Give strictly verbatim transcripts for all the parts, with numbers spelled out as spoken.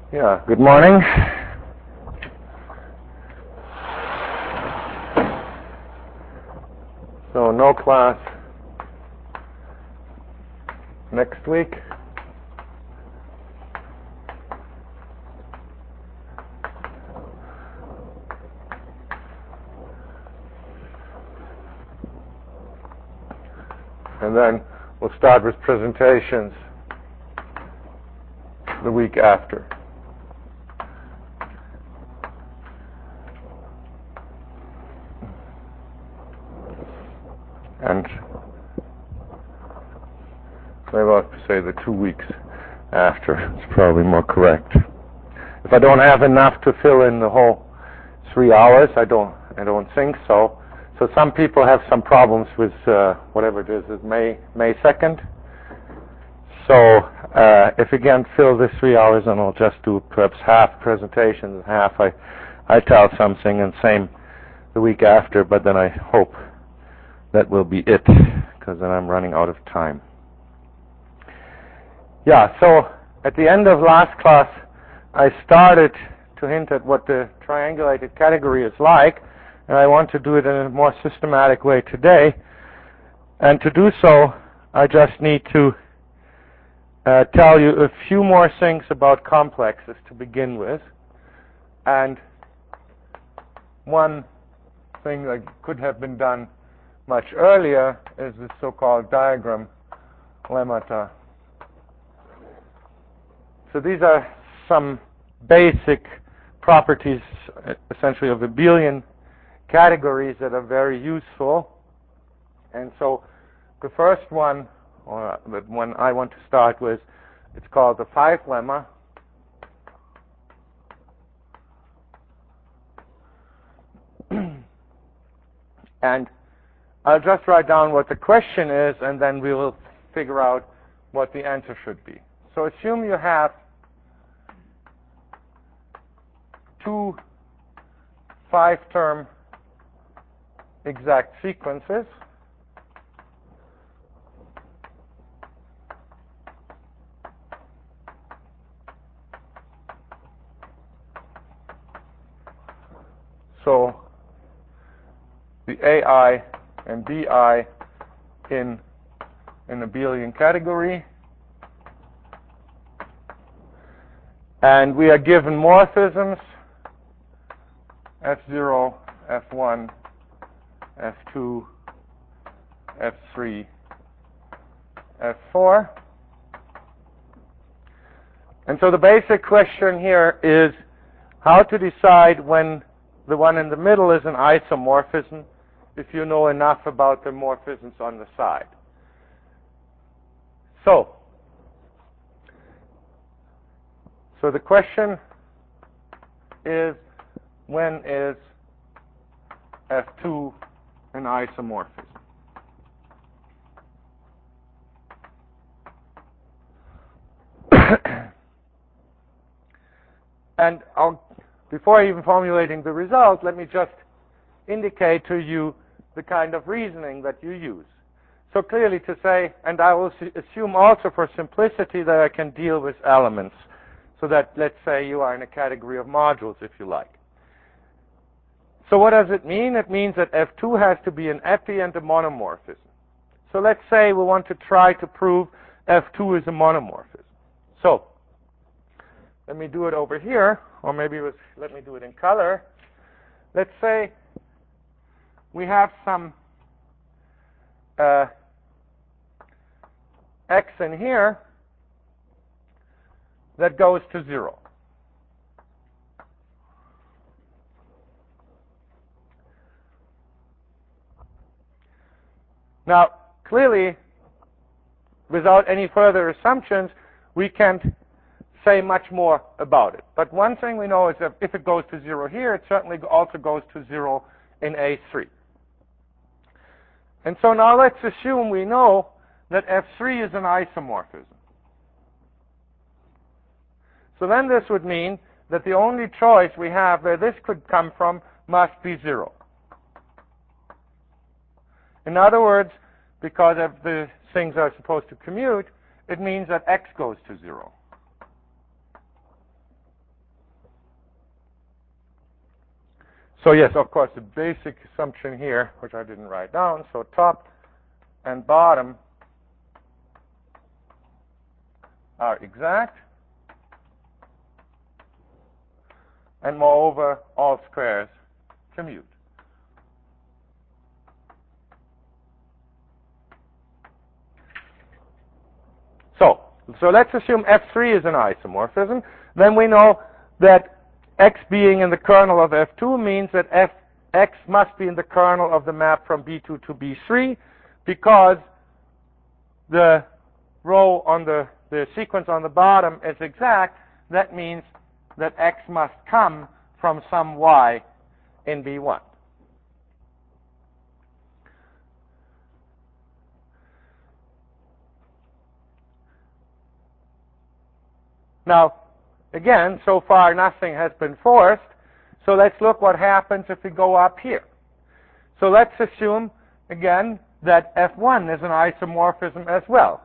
Yeah, good morning. So no class next week. And then we'll start with presentations the week after. And maybe I'll say the two weeks after. It's probably more correct. If I don't have enough to fill in the whole three hours, I don't. I don't think so. So some people have some problems with uh, whatever it is. Is May May second. So uh, if you can't fill this three hours, then I'll just do perhaps half presentation and half I I tell something, and same the week after. But then I hope that will be it, because then I'm running out of time. Yeah, so at the end of last class, I started to hint at what the triangulated category is like, and I want to do it in a more systematic way today. And to do so, I just need to uh, tell you a few more things about complexes to begin with. And one thing that could have been done much earlier is this so-called diagram lemmata. So these are some basic properties, essentially, of abelian categories that are very useful. And so the first one, or the one I want to start with, it's called the five lemma. And I'll just write down what the question is, and then we will figure out what the answer should be. So assume you have two five-term exact sequences. So the A I and B I in an abelian category. And we are given morphisms, F zero, F one, F two, F three, F four. And so the basic question here is how to decide when the one in the middle is an isomorphism, if you know enough about the morphisms on the side. So, so the question is, when is F two an isomorphism? And I'll, before even formulating the result, let me just indicate to you the kind of reasoning that you use. So clearly to say, and I will assume also for simplicity that I can deal with elements, so that, let's say, you are in a category of modules, if you like. So what does it mean? It means that F two has to be an epi and a monomorphism. So let's say we want to try to prove F two is a monomorphism. So let me do it over here, or maybe it was, let me do it in color. Let's say we have some uh, x in here that goes to zero. Now, clearly, without any further assumptions, we can't say much more about it. But one thing we know is that if it goes to zero here, it certainly also goes to zero in A three. And so now let's assume we know that F three is an isomorphism. So then this would mean that the only choice we have where this could come from must be zero. In other words, because if the things are supposed to commute, it means that x goes to zero. So yes, of course, the basic assumption here, which I didn't write down, so top and bottom are exact, and moreover, all squares commute. So, so let's assume F three is an isomorphism. Then we know that X being in the kernel of F two means that F X must be in the kernel of the map from B two to B three, because the row on the, the sequence on the bottom is exact. That means that X must come from some Y in B one. Now, again, so far nothing has been forced, so let's look what happens if we go up here. So let's assume, again, that F one is an isomorphism as well.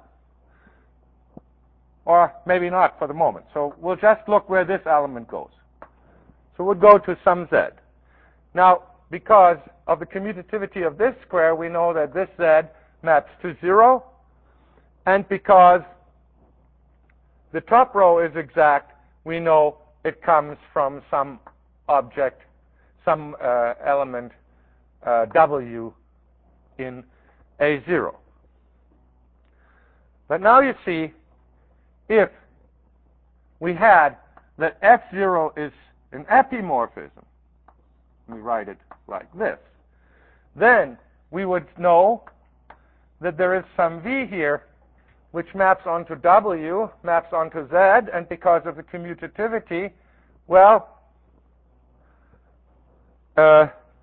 Or maybe not for the moment. So we'll just look where this element goes. So we'll go to some Z. Now, because of the commutativity of this square, we know that this Z maps to zero. And because the top row is exact, we know it comes from some object, some uh, element uh, W in A zero. But now you see, if we had that F zero is an epimorphism, we write it like this, then we would know that there is some V here which maps onto W, maps onto Z, and because of the commutativity, well, uh,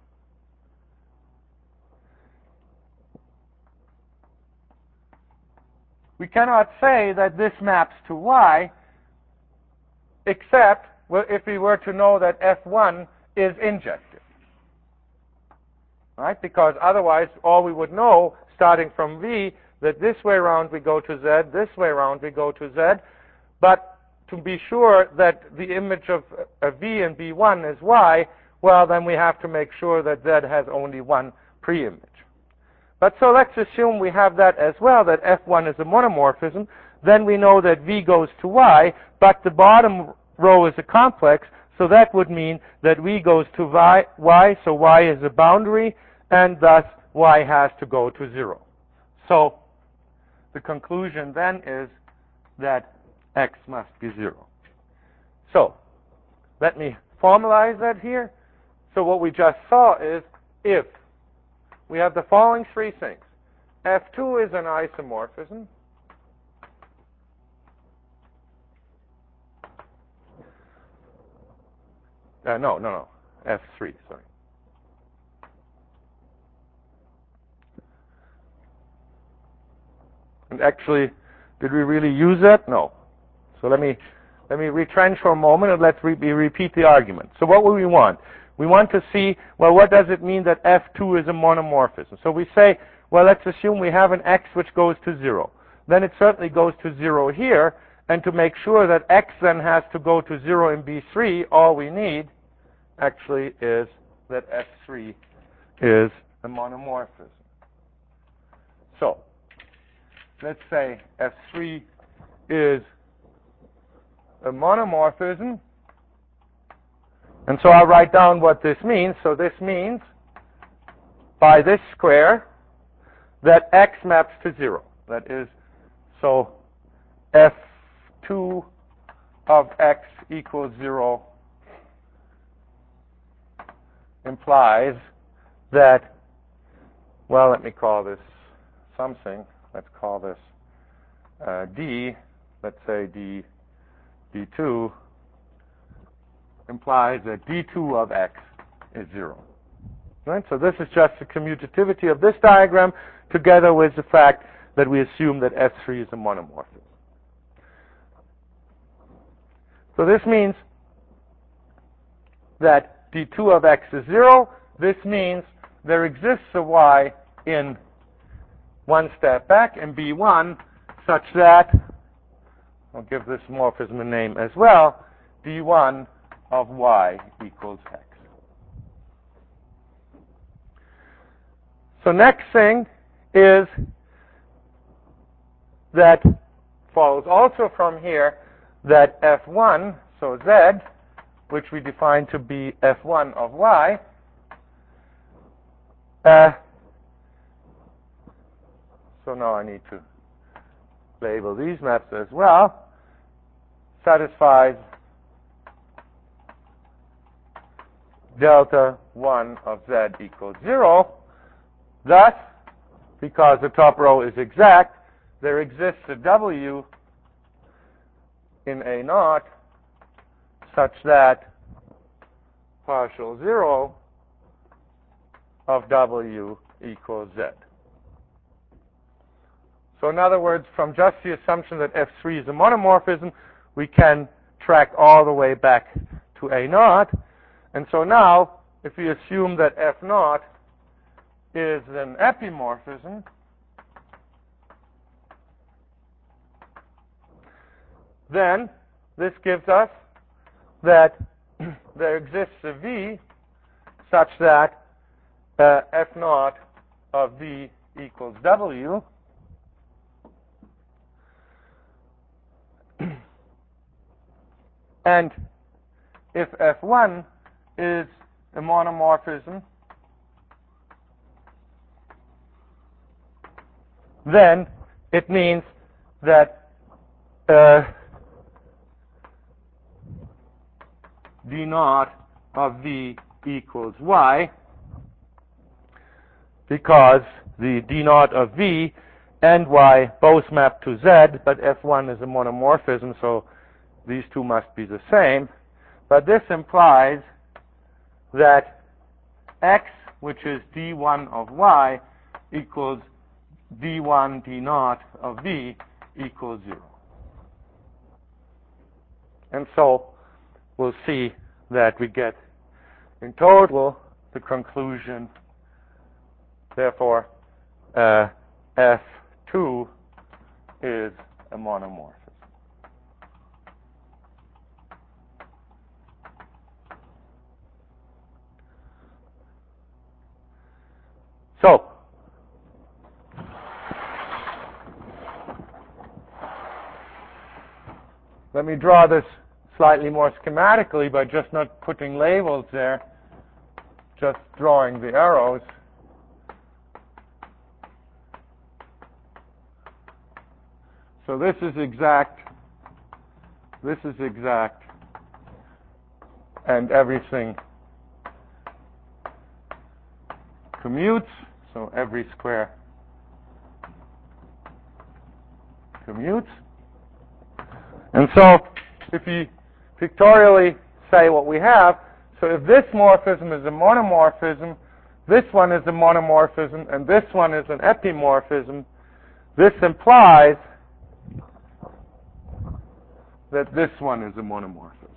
we cannot say that this maps to Y, except well, if we were to know that F one is injective. Right? Because otherwise, all we would know, starting from V, that this way around we go to Z, this way around we go to Z. But to be sure that the image of a V in B one is Y, well, then we have to make sure that Z has only one pre-image. But so let's assume we have that as well, that F one is a monomorphism. Then we know that V goes to Y, but the bottom row is a complex, so that would mean that V goes to Y, so Y is a boundary, and thus Y has to go to zero. So the conclusion then is that X must be zero. So let me formalize that here. So what we just saw is if we have the following three things. F two is an isomorphism. Uh, no, no, no. F three, sorry. And actually, did we really use that? No. So let me let me retrench for a moment and let's re repeat the argument. So what would we want? We want to see, well, what does it mean that F two is a monomorphism? So we say, well, let's assume we have an X which goes to zero. Then it certainly goes to zero here. And to make sure that X then has to go to zero in B three, all we need actually is that F three is a monomorphism. So let's say F three is a monomorphism. And so I'll write down what this means. So this means, by this square, that X maps to zero. That is, so F two of X equals zero implies that, well, let me call this something. Let's call this uh, D. Let's say D, D two implies that D two of X is zero. Right? So this is just the commutativity of this diagram together with the fact that we assume that F three is a monomorphism. So this means that D two of X is zero. This means there exists a Y in one step back in B one such that, I'll give this morphism a name as well, D one of Y equals X. So next thing is that follows also from here that F one, so Z, which we define to be F one of Y, uh, so now I need to label these maps as well, satisfies delta one of Z equals zero. Thus, because the top row is exact, there exists a W in A naught such that partial zero of W equals Z. So in other words, from just the assumption that F three is a monomorphism, we can track all the way back to A naught. And so now, if we assume that F naught is an epimorphism, then this gives us that there exists a V such that uh, F naught of V equals W. And if F one is a monomorphism, then it means that uh, D naught of V equals Y, because the D naught of V and Y both map to Z, but F one is a monomorphism, so these two must be the same. But this implies that X, which is D one of Y, equals D one D naught of V equals zero. And so we'll see that we get in total the conclusion, therefore, uh, F two is a monomorphism. So, let me draw this slightly more schematically by just not putting labels there, just drawing the arrows. So this is exact, this is exact, and everything commutes, so every square commutes. And so if you pictorially say what we have, so if this morphism is a monomorphism, this one is a monomorphism, and this one is an epimorphism, this implies that this one is a monomorphism.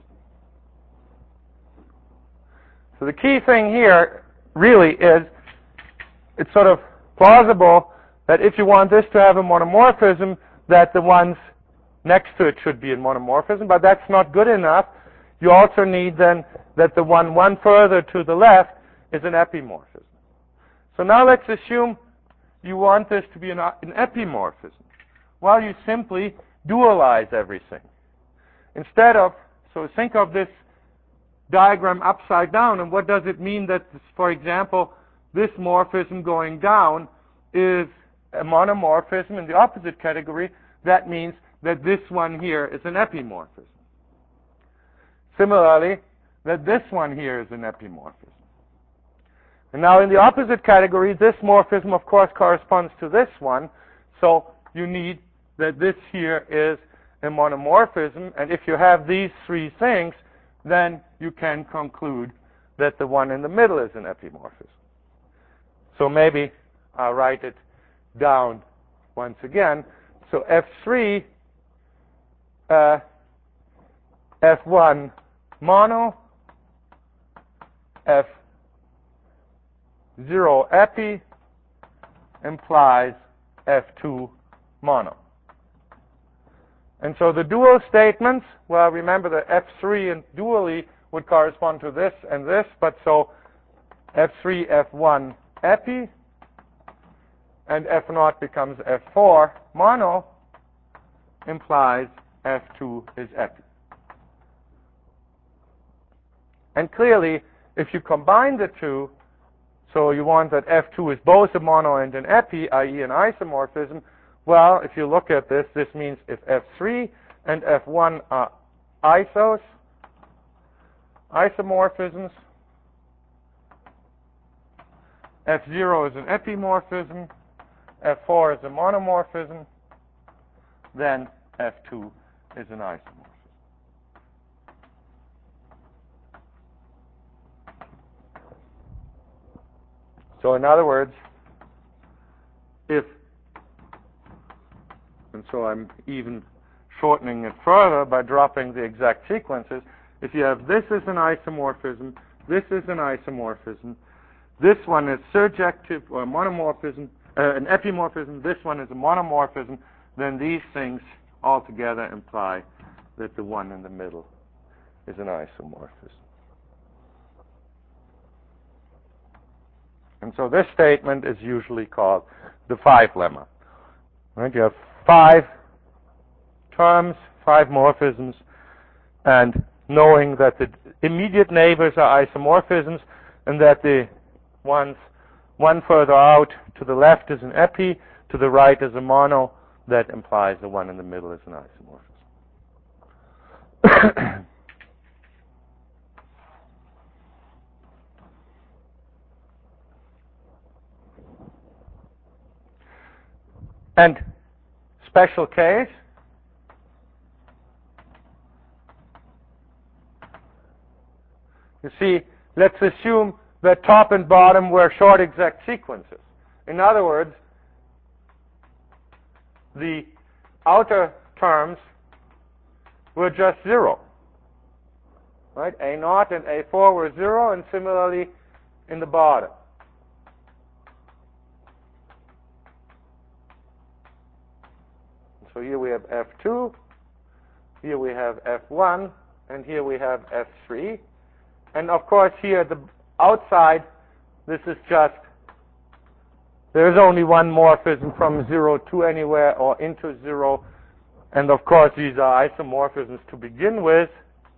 So the key thing here really is it's sort of plausible that if you want this to have a monomorphism, that the ones next to it should be a monomorphism, but that's not good enough. You also need then that the one one further to the left is an epimorphism. So now let's assume you want this to be an, an epimorphism. Well, you simply dualize everything. Instead of, so think of this diagram upside down, and what does it mean that, this, for example, this morphism going down is a monomorphism in the opposite category? That means that this one here is an epimorphism. Similarly, that this one here is an epimorphism. And now in the opposite category, this morphism, of course, corresponds to this one. So you need that this here is a monomorphism. And if you have these three things, then you can conclude that the one in the middle is an epimorphism. So maybe I'll write it down once again. So F three, uh, F one mono, F zero epi implies F two mono. And so the dual statements, well, remember that F three and dually would correspond to this and this, but so F three, F one epi and F naught becomes F four mono, implies F two is epi. And clearly, if you combine the two, so you want that F two is both a mono and an epi, that is an isomorphism, well, if you look at this, this means if F three and F one are isos, isomorphisms, F zero is an epimorphism, F four is a monomorphism, then F two is an isomorphism. So in other words, if, and so I'm even shortening it further by dropping the exact sequences, if you have this is an isomorphism, this is an isomorphism, this one is surjective or monomorphism, uh, an epimorphism, this one is a monomorphism, then these things altogether imply that the one in the middle is an isomorphism. And so this statement is usually called the five lemma. Right? You have five terms, five morphisms, and knowing that the immediate neighbors are isomorphisms and that the ones one further out to the left is an epi, to the right is a mono, that implies the one in the middle is an isomorphism. And special case, you see, let's assume that top and bottom were short exact sequences. In other words, the outer terms were just zero. Right? A naught and A four were zero, and similarly in the bottom. So here we have F two, here we have F one, and here we have F three. And of course here at the outside, this is just, there is only one morphism from zero to anywhere or into zero. And of course these are isomorphisms to begin with.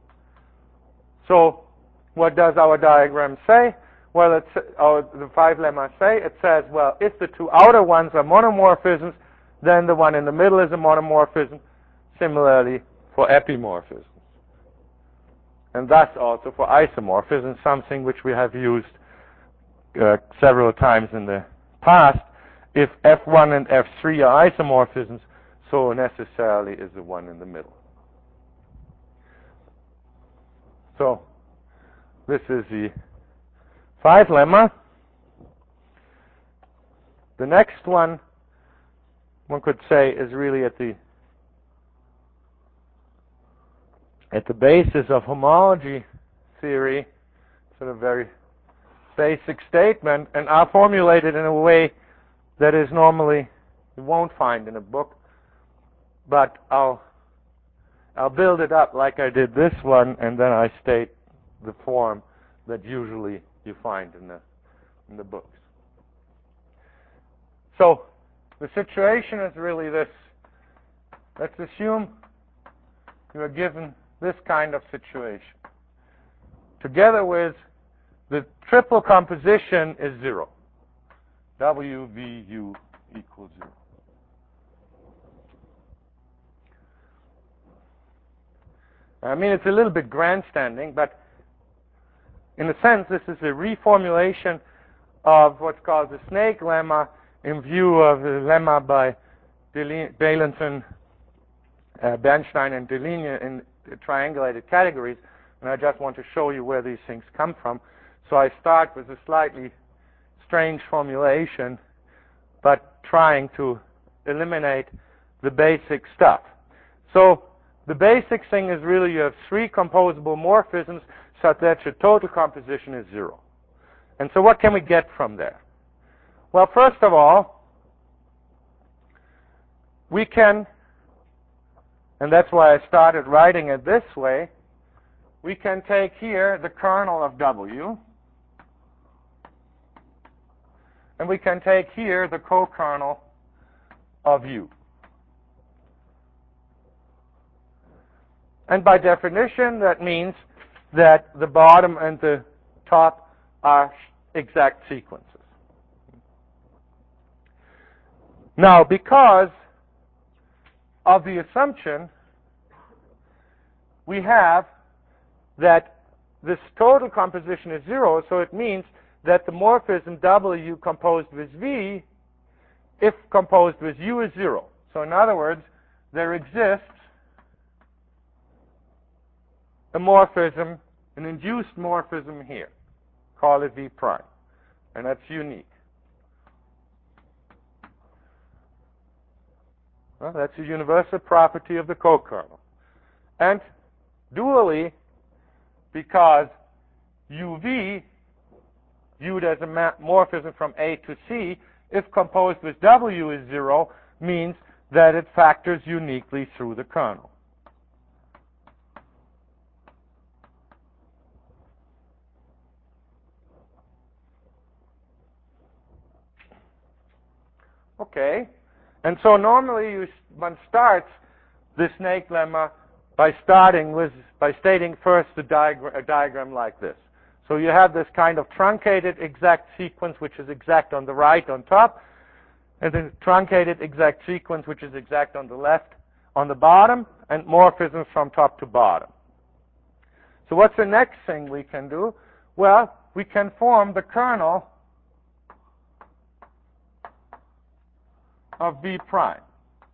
So what does our diagram say? Well, it's, our, the five lemmas say, it says, well, if the two outer ones are monomorphisms, then the one in the middle is a monomorphism. Similarly for epimorphisms. And thus also for isomorphism, something which we have used uh, several times in the past. If F one and F three are isomorphisms, so necessarily is the one in the middle. So this is the five lemma. The next one, one could say, is really at the at the basis of homology theory, sort of very basic statement, and are formulated in a way that is normally you won't find in a book, but I'll I'll build it up like I did this one, and then I state the form that usually you find in the in the books. So the situation is really this. Let's assume you are given this kind of situation. Together with the triple composition is zero. W, V, U equals zero. I mean, it's a little bit grandstanding, but in a sense, this is a reformulation of what's called the snake lemma in view of the lemma by Beilinson, uh, Bernstein, and Deligne in triangulated categories. And I just want to show you where these things come from. So I start with a slightly strange formulation, but trying to eliminate the basic stuff. So the basic thing is really you have three composable morphisms such that your total composition is zero. And so what can we get from there? Well, first of all, we can, and that's why I started writing it this way, we can take here the kernel of W, and we can take here the co-kernel of U. And by definition, that means that the bottom and the top are exact sequences. Now, because of the assumption, we have that this total composition is zero, so it means that the morphism W composed with V, if composed with U, is zero. So in other words, there exists a morphism, an induced morphism here. Call it V prime. And that's unique. Well, that's a universal property of the co-kernel. And dually, because U V, viewed as a morphism from A to C, if composed with W is zero, means that it factors uniquely through the kernel. Okay, and so normally you, one starts this snake lemma by starting with, by stating first a, diagram, a diagram like this. So you have this kind of truncated exact sequence which is exact on the right on top, and then truncated exact sequence which is exact on the left on the bottom, and morphisms from top to bottom. So what's the next thing we can do? Well, we can form the kernel of V prime.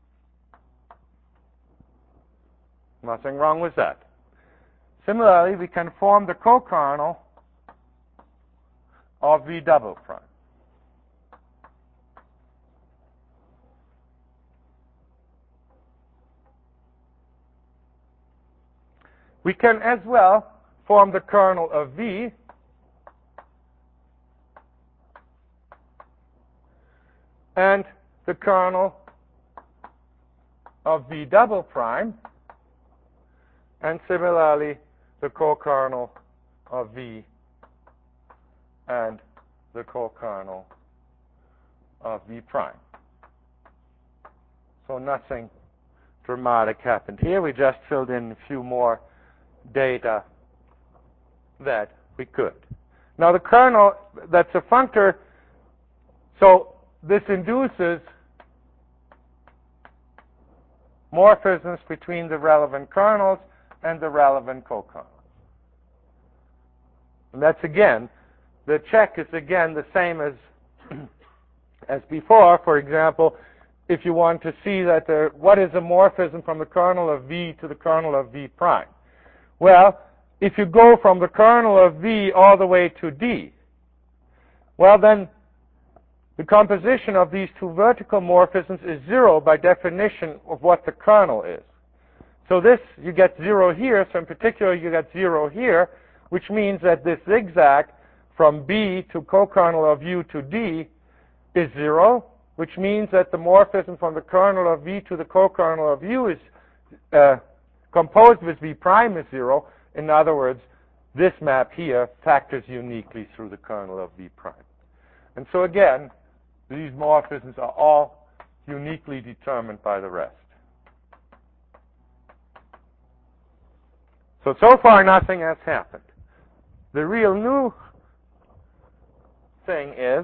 Nothing wrong with that. Similarly, we can form the co-kernel of V double prime. We can as well form the kernel of V and the kernel of V double prime, and similarly the co-kernel of V and the co-kernel of V prime. So nothing dramatic happened here. We just filled in a few more data that we could. Now the kernel, that's a functor, so this induces morphisms between the relevant kernels and the relevant co-kernels. And that's again, the check is again the same as as before. For example, if you want to see that there, what is a morphism from the kernel of V to the kernel of V prime? Well, if you go from the kernel of V all the way to D, well then the composition of these two vertical morphisms is zero by definition of what the kernel is. So this, you get zero here, so in particular you get zero here, which means that this zigzag from B to co-kernel of U to D is zero, which means that the morphism from the kernel of V to the co-kernel of U is uh, composed with V prime is zero. In other words, this map here factors uniquely through the kernel of V prime. And so again, these morphisms are all uniquely determined by the rest. So, so far nothing has happened. The real new thing is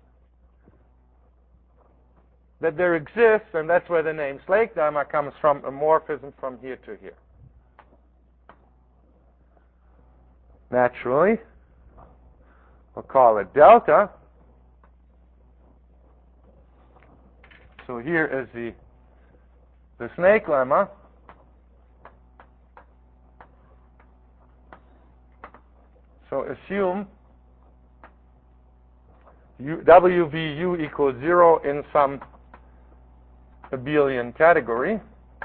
that there exists, and that's where the name Slake lemma comes from, a morphism from here to here. Naturally, we'll call it delta. So here is the, the snake lemma. So assume U, W V U equals zero in some abelian category.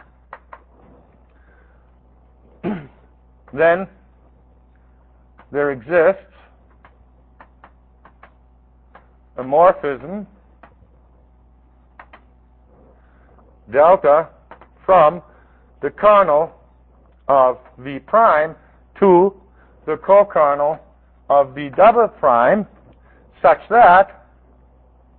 Then there exists a morphism delta from the kernel of V prime to the co-kernel of V double prime, such that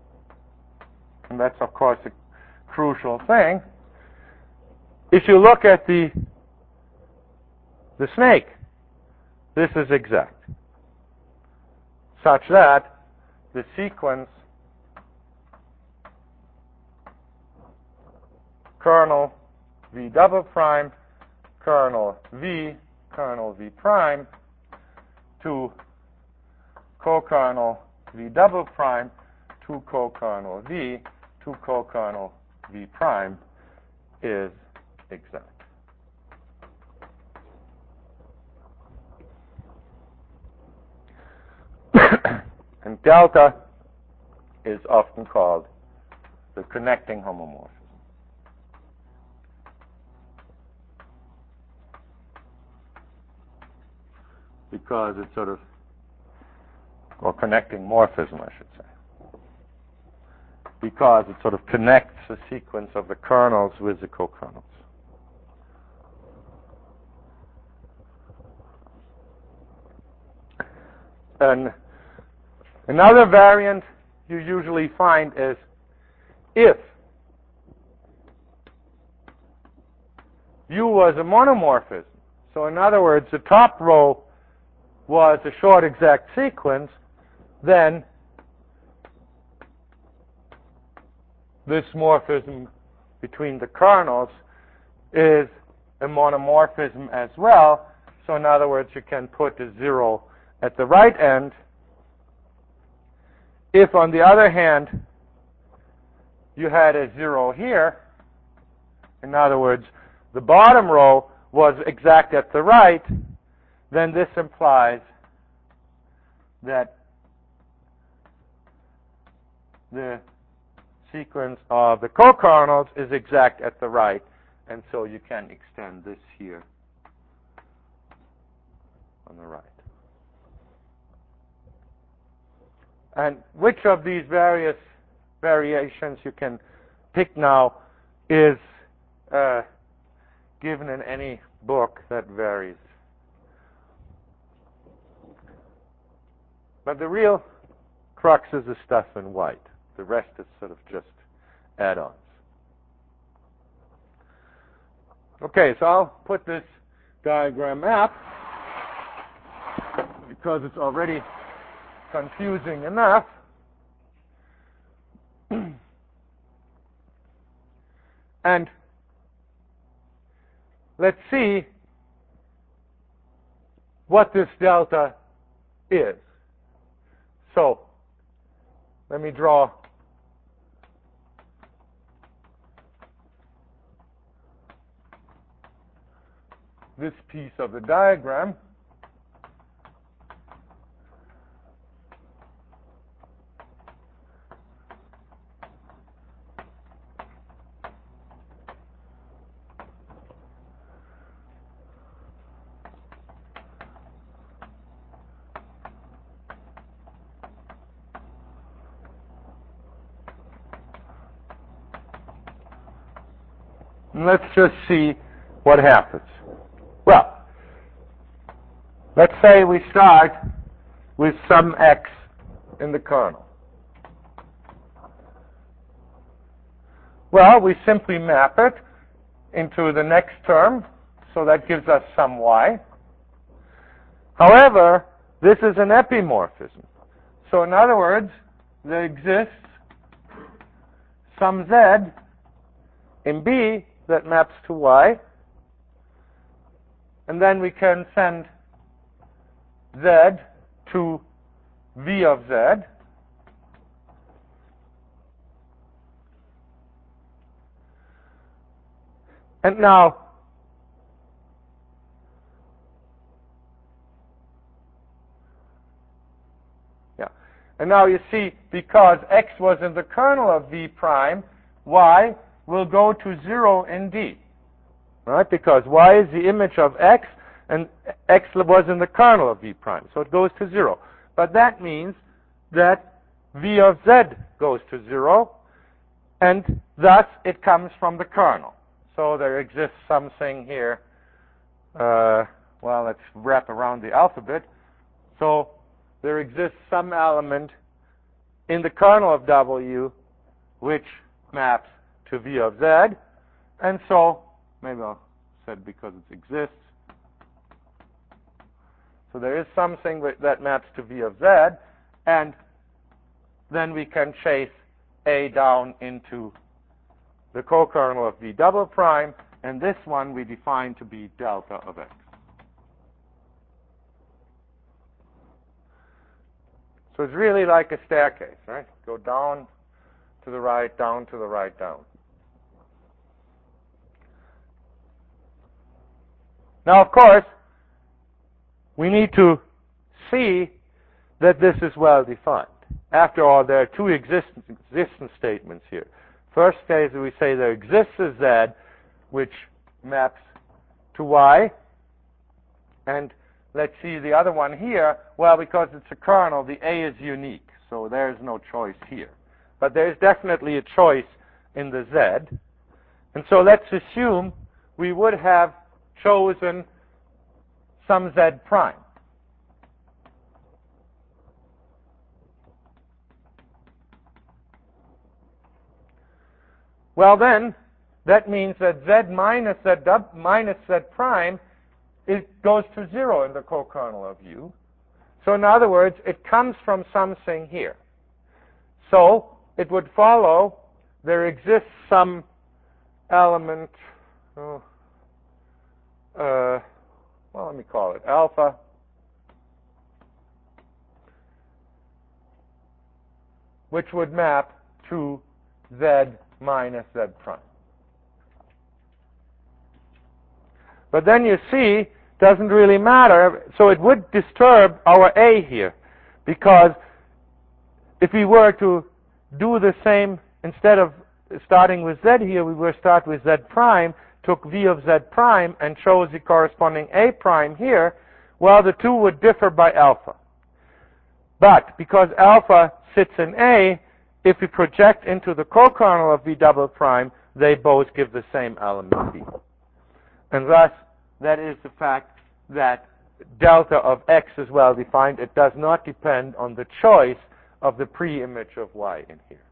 and that's of course a crucial thing, if you look at the the snake, this is exact, such that the sequence kernel V double prime, kernel V, kernel V prime, to co-kernel V double prime, to co-kernel V, to co-kernel V prime is exact. And delta is often called the connecting homomorphism. Because it's sort of, or connecting morphism, I should say. Because it sort of connects the sequence of the kernels with the co-kernels. And another variant you usually find is if U was a monomorphism. So in other words, the top row was a short exact sequence, then this morphism between the kernels is a monomorphism as well. So in other words, you can put a zero at the right end. If, on the other hand, you had a zero here, in other words, the bottom row was exact at the right, then this implies that the sequence of the co-kernels is exact at the right, and so you can extend this here on the right. And which of these various variations you can pick now is uh, given in any book that varies. But the real crux is the stuff in white. The rest is sort of just add-ons. Okay, so I'll put this diagram up because it's already confusing enough. And let's see what this delta is. So let me draw this piece of the diagram. And let's just see what happens. Well, let's say we start with some x in the kernel. Well, we simply map it into the next term, so that gives us some y. However, this is an epimorphism. So in other words, there exists some z in B that maps to y, and then we can send z to v of z, and now yeah, and now you see, because x was in the kernel of v prime, y will go to zero in D, right? Because y is the image of x, and x was in the kernel of v prime, so it goes to zero. But that means that v of z goes to zero, and thus it comes from the kernel. So there exists something here. Uh, well, let's wrap around the alphabet. So there exists some element in the kernel of W which maps to V of Z. And so, maybe I'll say because it exists. So there is something that maps to V of Z, and then we can chase A down into the co-kernel of V double prime, and this one we define to be delta of X. So it's really like a staircase, right? Go down to the right, down to the right, down. Now, of course, we need to see that this is well defined. After all, there are two existence, existence statements here. First case, we say there exists a Z which maps to Y. And let's see the other one here. Well, because it's a kernel, the A is unique. So there's no choice here. But there's definitely a choice in the Z. And so let's assume we would have chosen some Z prime. Well, then, that means that Z minus Z dub, minus Z prime, it goes to zero in the co-kernel of U. So in other words, it comes from something here. So it would follow there exists some element, oh, uh, well, let me call it alpha, which would map to Z minus Z prime. But then you see, doesn't really matter, so it would disturb our A here, because if we were to do the same, instead of starting with Z here, we would start with Z prime, took V of Z prime, and chose the corresponding A prime here, well, the two would differ by alpha. But because alpha sits in A, if we project into the co-kernel of V double prime, they both give the same element B. And thus, that is the fact that delta of X is well defined. It does not depend on the choice of the pre-image of Y in here.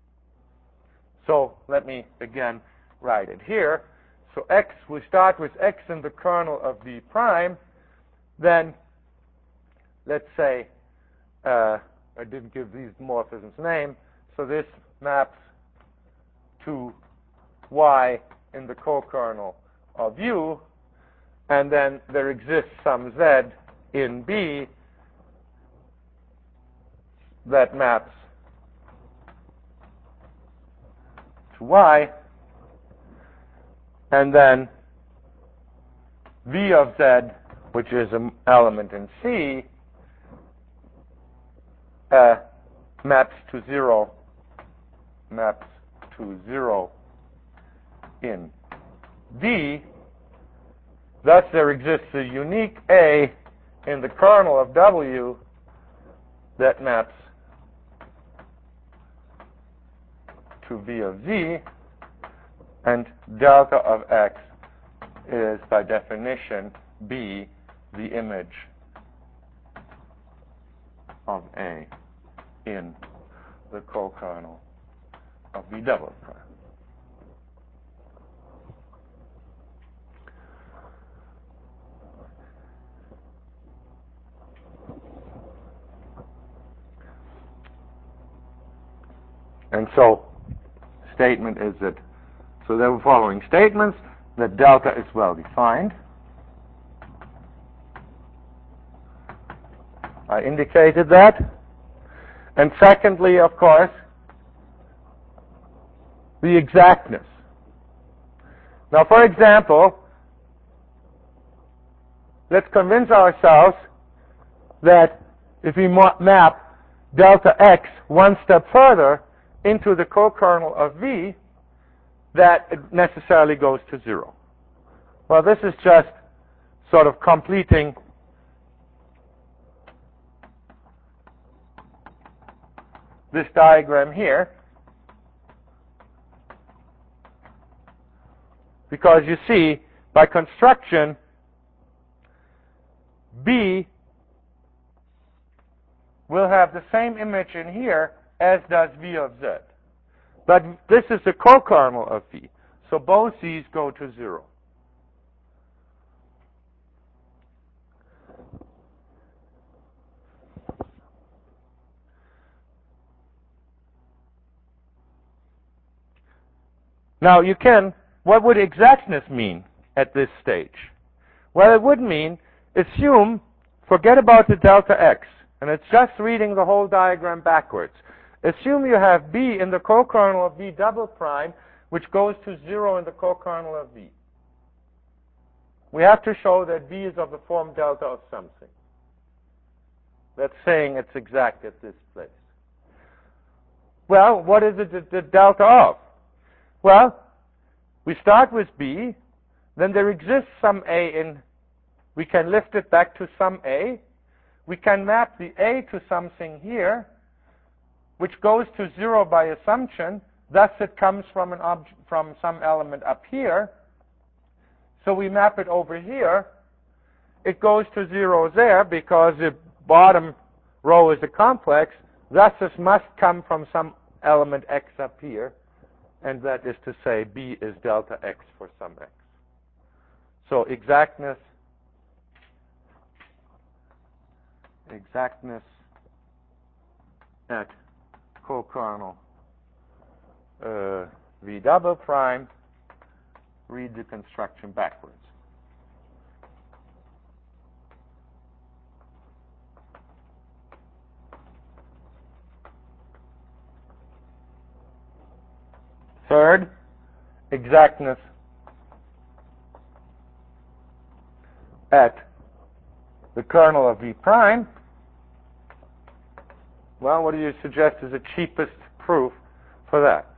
So let me again write it here. So X, we start with X in the kernel of V prime. Then, let's say, uh, I didn't give these morphisms name. So this maps to Y in the co-kernel of U. And then there exists some Z in B that maps to Y. And then V of Z, which is an element in C, uh, maps to zero, maps to zero in D. Thus, there exists a unique A in the kernel of W that maps to V of Z, and delta of X is, by definition, B, the image of A in the co-kernel of V double prime. And so, statement is that, so there were following statements, that delta is well defined. I indicated that. And secondly, of course, the exactness. Now, for example, let's convince ourselves that if we map delta X one step further into the co-kernel of V, that it necessarily goes to zero. Well, this is just sort of completing this diagram here, because you see, by construction, B will have the same image in here as does V of Z. But this is the co-kernel of V. So both these go to zero. Now you can, what would exactness mean at this stage? Well, it would mean, assume, forget about the delta x, and it's just reading the whole diagram backwards. Assume you have B in the co-kernel of V double prime, which goes to zero in the co-kernel of V. We have to show that V is of the form delta of something. That's saying it's exact at this place. Well, what is it the, the delta of? Well, we start with B, then there exists some A in, we can lift it back to some A. We can map the A to something here, which goes to zero by assumption. Thus it comes from an object, from some element up here. So we map it over here. It goes to zero there because the bottom row is a complex. Thus this must come from some element x up here. And that is to say B is delta x for some x. So exactness, exactness at co-kernel uh, V double prime, read the construction backwards. Third, exactness at the kernel of V prime. Well, what do you suggest is the cheapest proof for that?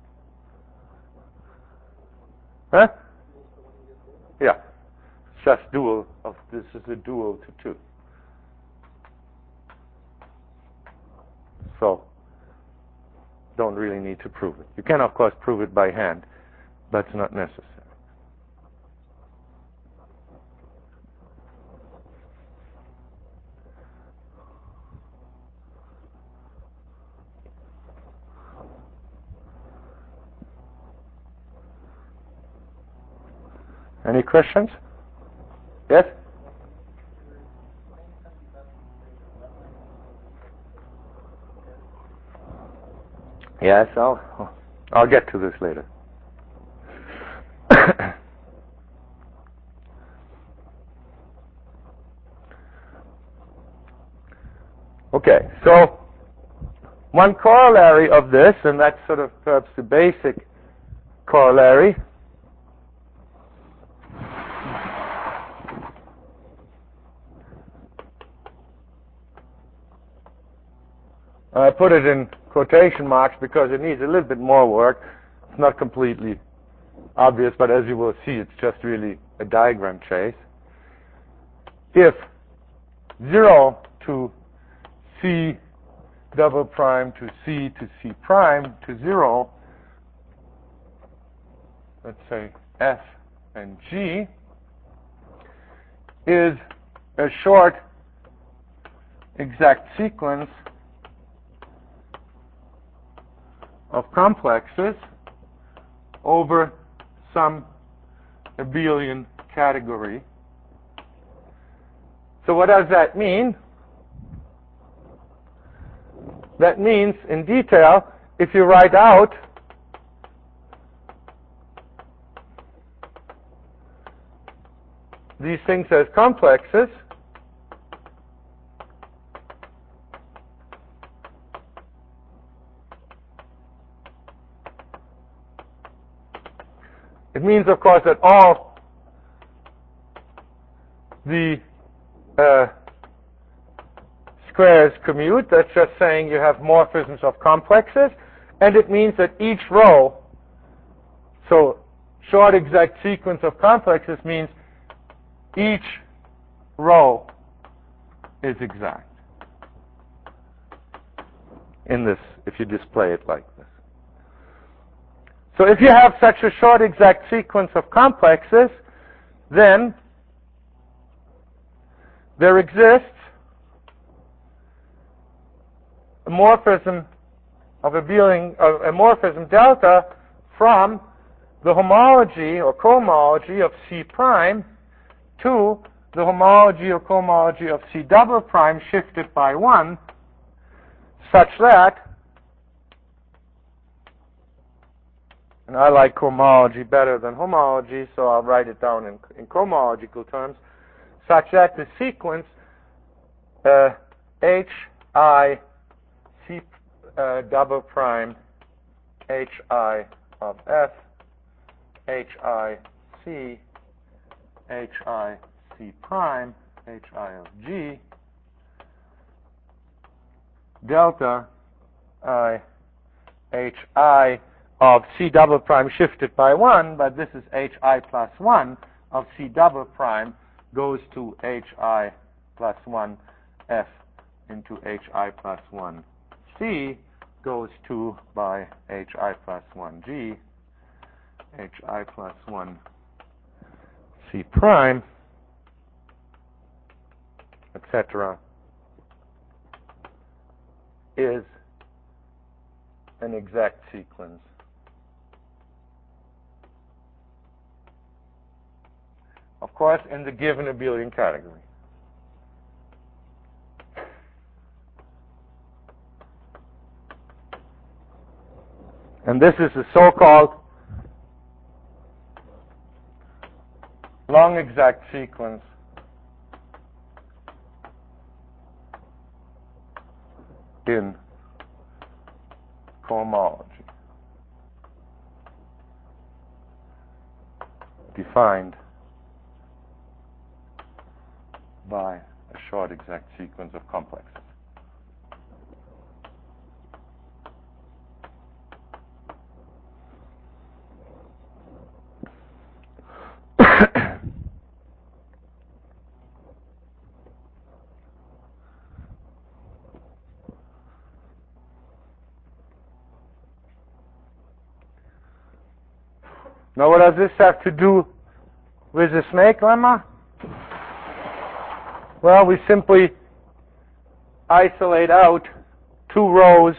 Huh? Yeah. It's just dual of this is a dual to two. So don't really need to prove it. You can, of course, prove it by hand, but it's not necessary. Any questions? Yes? Yes, I'll, I'll get to this later. Okay, so one corollary of this, and that's sort of perhaps the basic corollary, I put it in quotation marks because it needs a little bit more work. It's not completely obvious, but as you will see, it's just really a diagram chase. If zero to C double prime to C to C prime to zero, let's say F and G, is a short exact sequence of complexes over some abelian category. So what does that mean? That means, in detail, if you write out these things as complexes, it means, of course, that all the uh, squares commute. That's just saying you have morphisms of complexes. And it means that each row, so short exact sequence of complexes means each row is exact in this, if you display it like this. So if you have such a short exact sequence of complexes, then there exists a morphism of abelian, uh, a morphism delta from the homology or cohomology of C prime to the homology or cohomology of C double prime shifted by one, such that, and I like cohomology better than homology, so I'll write it down in, in cohomological terms, such that the sequence uh, H I C uh, double prime H I of F H I C H I C prime H I of G delta I H I of C double prime shifted by one, but this is H I plus one of C double prime goes to H I plus one F into H I plus one C goes to by H I plus one G H I plus one C prime, et cetera, is an exact sequence of course in the given abelian category. And this is the so-called long exact sequence in cohomology, defined by a short exact sequence of complexes. Now, what does this have to do with the snake lemma? Well, we simply isolate out two rows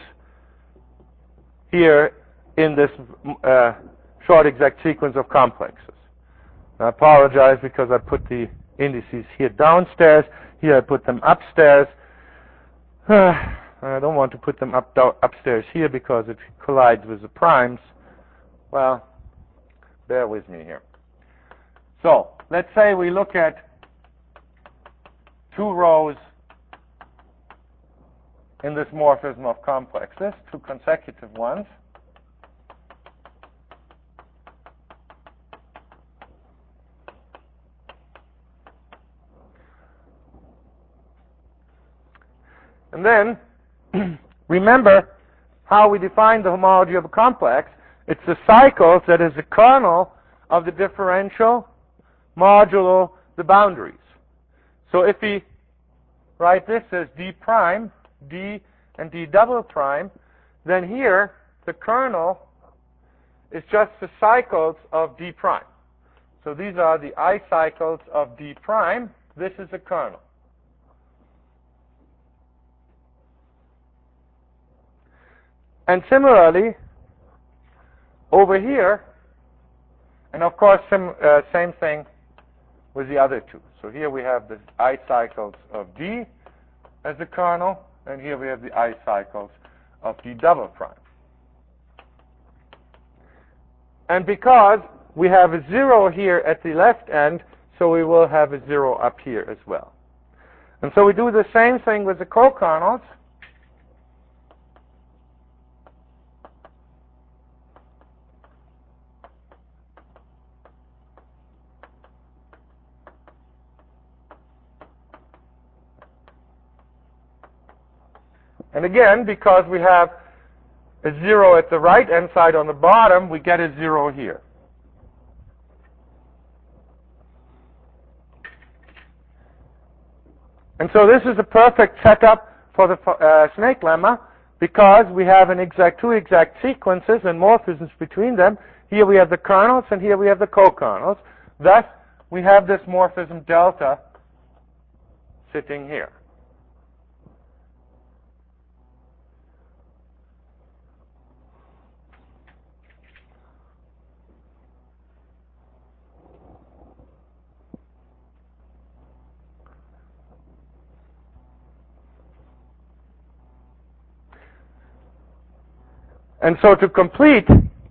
here in this uh, short exact sequence of complexes. I apologize because I put the indices here downstairs. Here I put them upstairs. I don't want to put them up upstairs here because it collides with the primes. Well, bear with me here. So let's say we look at two rows in this morphism of complexes, two consecutive ones. And then remember how we define the homology of a complex. It's the cycles that is the kernel of the differential modulo the boundaries. So if we write this as D prime, D and D double prime, then here the kernel is just the cycles of D prime. So these are the I cycles of D prime. This is the kernel. And similarly, over here, and of course, sim, uh, same thing with the other two. So here we have the I cycles of D as the kernel, and here we have the I cycles of D double prime. And because we have a zero here at the left end, so we will have a zero up here as well. And so we do the same thing with the co-kernels. And again, because we have a zero at the right-hand side on the bottom, we get a zero here. And so this is a perfect setup for the uh, snake lemma, because we have an exact two exact sequences and morphisms between them. Here we have the kernels, and here we have the co-kernels. Thus, we have this morphism delta sitting here. And so to complete,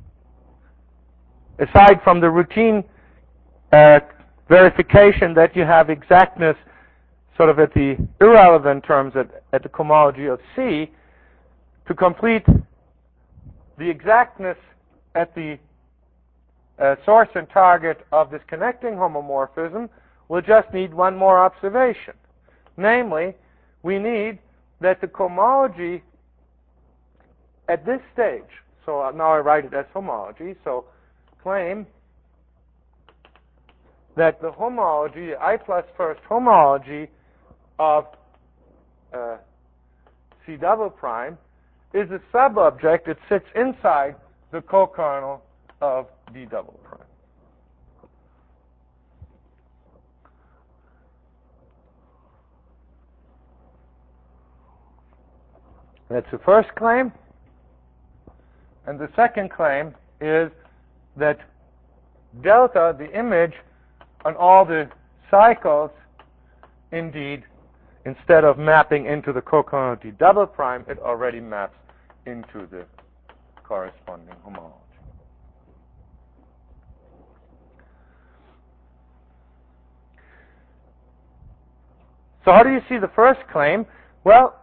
aside from the routine uh, verification that you have exactness sort of at the irrelevant terms at, at the cohomology of C, to complete the exactness at the uh, source and target of this connecting homomorphism, we'll just need one more observation. Namely, we need that the cohomology at this stage, so now I write it as homology, so claim that the homology, the I plus first homology of uh, C double prime is a subobject. It sits inside the co-kernel of D double prime. That's the first claim. And the second claim is that delta, the image on all the cycles, indeed, instead of mapping into the co-kernel D double prime, it already maps into the corresponding homology. So how do you see the first claim? Well,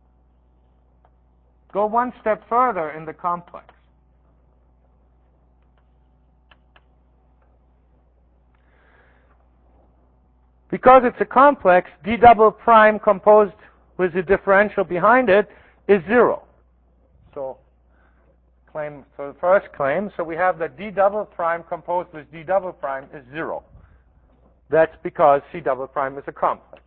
go one step further in the complex. Because it's a complex, D double prime composed with the differential behind it is zero. So claim for the first claim, so we have that D double prime composed with D double prime is zero. That's because C double prime is a complex.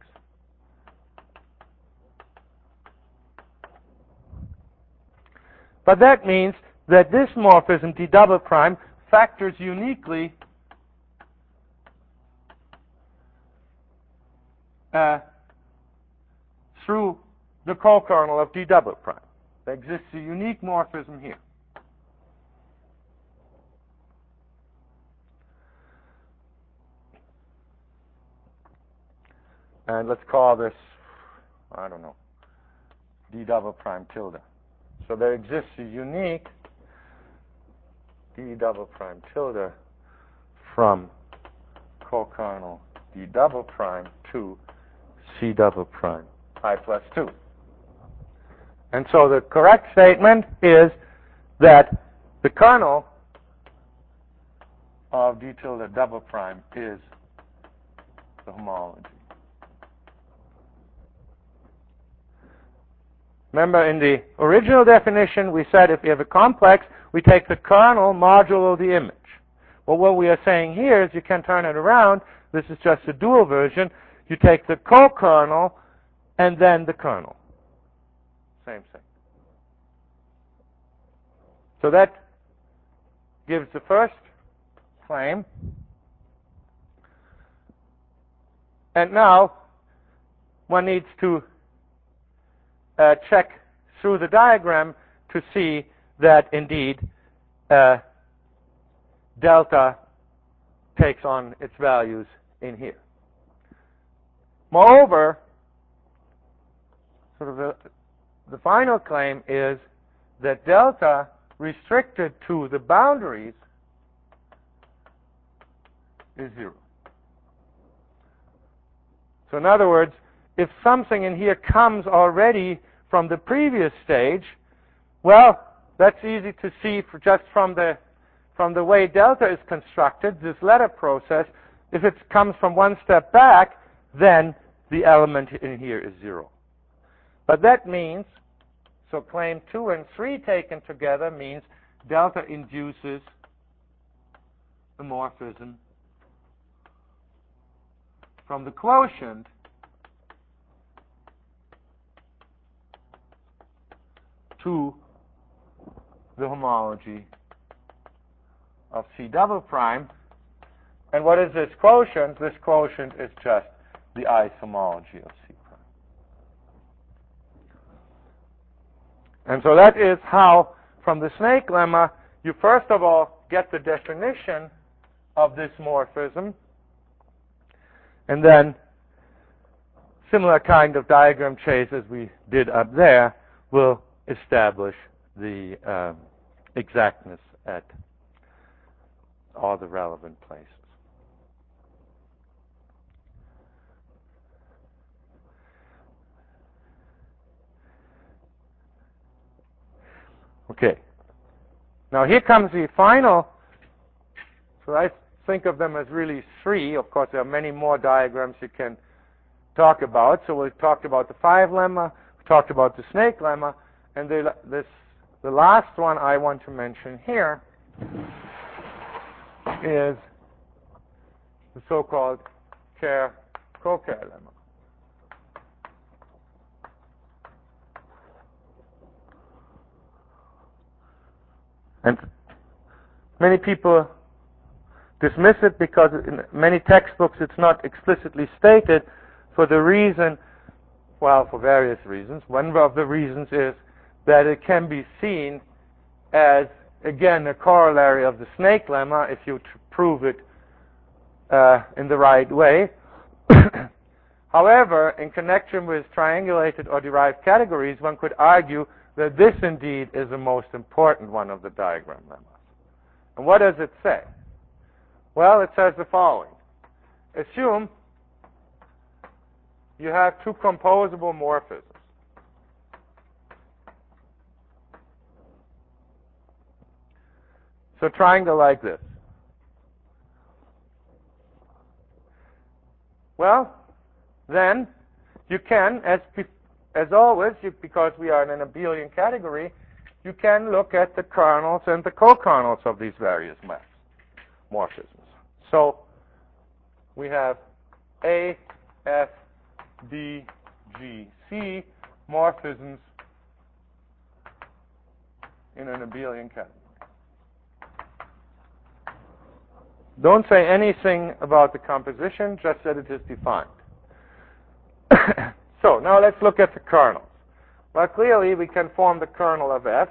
But that means that this morphism D double prime factors uniquely Uh, through the co-kernel of D double prime. There exists a unique morphism here. And let's call this, I don't know, D double prime tilde. So there exists a unique D double prime tilde from co-kernel D double prime to C double prime I plus two. And so the correct statement is that the kernel of D tilde double prime is the homology. Remember, in the original definition, we said if we have a complex, we take the kernel modulo the image. Well, what we are saying here is you can turn it around. This is just a dual version. You take the co-kernel and then the kernel. Same thing. So that gives the first claim. And now one needs to uh, check through the diagram to see that indeed uh, delta takes on its values in here. Moreover, sort of the, the final claim is that delta restricted to the boundaries is zero. So in other words, if something in here comes already from the previous stage, well, that's easy to see for just from the from the way delta is constructed, this letter process. If it comes from one step back, then the element in here is zero. But that means, so claim two and three taken together means delta induces the morphism from the quotient to the homology of C double prime. And what is this quotient? This quotient is just the isomology of C prime. And so that is how, from the snake lemma, you first of all get the definition of this morphism, and then similar kind of diagram chase as we did up there will establish the um, exactness at all the relevant places. Okay. Now here comes the final. So I think of them as really three. Of course, there are many more diagrams you can talk about. So we talked about the five lemma, we talked about the snake lemma, and the, this, the last one I want to mention here is the so-called Kerr-Kocher lemma. And many people dismiss it because in many textbooks it's not explicitly stated for the reason, well, for various reasons. One of the reasons is that it can be seen as, again, a corollary of the snake lemma if you tr- prove it uh, in the right way. However, in connection with triangulated or derived categories, one could argue that this indeed is the most important one of the diagram lemmas. And what does it say? Well, it says the following. Assume you have two composable morphisms. So triangle like this. Well, then you can, as as always, you, because we are in an abelian category, you can look at the kernels and the co-kernels of these various maps, morphisms. So we have A, F, B, G, C morphisms in an abelian category. Don't say anything about the composition, just that it is defined. So now let's look at the kernels. Well, clearly we can form the kernel of F.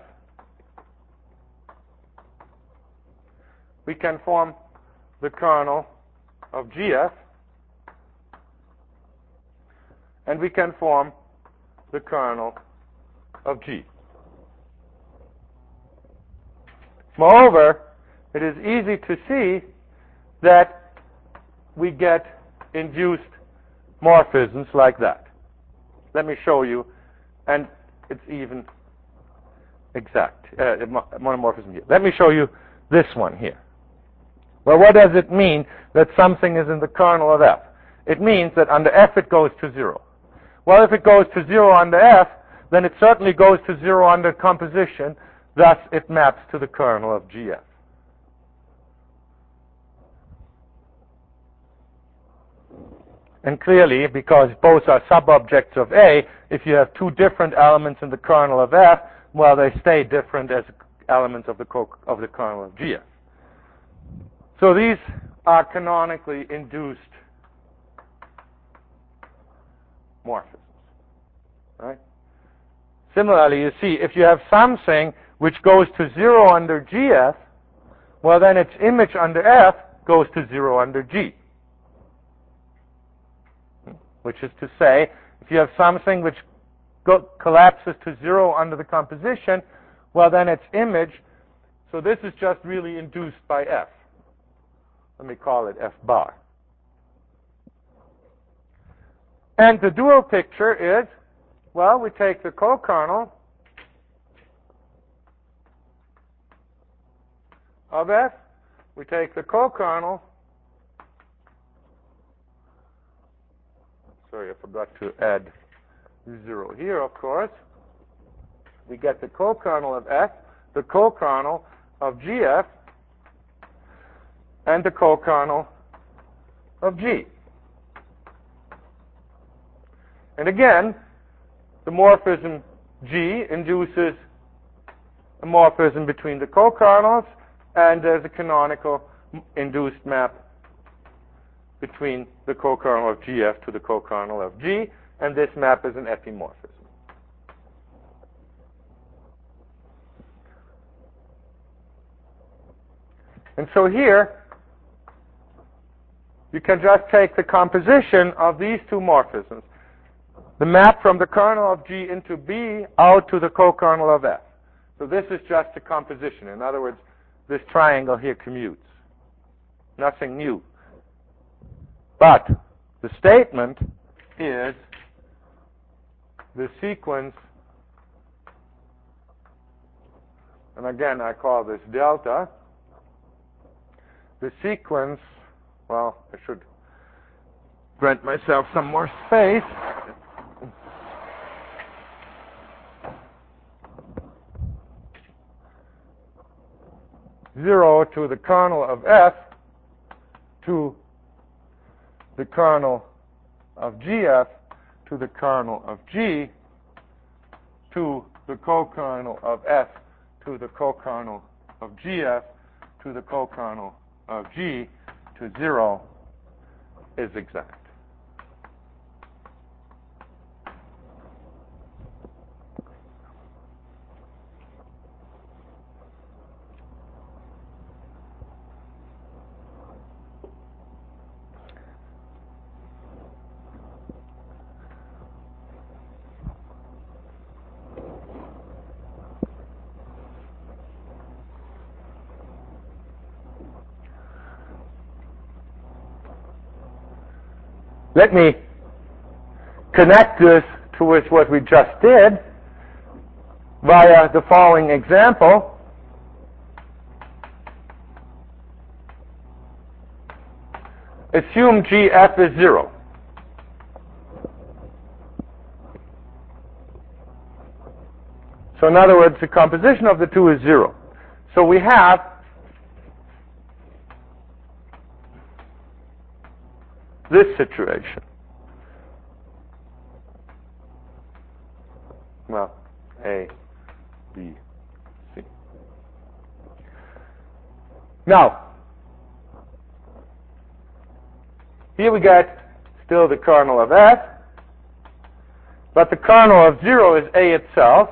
We can form the kernel of G F. And we can form the kernel of G. Moreover, it is easy to see that we get induced morphisms like that. Let me show you, and it's even exact, uh, monomorphism here. Let me show you this one here. Well, what does it mean that something is in the kernel of F? It means that under F it goes to zero. Well, if it goes to zero under F, then it certainly goes to zero under composition, thus it maps to the kernel of G F. And clearly, because both are subobjects of A, if you have two different elements in the kernel of F, well, they stay different as elements of the, co- of the kernel of G F. So these are canonically induced morphisms. Right? Similarly, you see, if you have something which goes to zero under G F, well, then its image under F goes to zero under G. Which is to say, if you have something which go, collapses to zero under the composition, well, then its image, so this is just really induced by F. Let me call it F bar. And the dual picture is, well, we take the co-kernel of F, we take the co-kernel, sorry, I forgot to add zero here, of course. We get the co-kernel of F, the co-kernel of G F, and the co-kernel of G. And again, the morphism G induces a morphism between the co-kernels, and there's a canonical induced map between the co-kernel of G F to the co-kernel of G, and this map is an epimorphism. And so here, you can just take the composition of these two morphisms, the map from the kernel of G into B out to the co-kernel of F. So this is just a composition. In other words, this triangle here commutes. Nothing new. But the statement is the sequence, and again I call this delta, the sequence, well, I should grant myself some more space. Zero to the kernel of F to the kernel of G F to the kernel of G to the co-kernel of F to the co-kernel of G F to the co-kernel of G to zero is exact. Let me connect this to with what we just did via the following example. Assume G F is zero. So in other words, the composition of the two is zero. So we have this situation. Well, A, B, C. Now, here we get still the kernel of F, but the kernel of zero is A itself.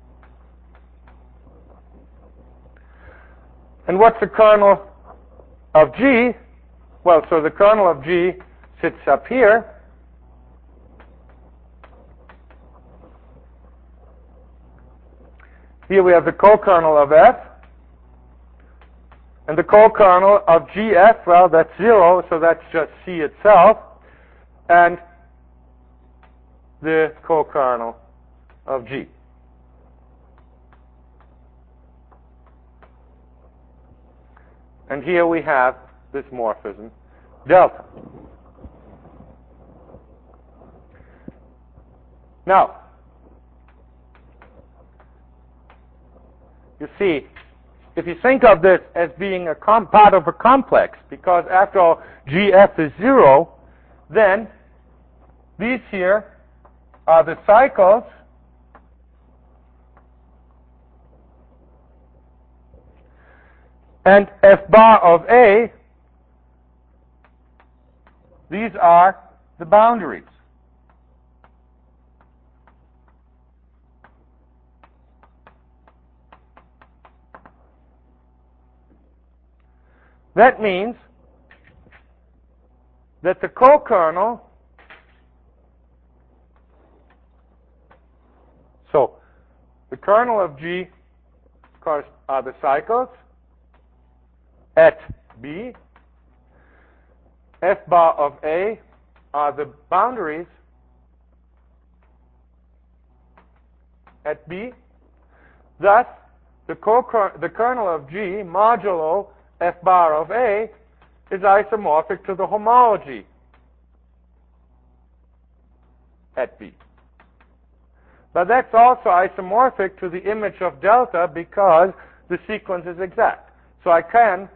And what's the kernel of G? Well, so the kernel of G sits up here. Here we have the co-kernel of F. And the co-kernel of G F, well, that's zero, so that's just C itself. And the co-kernel of G. And here we have this morphism, delta. Now, you see, if you think of this as being a com part of a complex, because after all, G F is zero, then these here are the cycles and F bar of A, these are the boundaries. That means that the co-kernel, so the kernel of G, of course, are the cycles at B. F bar of A are the boundaries at B. Thus, the, co the kernel of G modulo F bar of A is isomorphic to the homology at B. But that's also isomorphic to the image of delta because the sequence is exact. So I can,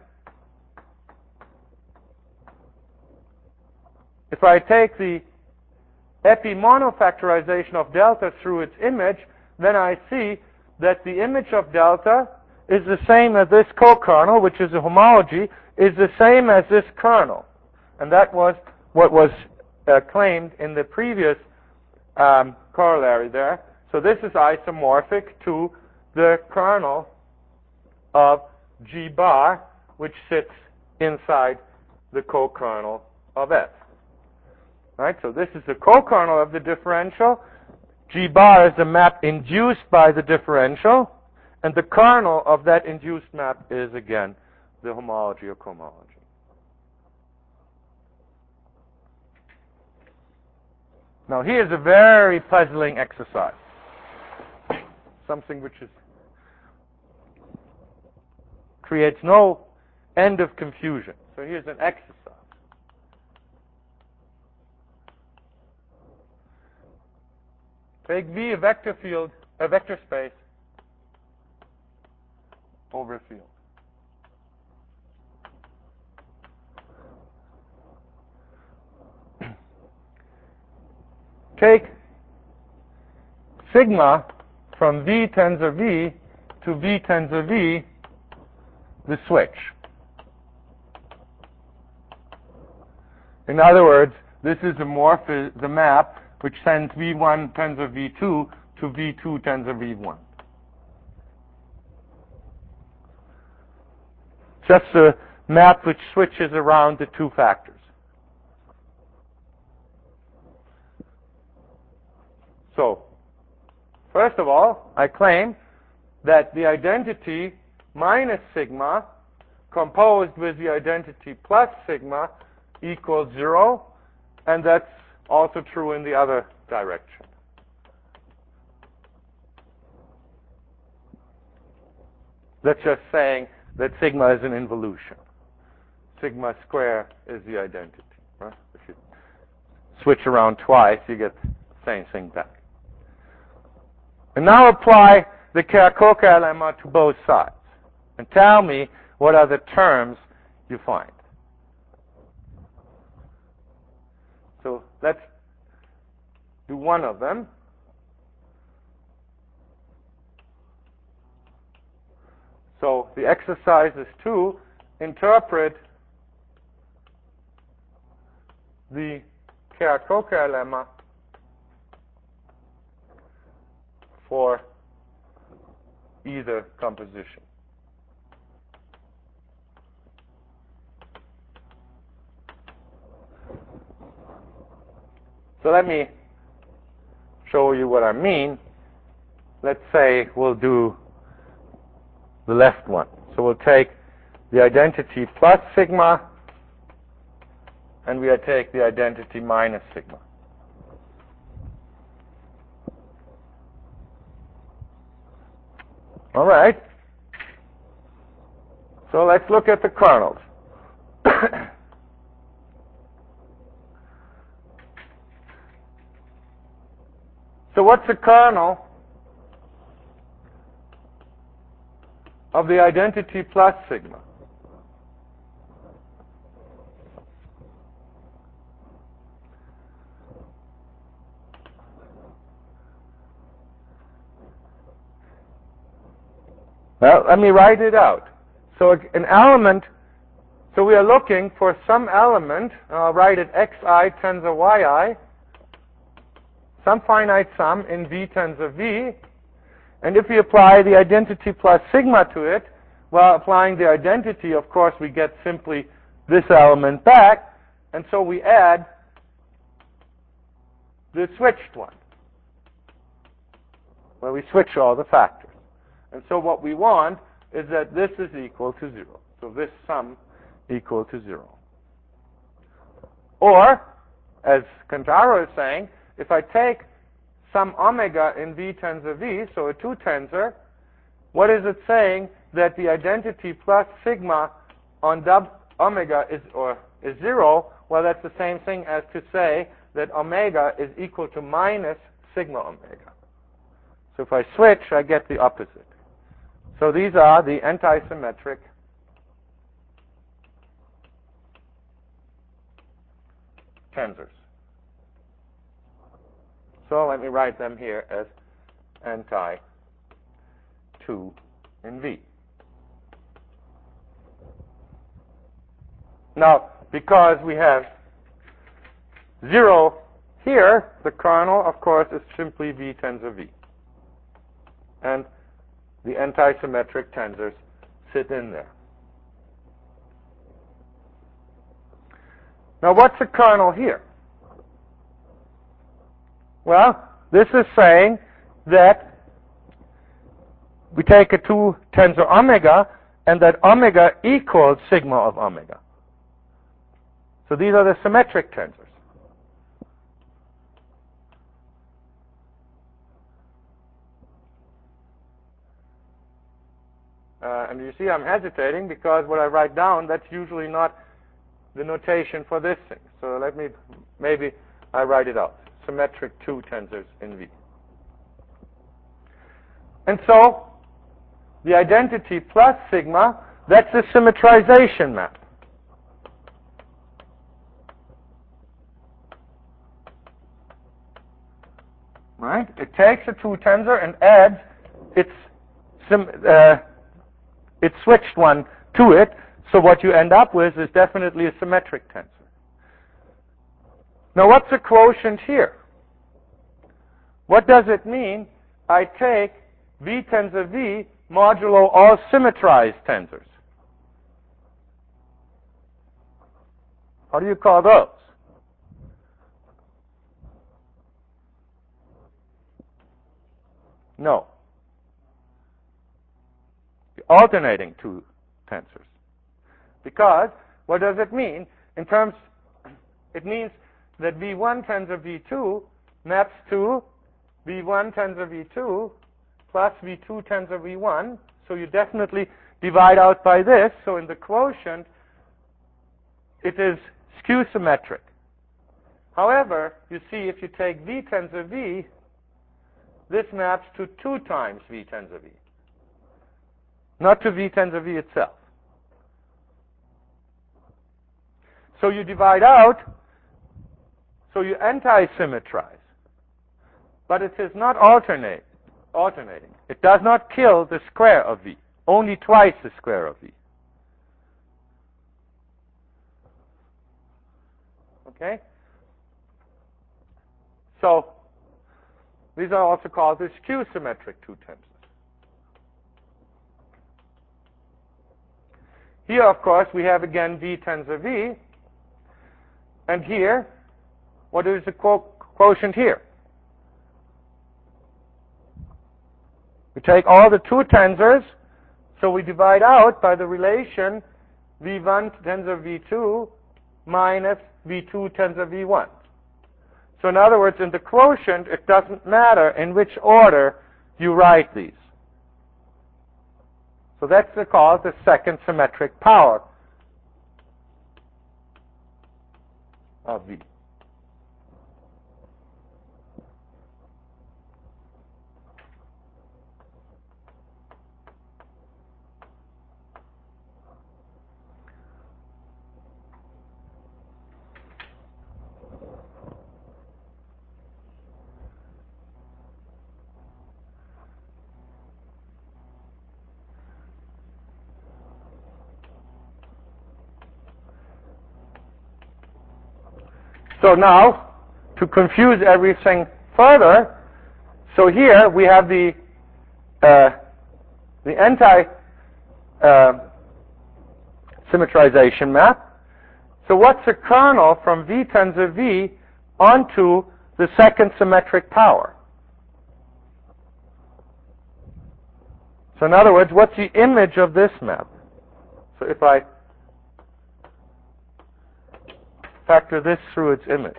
if I take the epi-monofactorization of delta through its image, then I see that the image of delta is the same as this co-kernel, which is a homology, is the same as this kernel. And that was what was uh, claimed in the previous um, corollary there. So this is isomorphic to the kernel of G bar, which sits inside the co-kernel of F. Right? So this is the co-kernel of the differential. G bar is the map induced by the differential. And the kernel of that induced map is, again, the homology or cohomology. Now, here's a very puzzling exercise. Something which is creates no end of confusion. So here's an exercise. Take V a vector field, a vector space over a field. Take sigma from V tensor V to V tensor V, the switch. In other words, this is the morph, the map which sends V one tensor V two to V two tensor V one. Just a map which switches around the two factors. So, first of all, I claim that the identity minus sigma composed with the identity plus sigma equals zero, and that's also true in the other direction. That's just saying that sigma is an involution. Sigma square is the identity. Right? If you switch around twice, you get the same thing back. And now apply the Karakoka lemma to both sides. And tell me what are the terms you find. So let's do one of them. So the exercise is to interpret the Karakoka lemma for either composition. So let me show you what I mean. Let's say we'll do the left one. So we'll take the identity plus sigma, and we'll take the identity minus sigma. All right. So let's look at the kernels. So what's the kernel of the identity plus sigma? Well, let me write it out. So an element, so we are looking for some element, I'll write it xi tensor yi, some finite sum in V tensor V, and if we apply the identity plus sigma to it, well, applying the identity, of course, we get simply this element back, and so we add the switched one, where we switch all the factors. And so what we want is that this is equal to zero. So this sum equal to zero. Or, as Kantaro is saying, if I take some omega in V tensor V, so a two tensor, what is it saying? That the identity plus sigma on dub omega is or is zero. Well, that's the same thing as to say that omega is equal to minus sigma omega. So if I switch, I get the opposite. So these are the antisymmetric tensors. So let me write them here as anti two in V. Now, because we have zero here, the kernel, of course, is simply V tensor V. And the antisymmetric tensors sit in there. Now, what's the kernel here? Well, this is saying that we take a two tensor omega, and that omega equals sigma of omega. So these are the symmetric tensors. Uh, and you see I'm hesitating because what I write down, that's usually not the notation for this thing. So let me, maybe I write it out. Symmetric two tensors in V. And so, the identity plus sigma, that's the symmetrization map. Right? It takes a two tensor and adds its sim, uh, its switched one to it, so what you end up with is definitely a symmetric tensor. Now what's the quotient here? What does it mean? I take V tensor V modulo all symmetrized tensors. How do you call those? No. The alternating two tensors. Because, what does it mean? In terms, it means that V one tensor V two maps to V one tensor V two plus V two tensor V one. So you definitely divide out by this. So in the quotient, it is skew symmetric. However, you see if you take V tensor V, this maps to two times V tensor V, not to V tensor V itself. So you divide out, so you anti-symmetrize. But it is not alternate, alternating. It does not kill the square of V, only twice the square of V. Okay? So, these are also called the skew symmetric two tensors. Here, of course, we have again V tensor V. And here, what is the quo quotient here? We take all the two tensors, so we divide out by the relation V one tensor V two minus V two tensor V one. So in other words, in the quotient, it doesn't matter in which order you write these. So that's called the second symmetric power of V. So now, to confuse everything further, so here we have the uh, the anti uh, symmetrization map. So what's the kernel from V tensor V onto the second symmetric power? So in other words, what's the image of this map? So if I factor this through its image,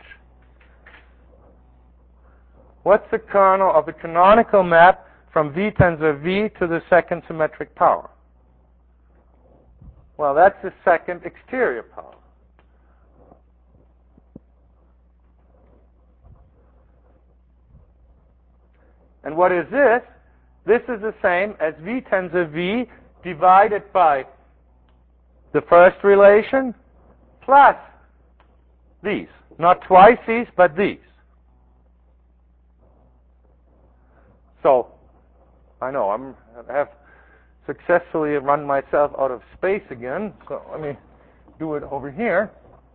what's the kernel of the canonical map from V tensor V to the second symmetric power? Well, that's the second exterior power. And what is this? This is the same as V tensor V divided by the first relation plus these. Not twice these, but these. So, I know I'm, I have successfully run myself out of space again, so let me do it over here.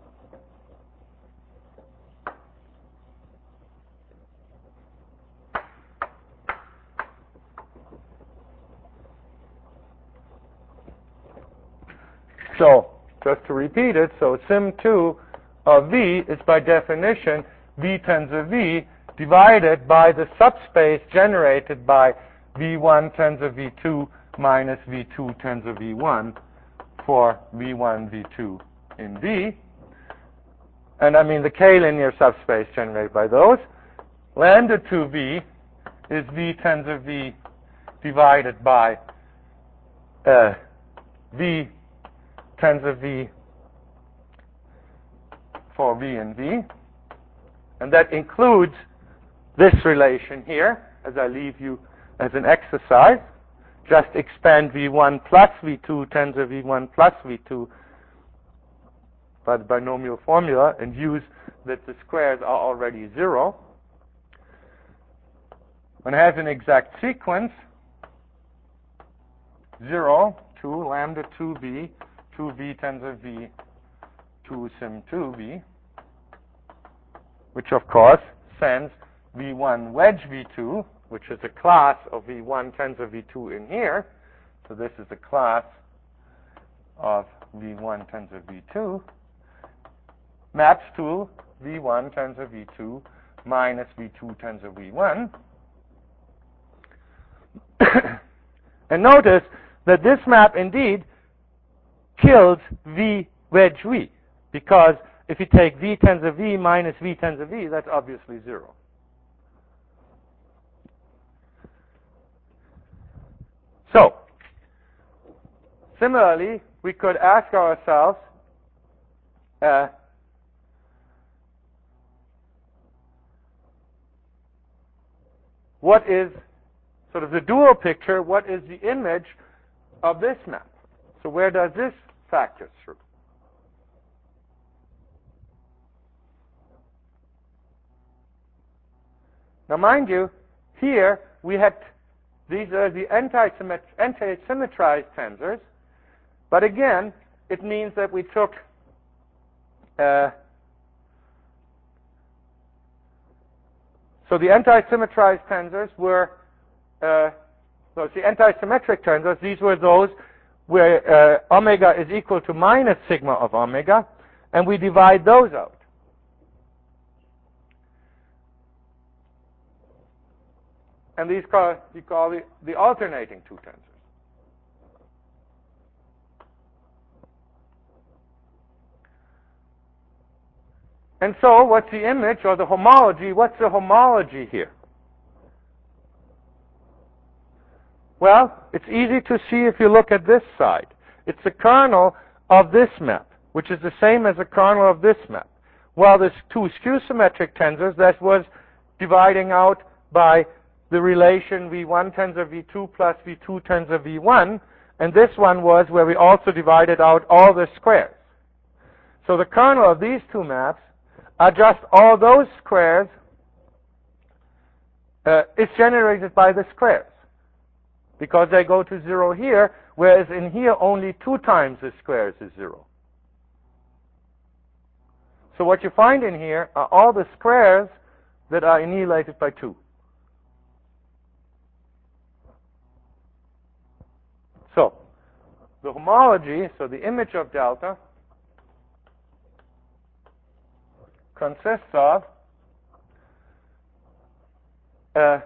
So, just to repeat it, so sim two of V is by definition V tensor V divided by the subspace generated by v one tensor v two minus v two tensor v one for v one, v two in V. And I mean the k-linear subspace generated by those. Lambda two V is v tensor v divided by uh, v tensor v for v in V. And that includes this relation here, as I leave you as an exercise. Just expand v one plus v two tensor v one plus v two by the binomial formula and use that the squares are already zero. When it has an exact sequence, zero, two, lambda two v, two v tensor v, two sim two v, which of course sends v one wedge v two, which is a class of v one tensor v two in here. So this is a class of v one tensor v two, maps to v one tensor v two minus v two tensor v one. And notice that this map indeed kills v wedge v, because if you take v tensor v minus v tensor v, that's obviously zero. So, similarly, we could ask ourselves, uh, what is sort of the dual picture, what is the image of this map? So where does this factor through? Now mind you, here we had, these are the anti-symmet- anti-symmetrized tensors, but again, it means that we took uh, so the anti-symmetrized tensors were uh, so the anti-symmetric tensors, these were those where uh, omega is equal to minus sigma of omega, and we divide those out. And these call, we call the, the alternating two tensors. And so, what's the image or the homology? What's the homology here? Well, it's easy to see if you look at this side. It's the kernel of this map, which is the same as the kernel of this map. Well, there's two skew-symmetric tensors that was dividing out by the relation v one tensor v two plus v two tensor v one, and this one was where we also divided out all the squares. So the kernel of these two maps are just all those squares uh, is generated by the squares, because they go to zero here, whereas in here only two times the squares is zero. So what you find in here are all the squares that are annihilated by two. So, the homology, so the image of delta, consists of uh,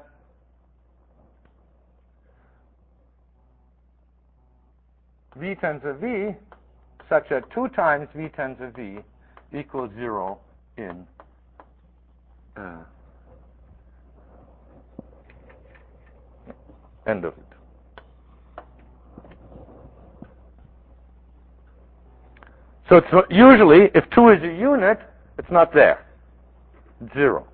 v tensor v such that two times v tensor v equals zero in uh, end of it. So it's usually, if two is a unit, it's not there. It's zero.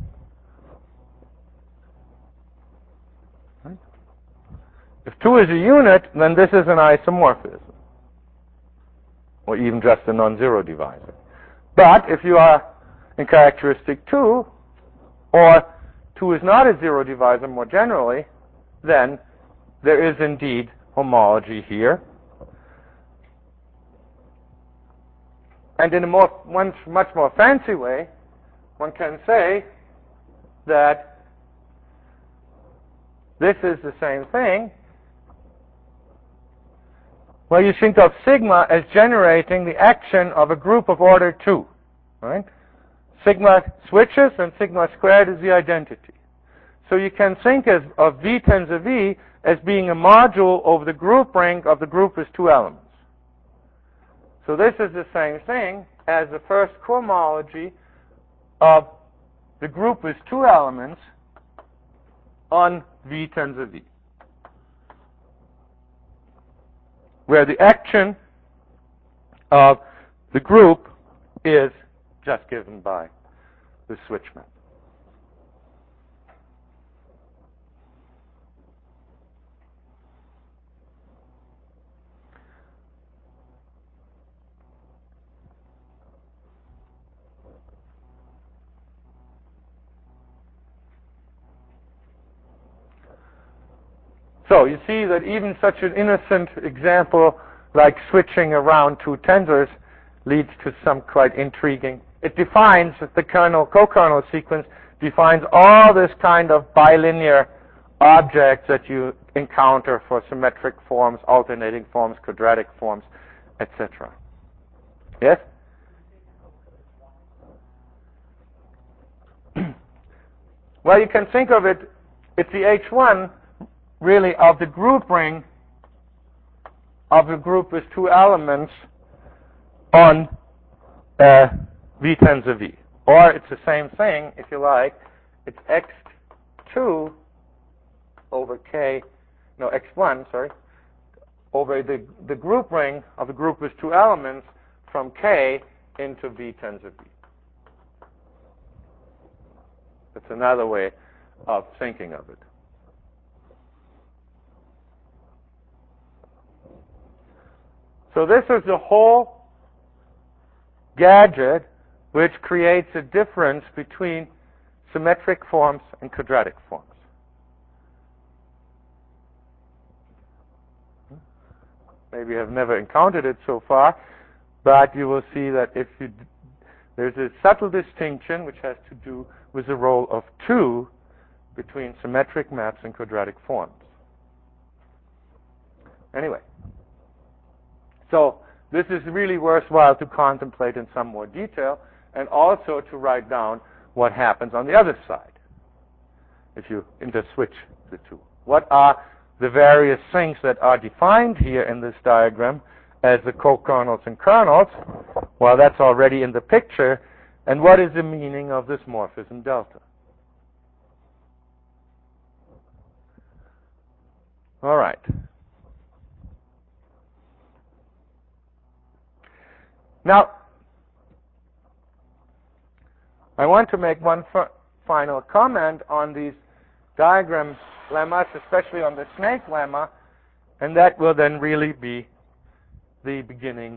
Right? If two is a unit, then this is an isomorphism, or even just a non-zero divisor. But if you are in characteristic two, or two is not a zero divisor more generally, then there is indeed homology here. And in a more, one much more fancy way, one can say that this is the same thing, where you think of sigma as generating the action of a group of order two. Right? Sigma switches and sigma squared is the identity. So you can think of, of V tensor V as being a module over the group ring of the group with two elements. So this is the same thing as the first cohomology of the group with two elements on V tensor V, where the action of the group is just given by the switch map. So you see that even such an innocent example like switching around two tensors leads to some quite intriguing. It defines the kernel, co-kernel sequence, defines all this kind of bilinear objects that you encounter for symmetric forms, alternating forms, quadratic forms, et cetera. Yes? Well, you can think of it, it's the H one really of the group ring of the group with two elements on uh, V tensor V. Or it's the same thing, if you like. It's X two over K, no, X one, sorry, over the, the group ring of the group with two elements from K into V tensor V. That's another way of thinking of it. So this is the whole gadget which creates a difference between symmetric forms and quadratic forms. Maybe you have never encountered it so far, but you will see that if you d- there's a subtle distinction which has to do with the role of two between symmetric maps and quadratic forms. Anyway. So this is really worthwhile to contemplate in some more detail and also to write down what happens on the other side if you interswitch the two. What are the various things that are defined here in this diagram as the co-kernels and kernels? Well, that's already in the picture. And what is the meaning of this morphism delta? All right. Now, I want to make one f- final comment on these diagram lemmas, especially on the snake lemma, and that will then really be the beginning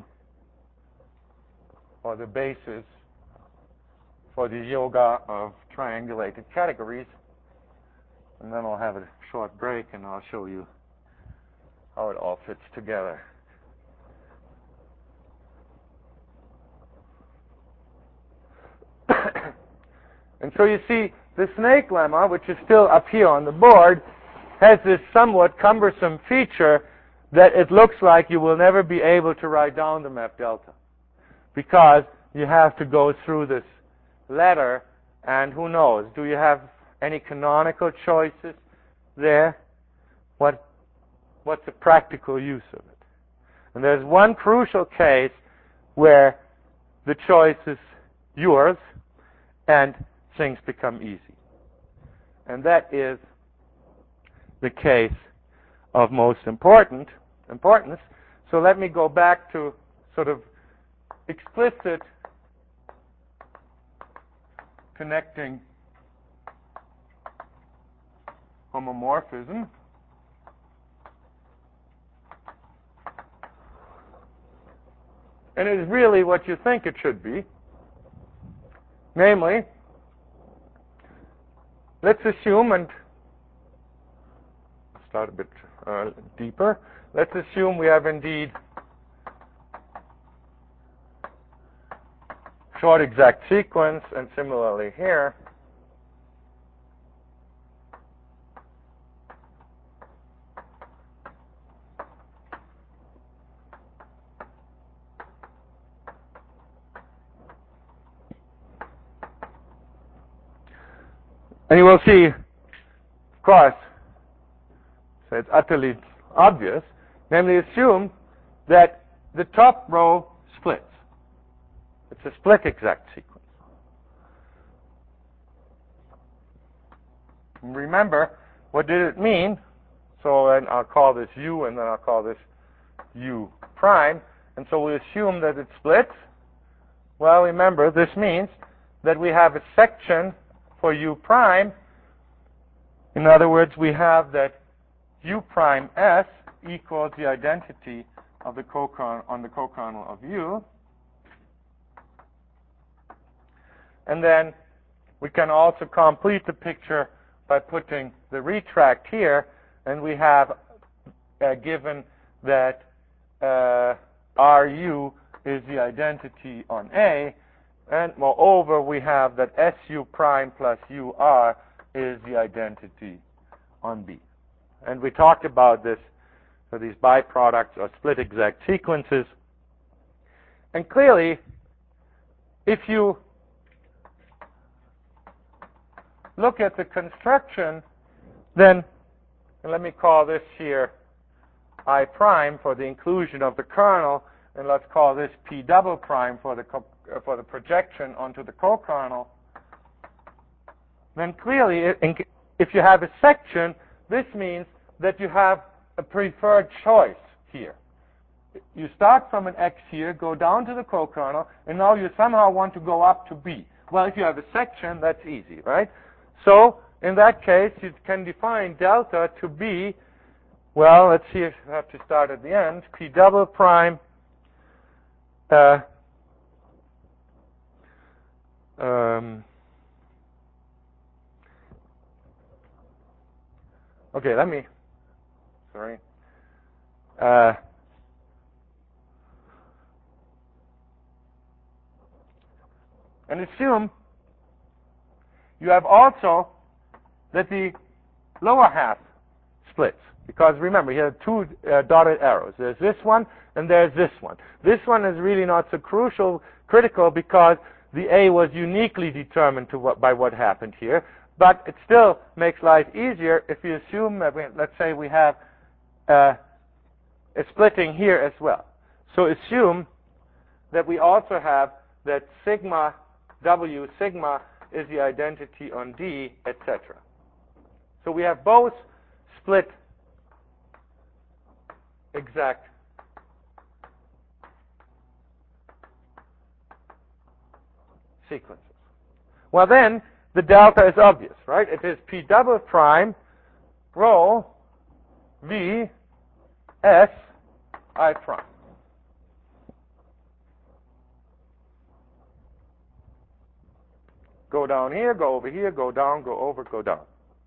or the basis for the yoga of triangulated categories. And then I'll have a short break and I'll show you how it all fits together. And so you see, the snake lemma, which is still up here on the board, has this somewhat cumbersome feature that it looks like you will never be able to write down the map delta, because you have to go through this letter, and who knows, do you have any canonical choices there? What, what's the practical use of it? And there's one crucial case where the choice is yours, and things become easy. And that is the case of most important importance. So let me go back to sort of explicit connecting homomorphism. And it is really what you think it should be. Namely, let's assume, and start a bit uh, deeper, let's assume we have indeed short exact sequence, and similarly here, and you will see course, so it's utterly obvious, namely assume that the top row splits. It's a split exact sequence. Remember, what did it mean? So then I'll call this U, and then I'll call this U prime. And so we assume that it splits. Well, remember, this means that we have a section for U prime. In other words, we have that U prime S equals the identity of the cokernel on the cokernel of U. And then we can also complete the picture by putting the retract here, and we have uh, given that uh, R U is the identity on A, and moreover we have that S U prime plus U R is the identity on B. And we talked about this, so these byproducts or split exact sequences. And clearly, if you look at the construction, then and let me call this here I prime for the inclusion of the kernel, and let's call this P double prime for the co uh, for the projection onto the cokernel. Then clearly, if you have a section, this means that you have a preferred choice here. You start from an X here, go down to the cokernel, and now you somehow want to go up to B. Well, if you have a section, that's easy, right? So, in that case, you can define delta to be, well, let's see if I have to start at the end, P double prime, uh, um, okay, let me, sorry, uh, and assume you have also that the lower half splits. Because remember, here are two uh, dotted arrows. There's this one, and there's this one. This one is really not so crucial, critical, because the A was uniquely determined to what, by what happened here. But it still makes life easier if you assume that, we, let's say we have uh, a splitting here as well. So assume that we also have that sigma W sigma is the identity on D, et cetera. So we have both split exact sequences. Well, then the delta is obvious, right? It is P double prime rho V S I prime. Go down here, go over here, go down, go over, go down.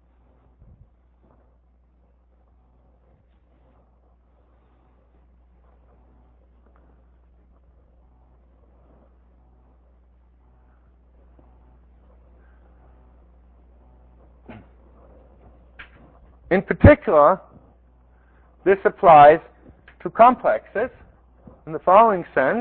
In particular, this applies to complexes in the following sense.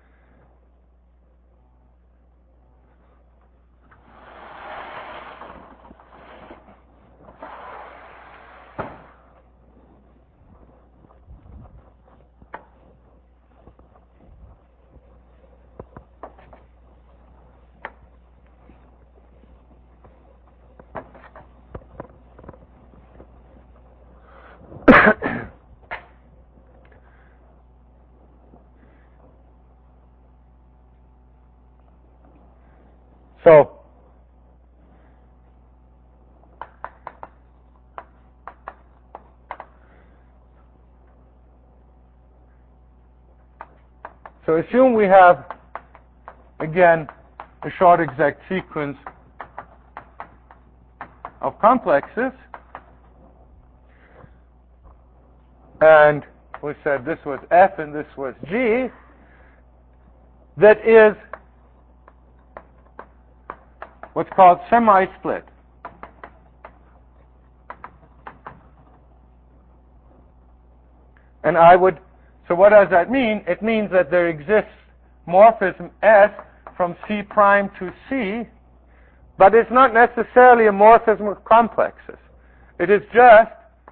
So, so assume we have, again, a short exact sequence of complexes. And we said this was F and this was G. That is what's called semi-split. And I would, so what does that mean? It means that there exists morphism S from C prime to C, but it's not necessarily a morphism of complexes. It is just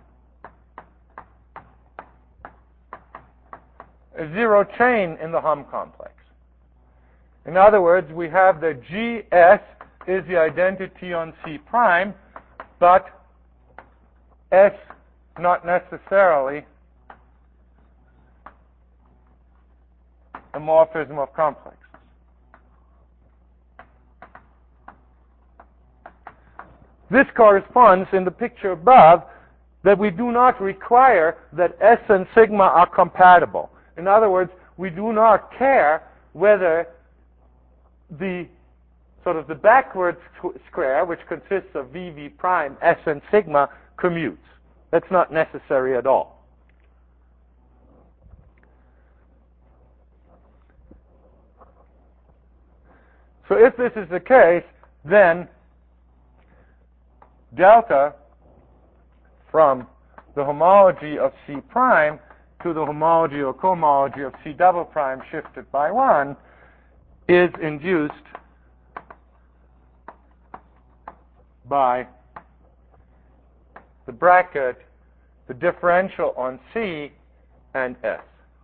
a zero chain in the Hom complex. In other words, we have the G S is the identity on C prime, but S not necessarily a morphism of complexes. This corresponds in the picture above that we do not require that S and sigma are compatible. In other words, we do not care whether the sort of the backwards square, which consists of V, V prime, S, and sigma, commutes. That's not necessary at all. So if this is the case, then delta from the homology of C prime to the homology or cohomology of C double prime shifted by one is induced by the bracket, the differential on C and S.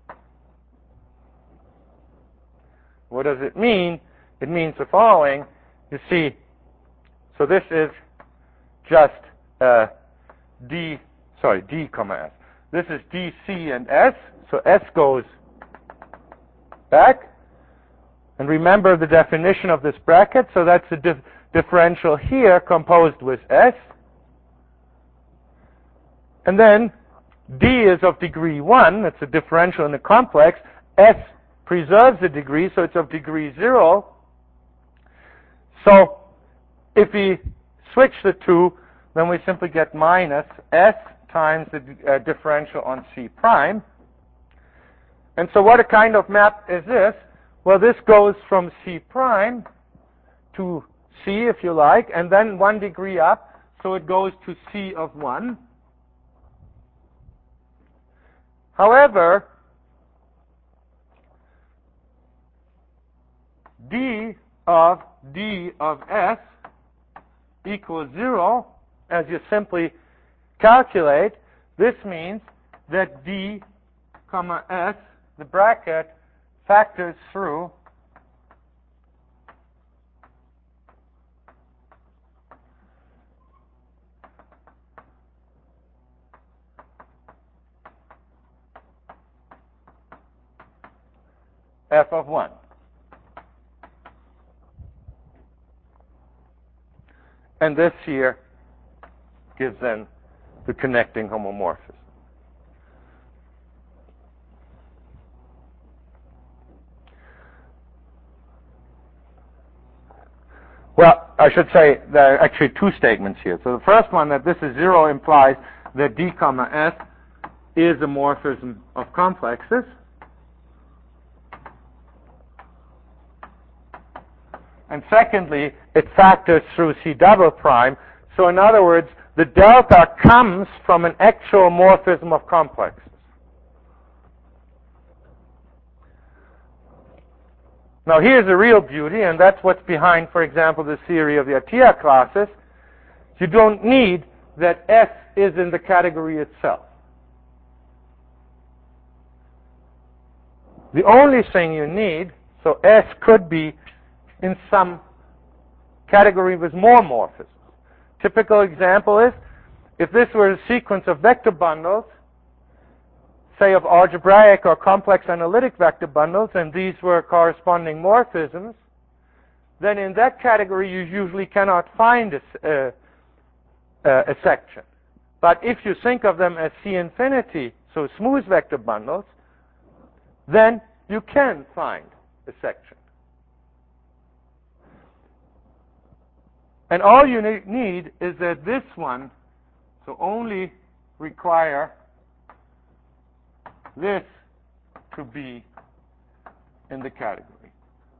What does it mean? It means the following. You see, so this is just uh, D, sorry, D comma S. This is D, C, and S. So S goes back. And remember the definition of this bracket. So that's the dif differential here composed with S. And then D is of degree one. That's a differential in the complex. S preserves the degree, so it's of degree zero. So if we switch the two, then we simply get minus S times the uh, differential on C prime. And so what a kind of map is this? Well, this goes from C prime to C, if you like, and then one degree up, so it goes to C of one. However, D of D of S equals zero, as you simply calculate. This means that D comma S, the bracket, factors through F of one. And this here gives then the connecting homomorphism. Well, I should say there are actually two statements here. So the first one, that this is zero, implies that D comma S is a morphism of complexes. And secondly, it factors through C double prime. So in other words, the delta comes from an actual morphism of complexes. Now here's the real beauty, and that's what's behind, for example, the theory of the Atiyah classes. You don't need that S is in the category itself. The only thing you need, so S could be in some category with more morphisms. Typical example is, if this were a sequence of vector bundles, say of algebraic or complex analytic vector bundles, and these were corresponding morphisms, then in that category you usually cannot find a, uh, uh, a section. But if you think of them as C infinity, so smooth vector bundles, then you can find a section. And all you need is that this one, so only require this to be in the category.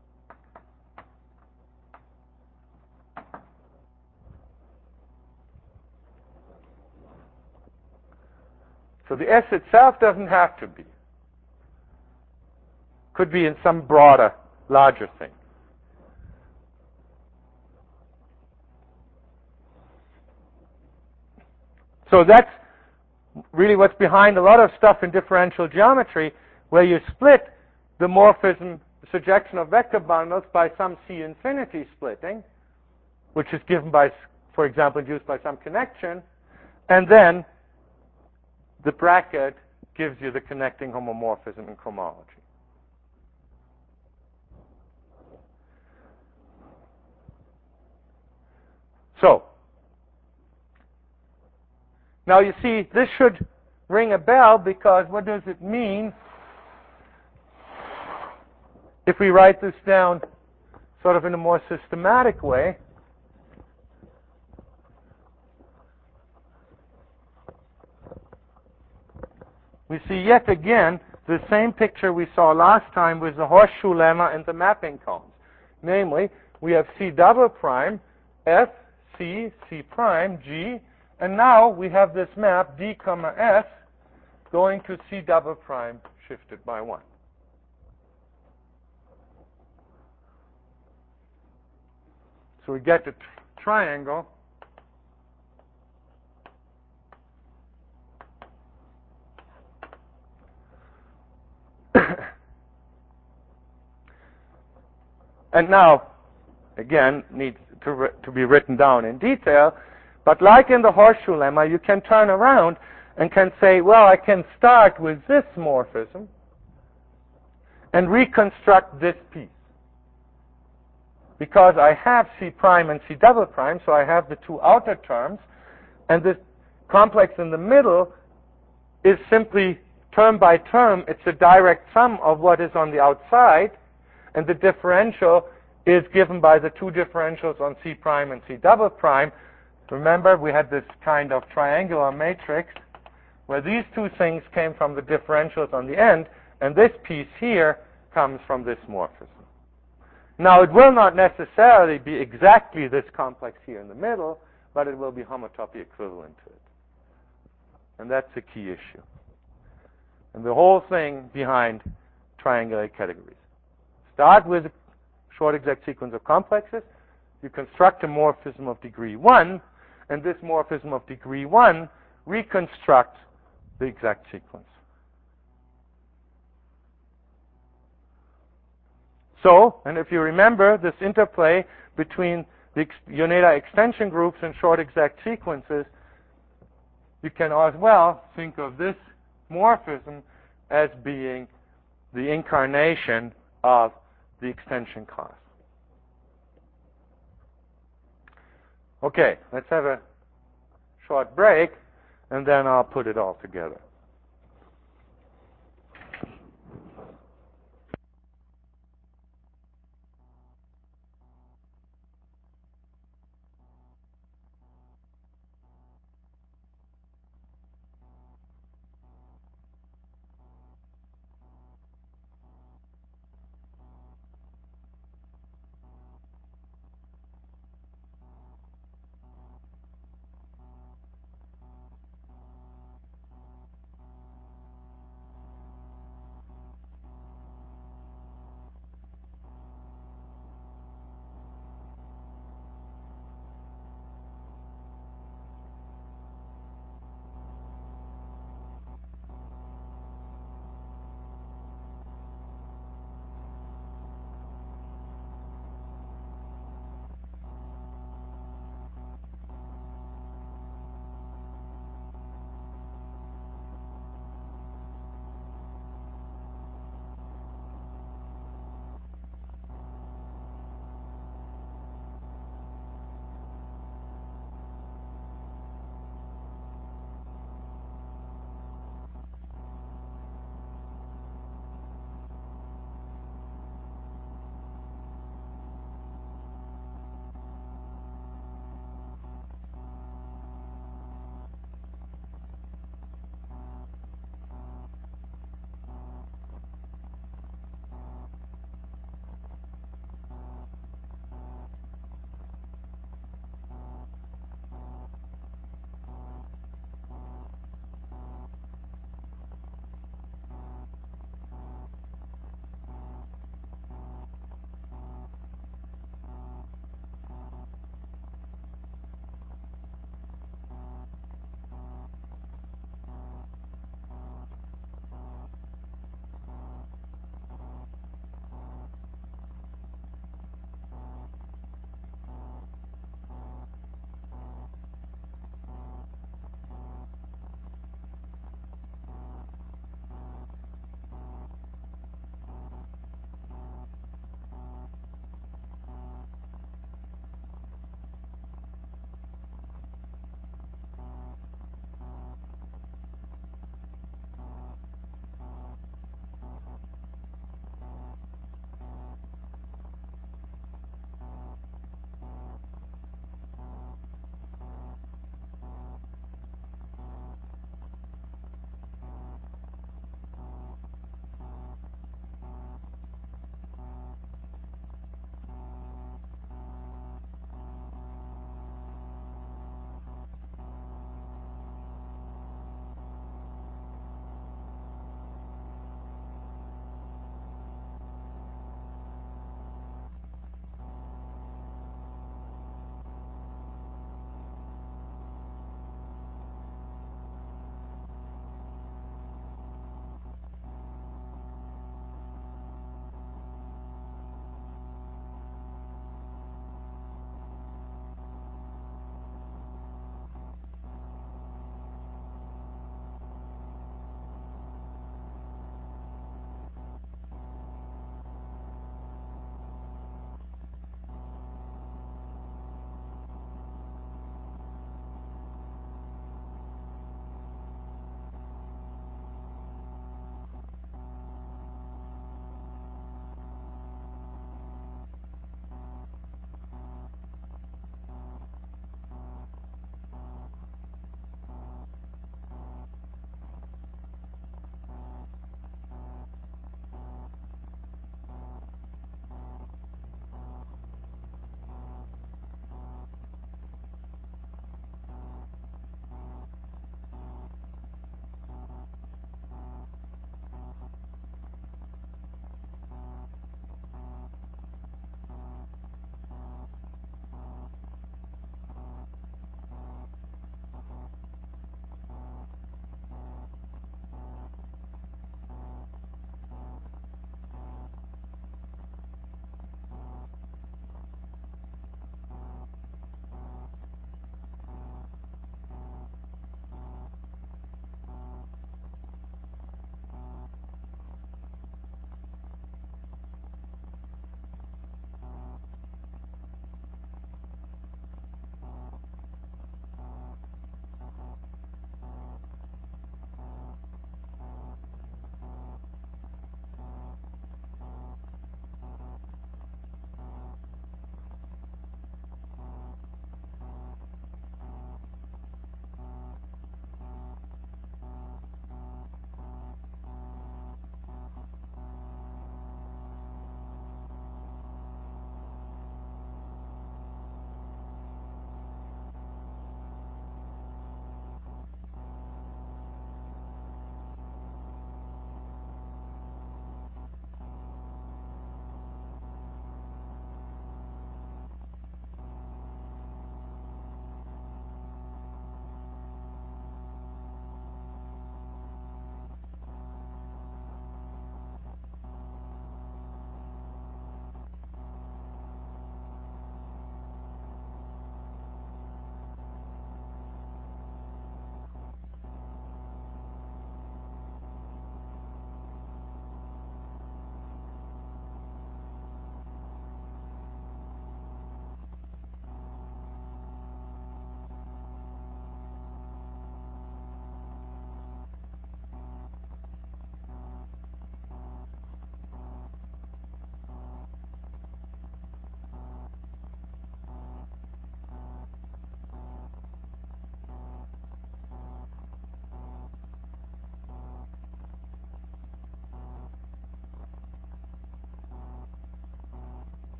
So the S itself doesn't have to be. Could be in some broader, larger thing. So that's really what's behind a lot of stuff in differential geometry, where you split the morphism, the surjection of vector bundles, by some C infinity splitting, which is given by, for example, induced by some connection, and then the bracket gives you the connecting homomorphism in cohomology. So, now you see, this should ring a bell, because what does it mean if we write this down sort of in a more systematic way? We see yet again the same picture we saw last time with the horseshoe lemma and the mapping cones. Namely, we have C double prime, F, C, C prime, G, and now we have this map D comma S going to C double prime shifted by one. So we get a tr triangle and now, again, needs to, to be written down in detail. But like in the horseshoe lemma, you can turn around and can say, well, I can start with this morphism and reconstruct this piece. Because I have C prime and C double prime, so I have the two outer terms, and this complex in the middle is simply term by term. It's a direct sum of what is on the outside, and the differential is given by the two differentials on C prime and C double prime. Remember, we had this kind of triangular matrix where these two things came from the differentials on the end, and this piece here comes from this morphism. Now, it will not necessarily be exactly this complex here in the middle, but it will be homotopy equivalent to it. And that's a key issue. And the whole thing behind triangular categories. Start with a short exact sequence of complexes. You construct a morphism of degree one, and this morphism of degree one reconstructs the exact sequence. So, and if you remember this interplay between the ex Yoneda extension groups and short exact sequences, you can as well think of this morphism as being the incarnation of the extension class. Okay, let's have a short break, and then I'll put it all together.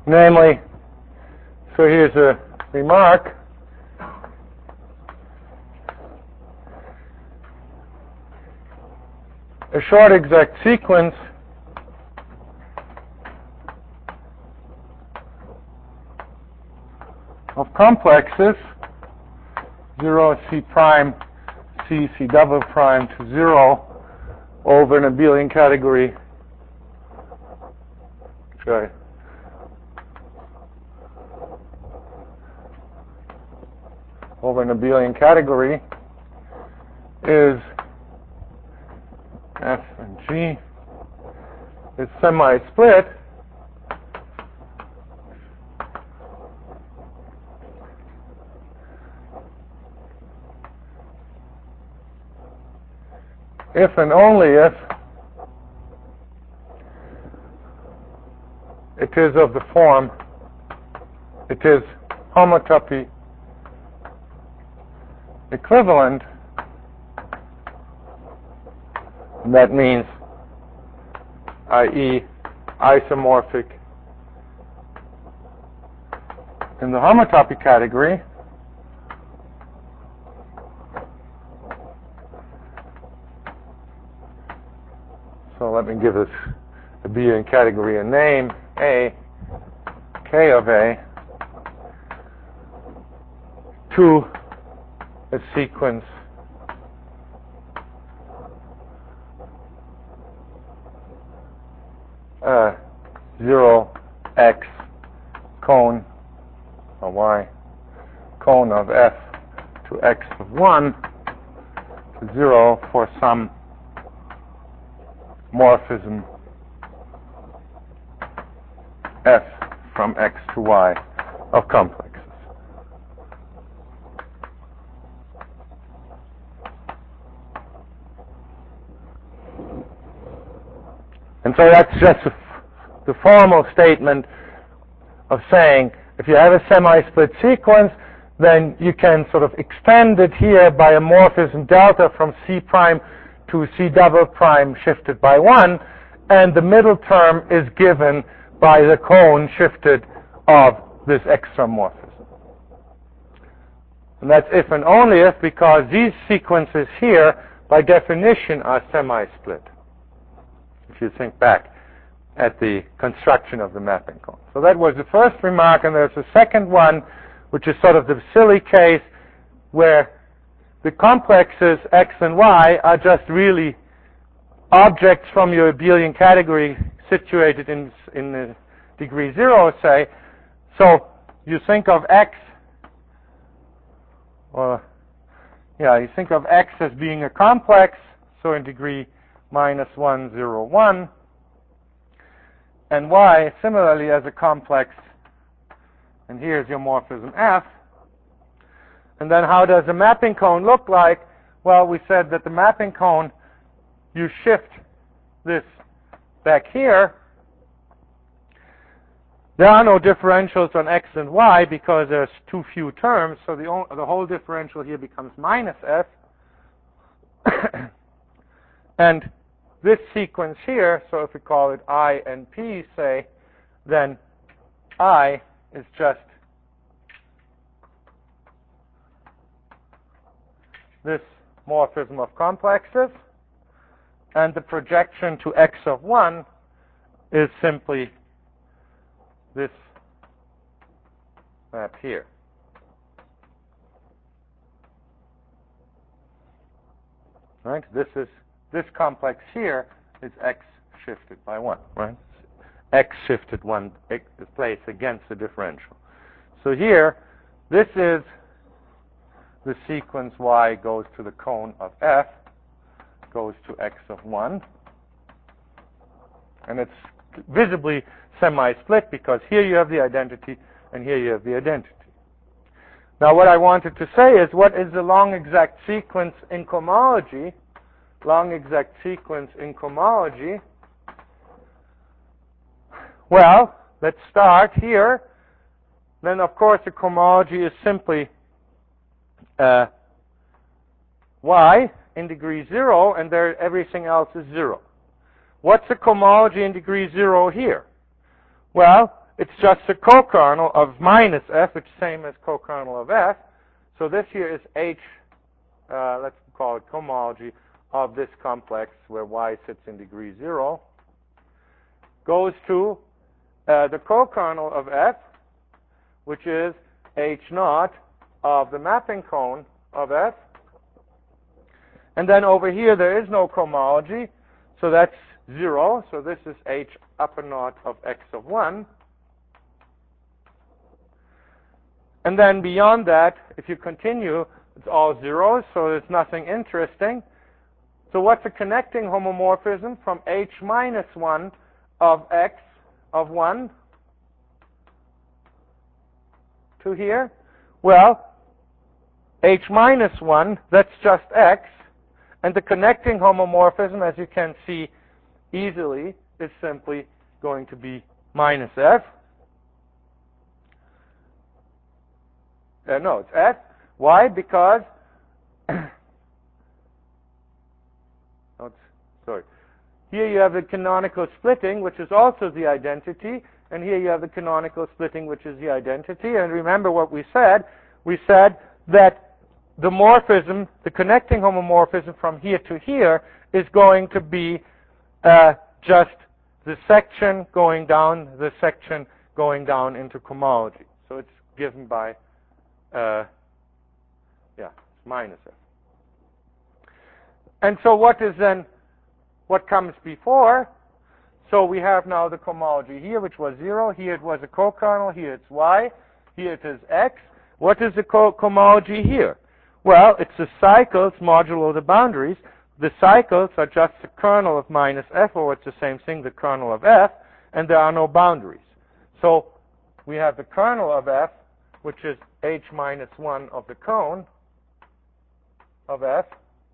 Namely, so here's a remark. A short exact sequence of complexes, zero, C prime, C, C double prime to zero over an abelian category. Sorry. Over an abelian category is F and G is semi-split if and only if it is of the form, it is homotopy equivalent. And that means, that is, isomorphic in the homotopy category. So let me give this abelian category a name, A, K of A, to a sequence uh, zero x cone or y cone of f to x of one to zero for some morphism f from x to y of complexes. And so that's just the formal statement of saying if you have a semi-split sequence, then you can sort of extend it here by a morphism delta from C prime to C double prime shifted by one, and the middle term is given by the cone shifted of this extra morphism. And that's if and only if, because these sequences here, by definition, are semi-split, if you think back at the construction of the mapping cone. So that was the first remark, and there's a second one, which is sort of the silly case where the complexes x and y are just really objects from your abelian category situated in, in the degree zero, say. So you think of x, or yeah, you think of x as being a complex, so in degree minus one, zero, one, and y similarly as a complex, and here's your morphism f. And then how does the mapping cone look like? Well, we said that the mapping cone, you shift this back here. There are no differentials on x and y because there's too few terms, so the, o- the whole differential here becomes minus f. And this sequence here, so if we call it I and P, say, then I is just this morphism of complexes, and the projection to x of one is simply this map here. Right? This is this complex here is x shifted by one, right? X shifted one x place against the differential. So here, this is the sequence y goes to the cone of f, goes to x of one. And it's visibly semi-split because here you have the identity and here you have the identity. Now what I wanted to say is, what is the long exact sequence in cohomology? Long exact sequence in cohomology. Well, let's start here. Then of course the cohomology is simply uh, y in degree zero, and there everything else is zero. What's the cohomology in degree zero here? Well, it's just a co-kernel of minus f, which is same as co-kernel of f. So this here is H, uh, let's call it cohomology of this complex where y sits in degree zero, goes to uh, the co-kernel of f, which is H naught of the mapping cone of f. And then over here there is no cohomology, so that's zero. So this is H upper naught of x of one. And then beyond that, if you continue, it's all zeros, so there's nothing interesting. So what's a connecting homomorphism from H minus one of x of one to here? Well, H minus one, that's just x. And the connecting homomorphism, as you can see easily, is simply going to be minus f. Uh, no, it's f. Why? Because, oh, it's, sorry. Here you have the canonical splitting, which is also the identity. And here you have the canonical splitting, which is the identity. And remember what we said. We said that the morphism, the connecting homomorphism from here to here, is going to be uh, just the section going down, the section going down into cohomology. So it's given by, uh, yeah, it's minus f. And so what is then, what comes before? So we have now the cohomology here, which was zero. Here it was a co-kernel. Here it's y. Here it is x. What is the co cohomology here? Well, it's the cycles modulo the boundaries. The cycles are just the kernel of minus f, or it's the same thing, the kernel of f, and there are no boundaries. So we have the kernel of f, which is h minus one of the cone of f,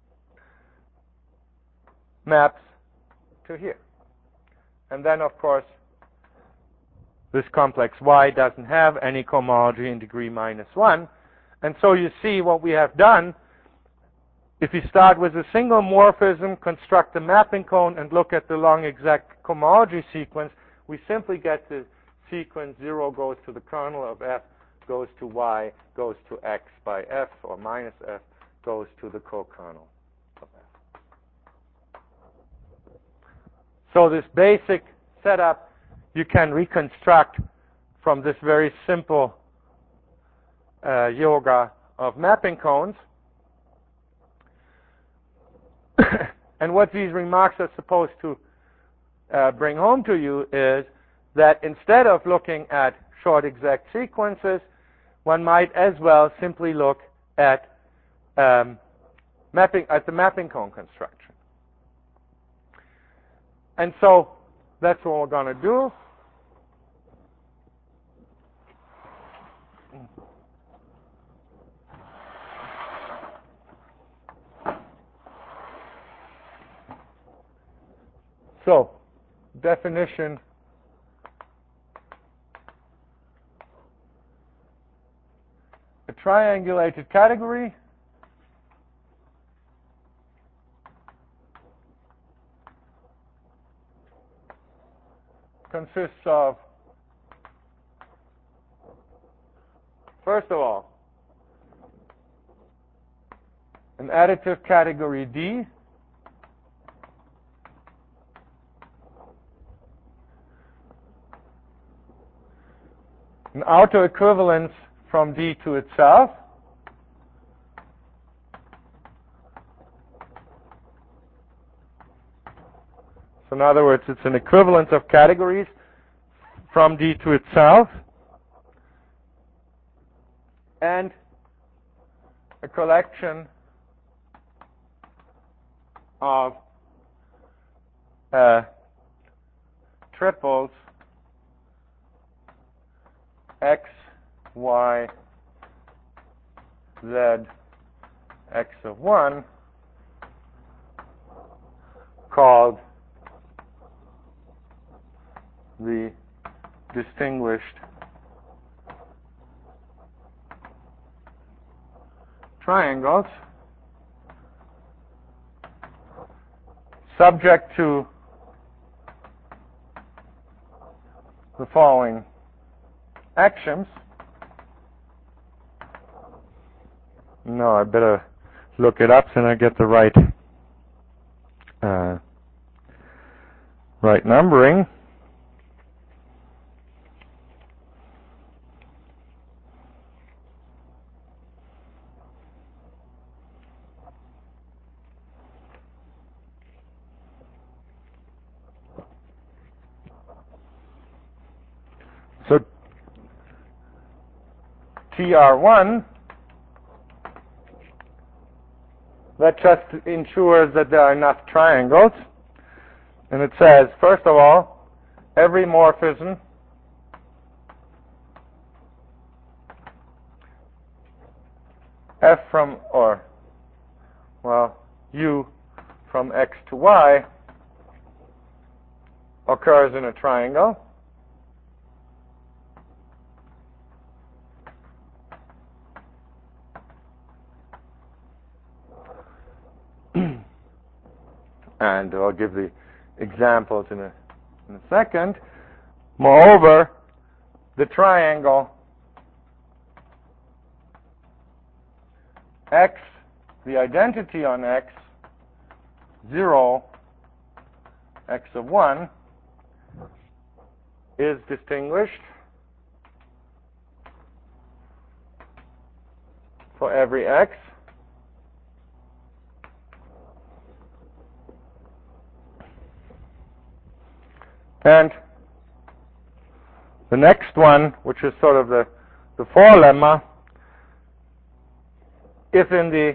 maps to here. And then, of course, this complex y doesn't have any cohomology in degree minus one. And so you see what we have done. If you start with a single morphism, construct the mapping cone, and look at the long exact cohomology sequence, we simply get the sequence zero goes to the kernel of f, goes to y, goes to x by f, or minus f, goes to the co-kernel of f. So this basic setup you can reconstruct from this very simple uh, yoga of mapping cones. And what these remarks are supposed to uh, bring home to you is that instead of looking at short exact sequences, one might as well simply look at um, mapping at the mapping cone construction. And so that's what we're going to do. So, definition a triangulated category consists of, first of all, an additive category D, an autoequivalence from D to itself, so in other words, it's an equivalence of categories from D to itself, and a collection of uh, triples x, y, z, x of one, called the distinguished triangles, subject to the following axioms. No, I better look it up so I get the right uh, right numbering. So T R one, that just ensures that there are enough triangles. And it says, first of all, every morphism f from, or, well, u from x to y occurs in a triangle. And I'll give the examples in a, in a second. Moreover, the triangle x, the identity on x, zero, x of one, is distinguished for every x. And the next one, which is sort of the, the forelemma, if in the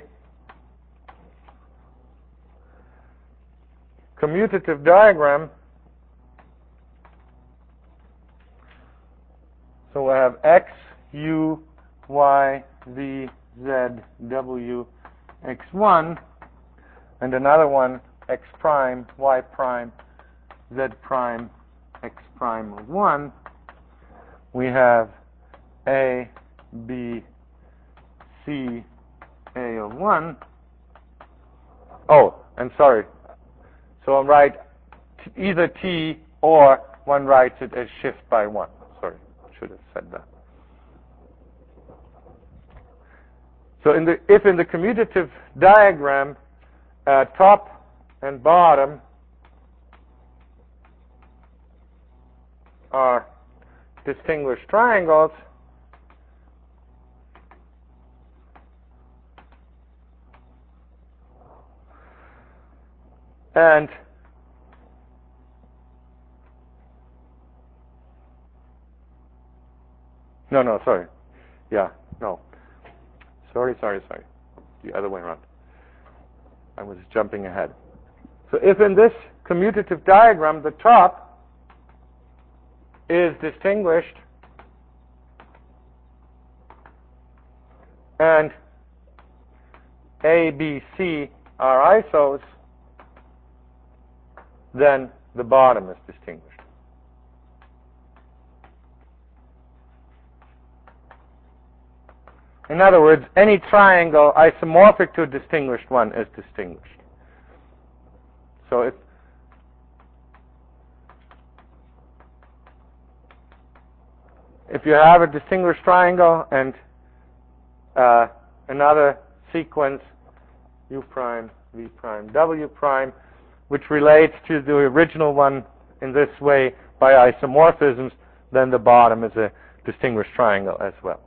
commutative diagram, so we have x, u, y, v, z, w, x one, and another one, x prime, y prime, z prime, x prime of one, we have a, b, c, a of one. Oh, and sorry. So I'm right, either t or one writes it as shift by one. Sorry, should have said that. So in the, if in the commutative diagram, uh, top and bottom are distinguished triangles, and no, no, sorry. Yeah, no. Sorry, sorry, sorry. The other way around. I was jumping ahead. So if in this commutative diagram the top is distinguished and A, B, C are isos, then the bottom is distinguished. In other words, any triangle isomorphic to a distinguished one is distinguished. So if if you have a distinguished triangle and uh, another sequence u prime, v prime, w prime, which relates to the original one in this way by isomorphisms, then the bottom is a distinguished triangle as well.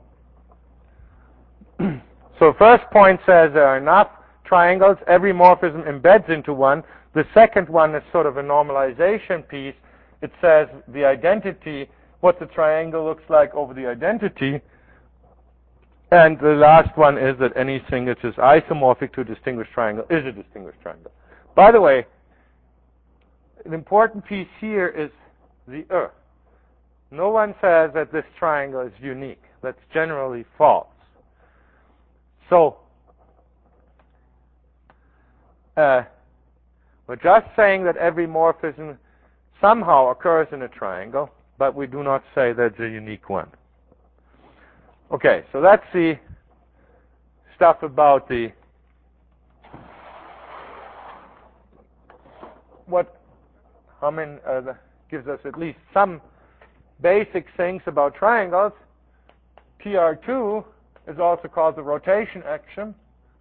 So first point says there are enough triangles. Every morphism embeds into one. The second one is sort of a normalization piece. It says the identity, what the triangle looks like over the identity. And the last one is that anything that is isomorphic to a distinguished triangle is a distinguished triangle. By the way, an important piece here is the er. No one says that this triangle is unique. That's generally false. So, uh, we're just saying that every morphism somehow occurs in a triangle, but we do not say that's a unique one. Okay, so that's the stuff about the what Hamann uh, gives us at least some basic things about triangles, T R two is also called the rotation axiom.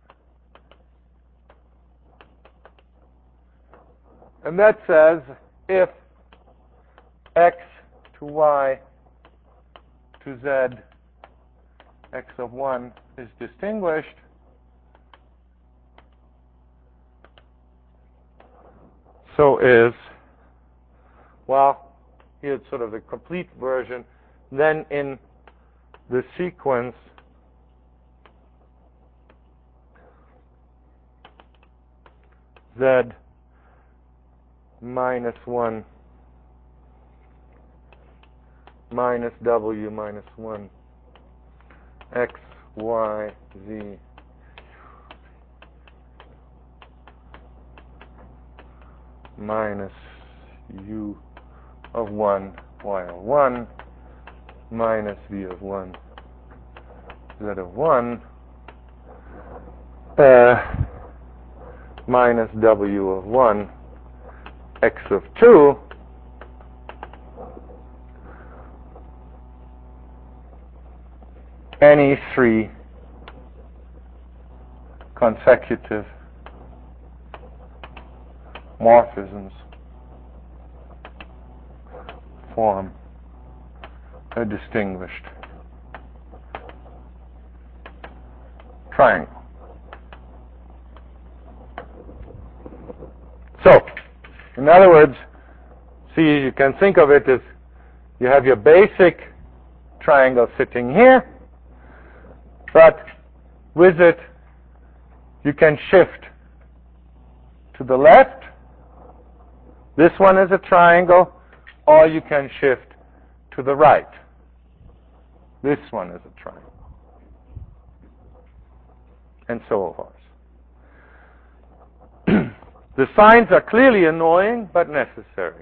And that says if x to y to z x of one is distinguished, so is, well, here's sort of the complete version, then in the sequence z minus one minus w minus one x, y, z minus u of one, y of one minus v of one, z of one uh, minus w of one, x of two any three consecutive morphisms form a distinguished triangle. So, in other words, see, you can think of it as you have your basic triangle sitting here, but with it you can shift to the left. This one is a triangle, or you can shift to the right. This one is a triangle. And so forth. The signs are clearly annoying, but necessary.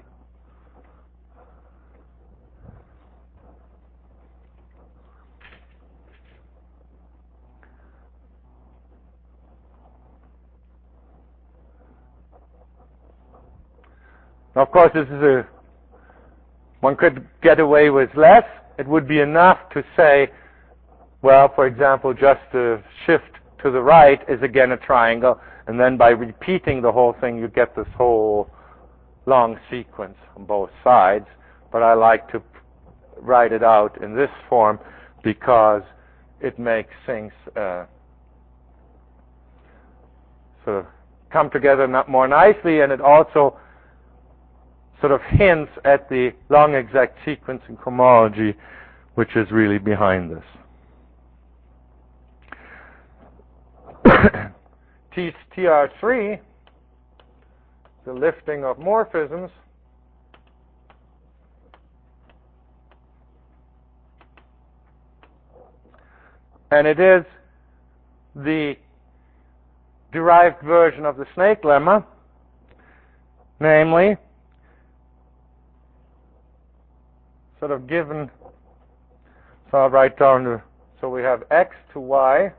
Now, of course, this is a, one could get away with less. It would be enough to say, well, for example, just the shift to the right is again a triangle, and then by repeating the whole thing, you get this whole long sequence on both sides. But I like to write it out in this form because it makes things uh, sort of come together more nicely, and it also sort of hints at the long exact sequence in cohomology, which is really behind this. T R three, the lifting of morphisms, and it is the derived version of the snake lemma, namely, sort of given, so I'll write down the, so we have x to y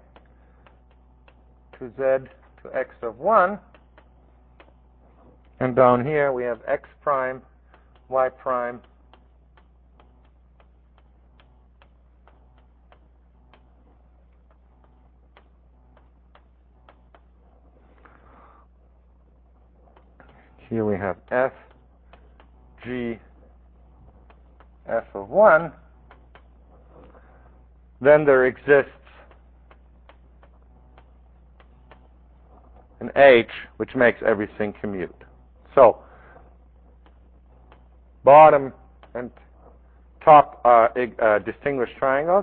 to z to x of one, and down here we have x prime, y prime, here we have f, g, f of one, then there exists an h which makes everything commute. So, bottom and top are uh, distinguished triangles.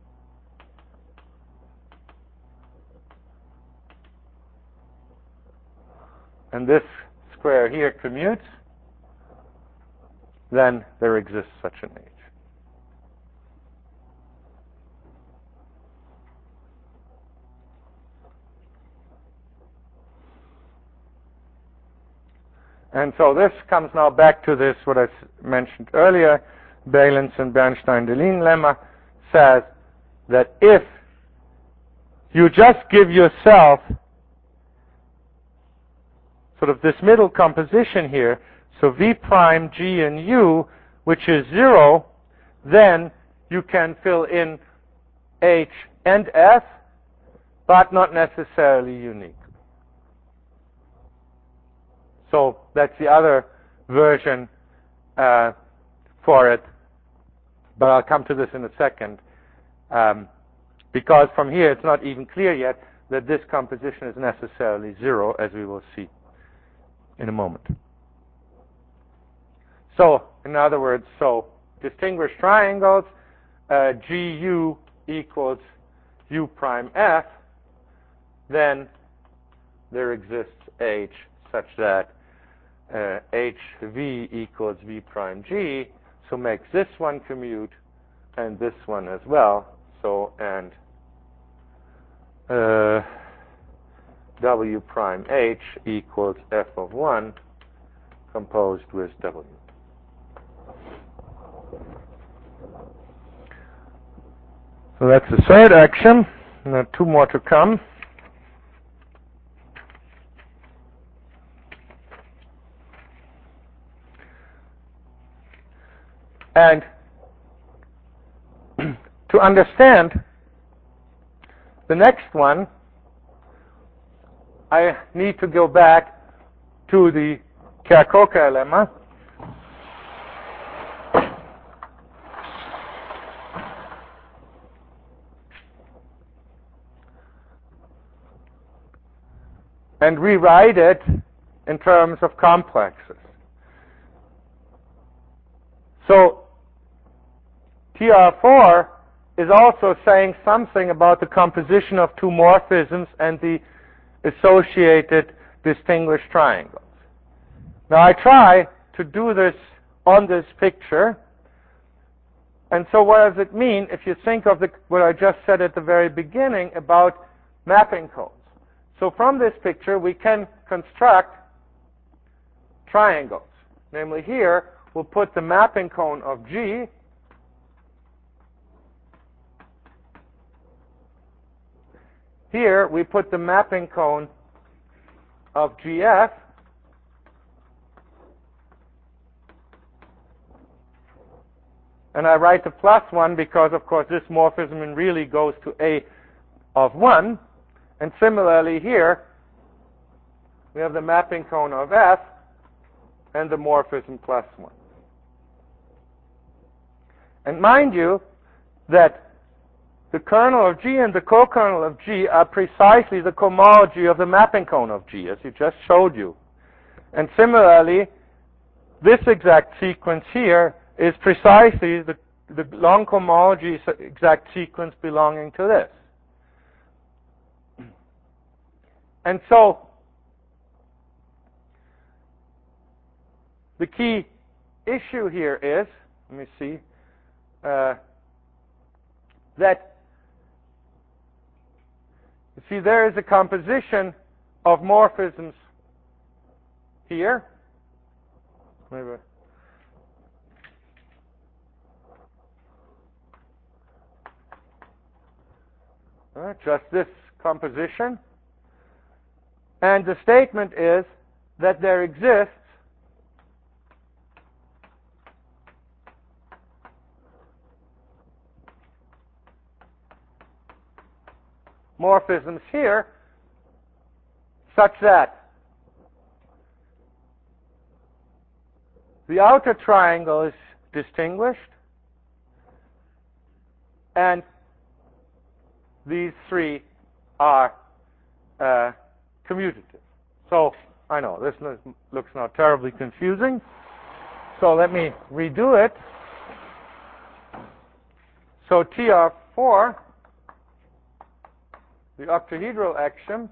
And this square here commutes, then there exists such an h. And so this comes now back to this, what I mentioned earlier, Behlens and Bernstein-Deligne lemma says that if you just give yourself sort of this middle composition here, so V prime, G, and U, which is zero, then you can fill in H and F, but not necessarily unique. So that's the other version uh, for it, but I'll come to this in a second, um, because from here it's not even clear yet that this composition is necessarily zero, as we will see in a moment. So, in other words, so distinguished triangles, uh, G U equals U prime F, then there exists H such that uh, H V equals V prime G, so makes this one commute and this one as well. So, and uh, W prime H equals F of one composed with W. So that's the third axiom. Now two more to come. And to understand the next one, I need to go back to the Kerr-Coker lemma. And rewrite it in terms of complexes. So T R four is also saying something about the composition of two morphisms and the associated distinguished triangles. Now I try to do this on this picture. And so what does it mean if you think of the, what I just said at the very beginning about mapping cones? So from this picture we can construct triangles. Namely here we'll put the mapping cone of G here we put the mapping cone of G F, and I write the plus one because of course this morphism really goes to A of one. And similarly here we have the mapping cone of F and the morphism plus one. And mind you that the kernel of G and the co-kernel of G are precisely the cohomology of the mapping cone of G, as you just showed you. And similarly, this exact sequence here is precisely the, the long cohomology exact sequence belonging to this. And so, the key issue here is, let me see, uh, that, you see, there is a composition of morphisms here. Maybe. Uh, just this composition. And the statement is that there exists morphisms here such that the outer triangle is distinguished and these three are uh, commutative. So I know this looks now terribly confusing. So let me redo it. So T R four, the octahedral axiom,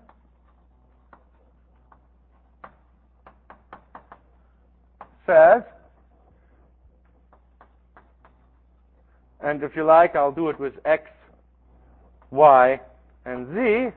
says, and if you like, I'll do it with X, Y, and Z,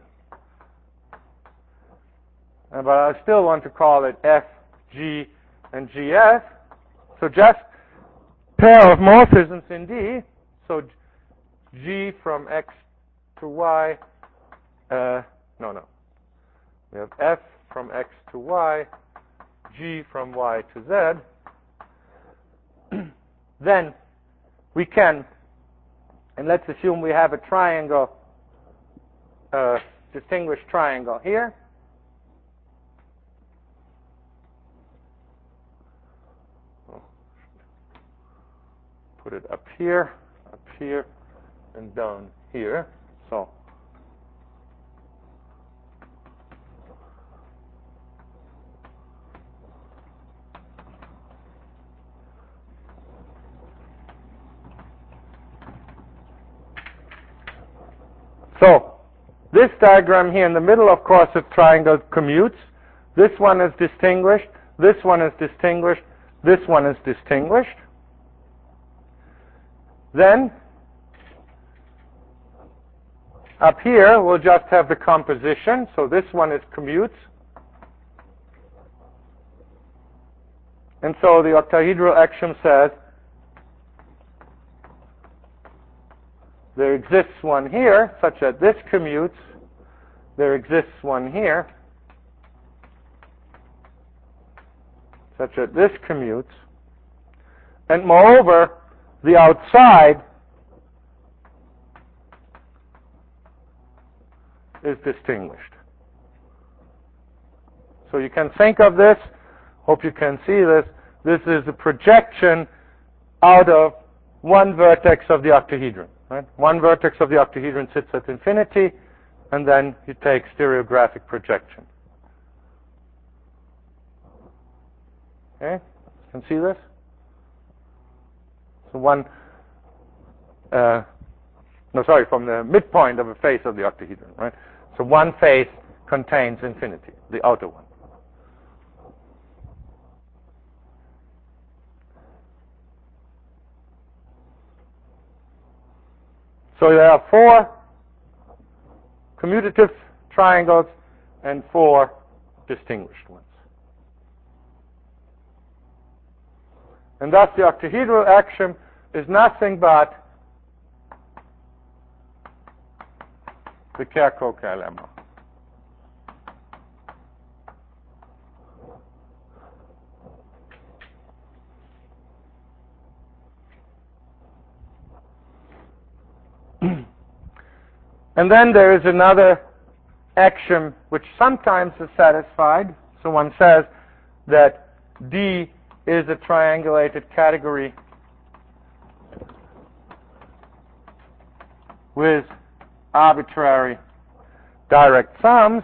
but I still want to call it F, G, and G F. So just pair of morphisms in D. So G from X to Y. Uh, no, no. We have F from X to Y, G from Y to Z. Then we can, and let's assume we have a triangle, a distinguished triangle here. Put it up here, up here, and down here. So So this diagram here in the middle, of course, the triangle commutes. This one is distinguished. This one is distinguished. This one is distinguished. Then, up here, we'll just have the composition. So this one is commutes. And so the octahedral axiom says there exists one here, such that this commutes. There exists one here, such that this commutes. And moreover, the outside is distinguished. So you can think of this, hope you can see this, this is a projection out of one vertex of the octahedron. Right? One vertex of the octahedron sits at infinity, and then you take stereographic projection. Okay? You can see this? So one, uh, no, sorry, from the midpoint of a face of the octahedron, right? So one face contains infinity, the outer one. So there are four commutative triangles and four distinguished ones. And thus the octahedral axiom is nothing but the Kerr-Coker lemma. And then there is another axiom which sometimes is satisfied. So one says that D is a triangulated category with arbitrary direct sums.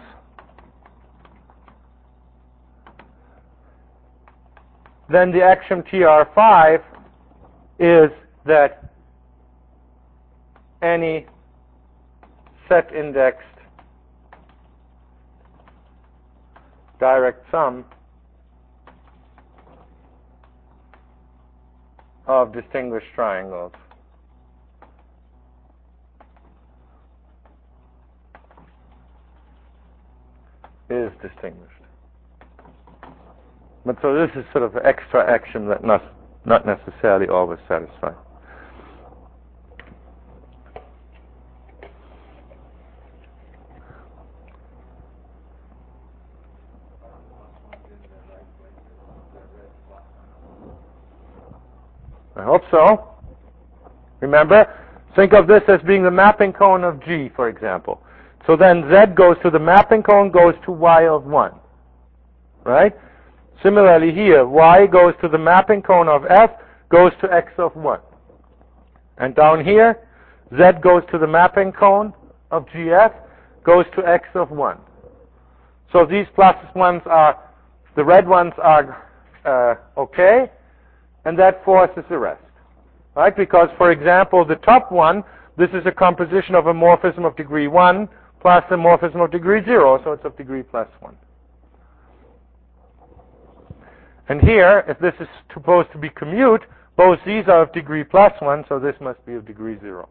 Then the axiom T R five is that any set indexed direct sum of distinguished triangles is distinguished. But so this is sort of an extra axiom that not, not necessarily always satisfies. I hope so. Remember, think of this as being the mapping cone of G, for example. So then Z goes to the mapping cone, goes to Y of one. Right? Similarly here, Y goes to the mapping cone of F, goes to X of one. And down here, Z goes to the mapping cone of G F, goes to X of one. So these pluses ones are, the red ones are uh, okay, and that forces the rest. Right? Because, for example, the top one, this is a composition of a morphism of degree one plus a morphism of degree zero, so it's of degree plus one. And here, if this is supposed to be commute, both these are of degree plus one, so this must be of degree zero.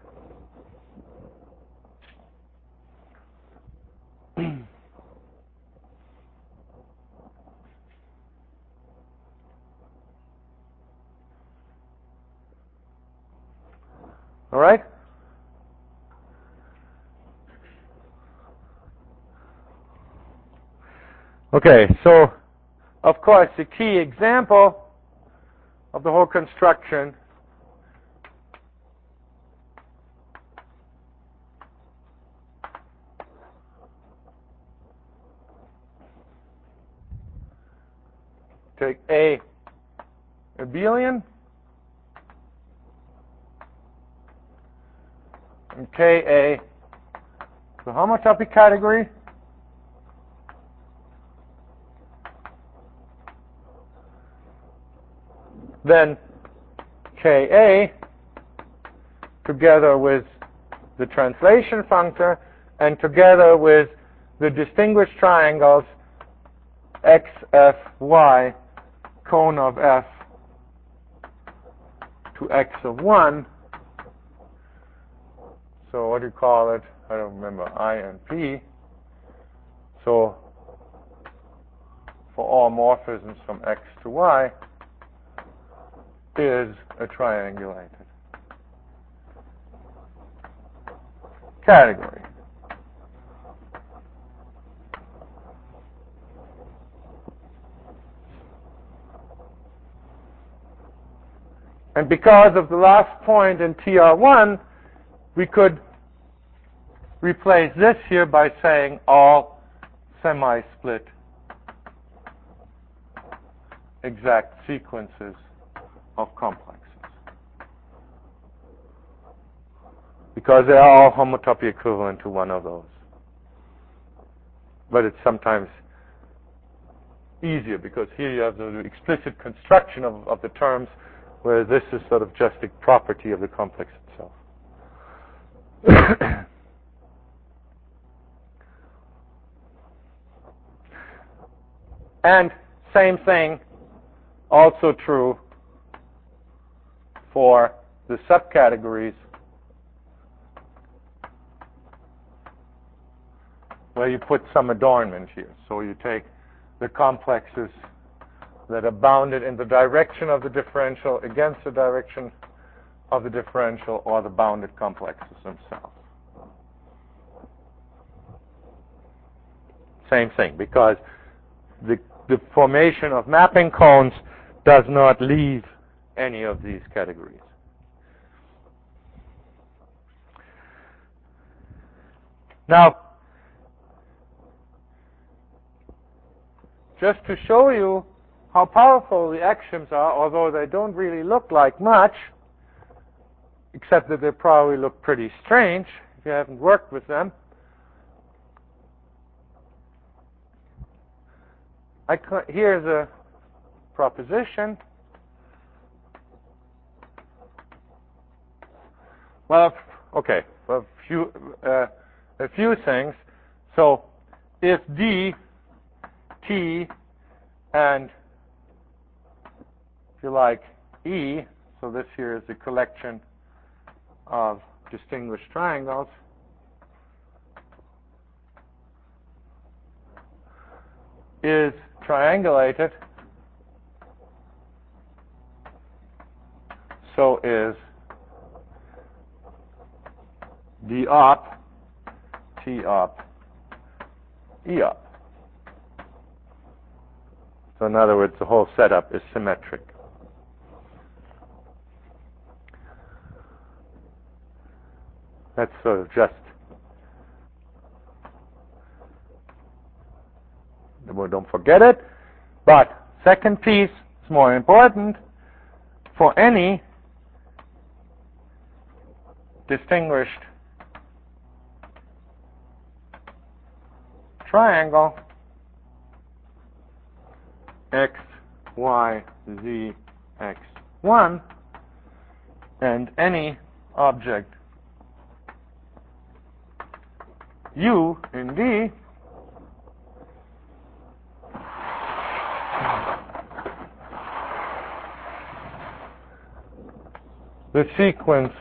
All right? Okay, so of course the key example of the whole construction take A abelian and K A the homotopy category. Then K A together with the translation functor and together with the distinguished triangles X, F, Y, cone of F to X of one. So what do you call it? I don't remember. I and P. So for all morphisms from X to Y is a triangulated category. And because of the last point in T R one, we could replace this here by saying all semi-split exact sequences of complexes, because they are all homotopy equivalent to one of those. But it's sometimes easier because here you have the explicit construction of, of the terms, where this is sort of just a property of the complex itself. And same thing also true for the subcategories where you put some adornment here. So you take the complexes that are bounded in the direction of the differential against the direction of the differential, or the bounded complexes themselves. Same thing, because the, the formation of mapping cones does not leave any of these categories. Now, just to show you how powerful the axioms are, although they don't really look like much, except that they probably look pretty strange if you haven't worked with them. I here's a proposition. Well, okay, a few, uh, a few things. So, if D, T, and if you like, E, so this here is a collection of distinguished triangles, is triangulated, so is D op, T op, E op. So in other words, the whole setup is symmetric. That's sort of just, well, don't forget it. But second piece is more important. For any distinguished triangle, X, Y, Z, X, one, and any object U in D, the sequence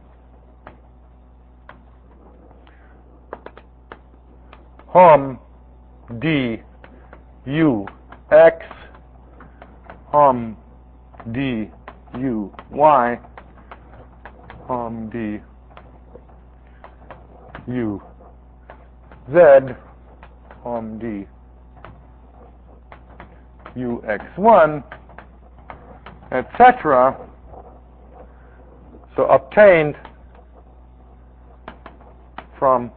hom D U X hom D U Y hom D U Z hom D U X one, et cetera. So obtained from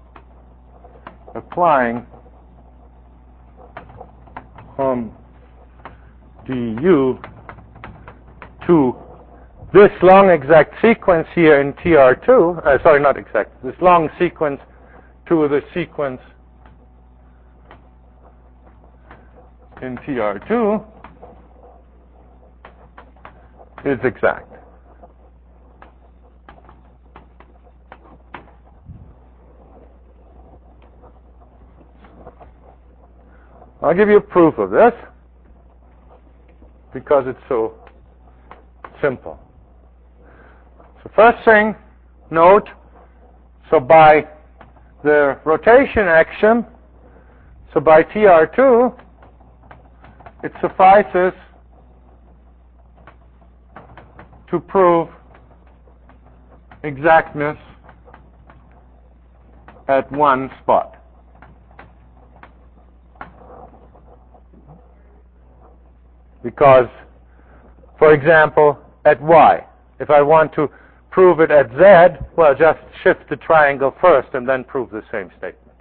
applying hom du to this long exact sequence here in T R two, uh, sorry, not exact, this long sequence to the sequence in T R two is exact. I'll give you a proof of this because it's so simple. So first thing, note, so by the rotation axiom, so by T R two, it suffices to prove exactness at one spot. Because, for example, at y, if I want to prove it at z, well, just shift the triangle first and then prove the same statement.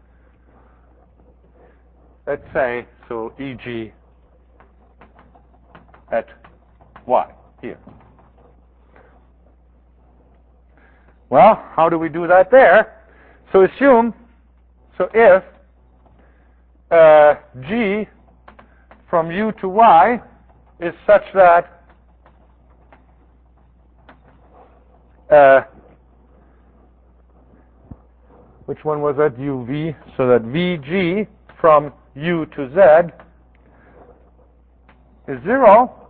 Let's say, so E G at y, here. Well, how do we do that there? So assume, so if uh, G from u to y is such that uh, which one was that? U V, so that V G from u to z is zero,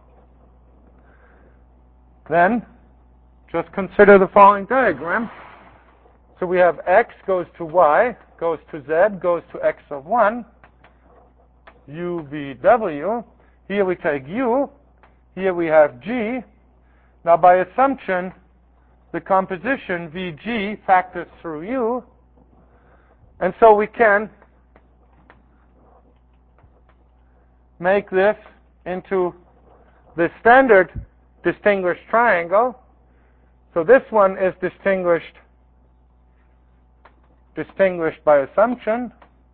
then just consider the following diagram. So we have x goes to y, goes to z, goes to x of one, u, v, w. Here we take u. Here we have g. Now by assumption, the composition vg factors through u. And so we can make this into the standard distinguished triangle. So this one is distinguished distinguished by assumption.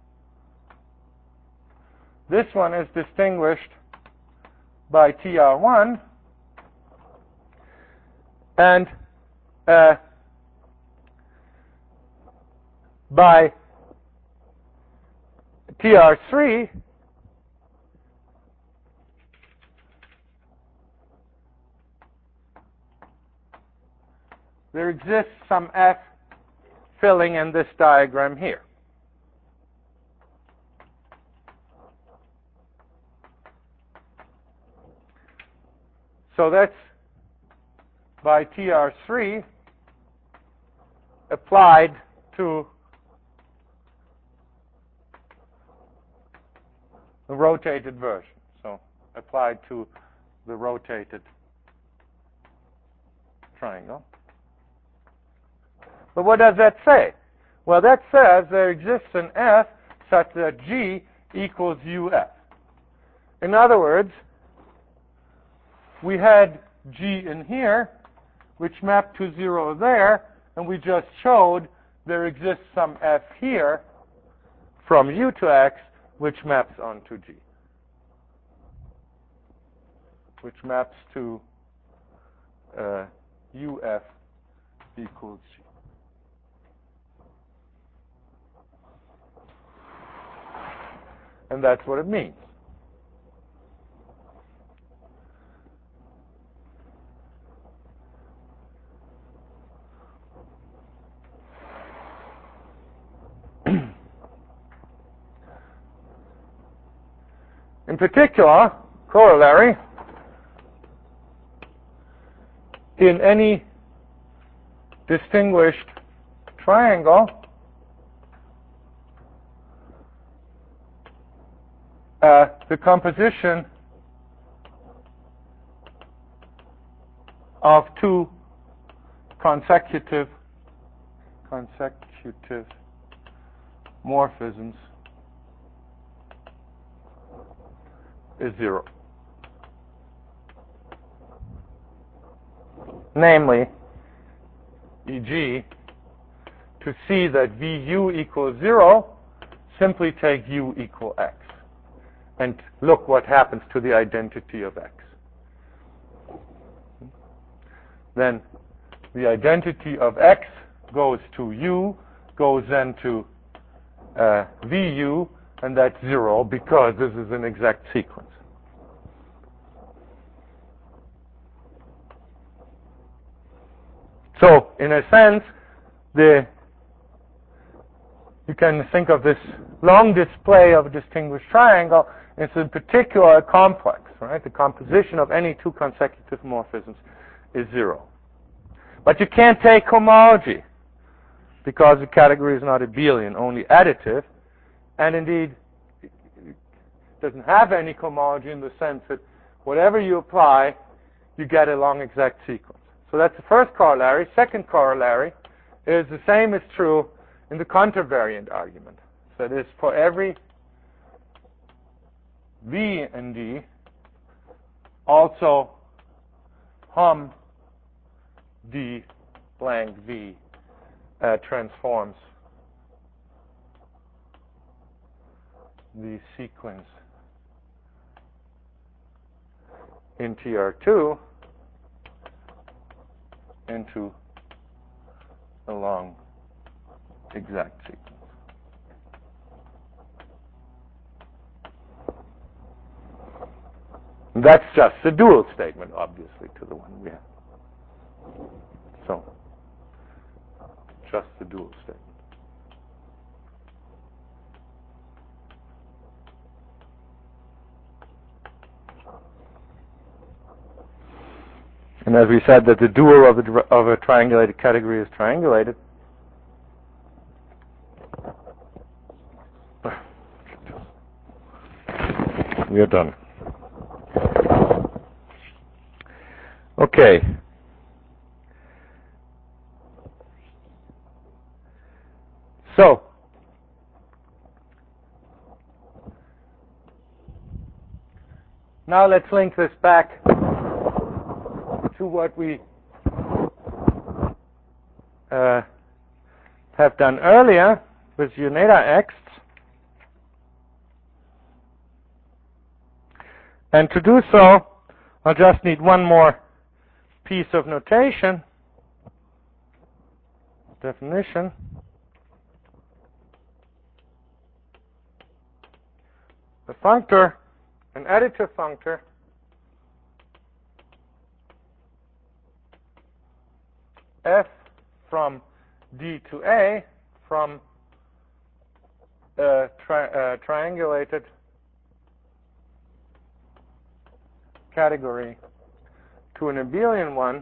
This one is distinguished by T R one, and uh, by T R three, there exists some F filling in this diagram here. So that's by T R three applied to the rotated version. So applied to the rotated triangle. But what does that say? Well, that says there exists an F such that G equals U F. In other words, we had G in here, which mapped to zero there, and we just showed there exists some F here from U to X, which maps onto G, which maps to uh, U F equals G. And that's what it means. In particular, corollary, in any distinguished triangle, uh, the composition of two consecutive consecutive morphisms is zero. Namely, for example, to see that V U equals zero, simply take U equal X. and look what happens to the identity of X. Then the identity of X goes to U, goes then to uh, V U, and that's zero because this is an exact sequence. So, in a sense, the you can think of this long display of a distinguished triangle. It's in particular a complex, right? The composition of any two consecutive morphisms is zero. But you can't take homology because the category is not abelian, only additive, and indeed it doesn't have any homology in the sense that whatever you apply, you get a long exact sequence. So that's the first corollary. Second corollary is the same is true in the contravariant argument. So it is for every V in D, also hom D blank V uh, transforms the sequence in T R two into a long exact sequence. And that's just a dual statement, obviously, to the one we have. So, just the dual statement. And as we said that the dual of a, of a triangulated category is triangulated, we are done. Okay. So, now let's link this back to what we uh, have done earlier with Uneda X. And to do so, I'll just need one more piece of notation, definition. The functor, an additive functor, f from D to A from a tri uh, triangulated category to an abelian one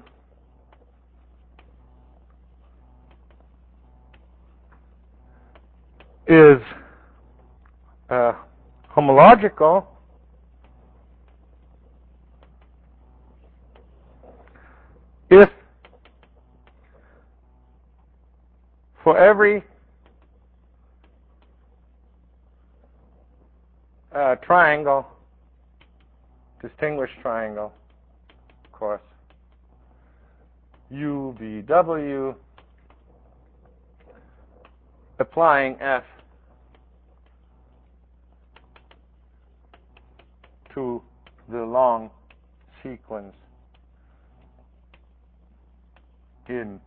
is uh, homological if for every uh, triangle, distinguished triangle, of course, U V W, applying F to the long sequence in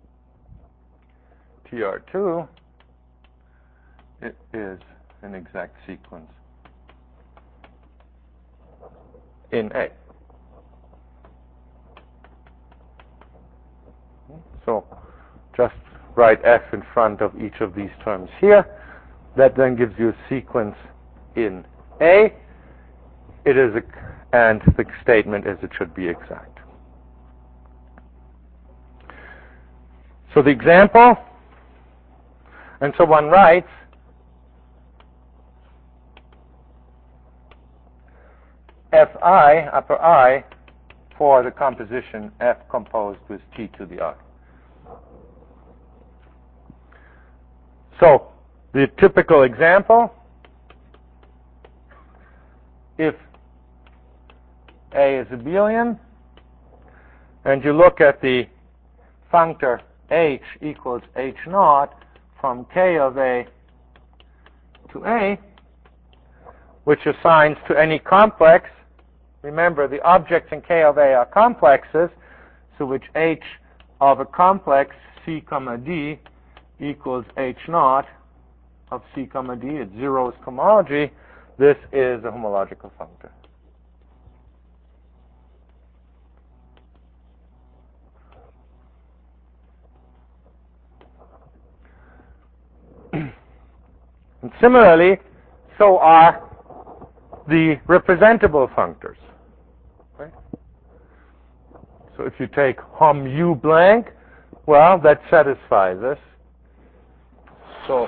T R two, it is an exact sequence in A. So just write F in front of each of these terms here. That then gives you a sequence in A. It is a, and the statement is it should be exact. So the example, and so one writes Fi, upper I, for the composition F composed with T to the I. So, the typical example, if A is abelian, and you look at the functor H equals H naught from K of A to A, which assigns to any complex. Remember, the objects in K of A are complexes, so which H of a complex C comma D equals H naught of C comma D. It zeros cohomology. This is a homological functor. And similarly, so are the representable functors. Right? So if you take hom u blank, well, that satisfies this. So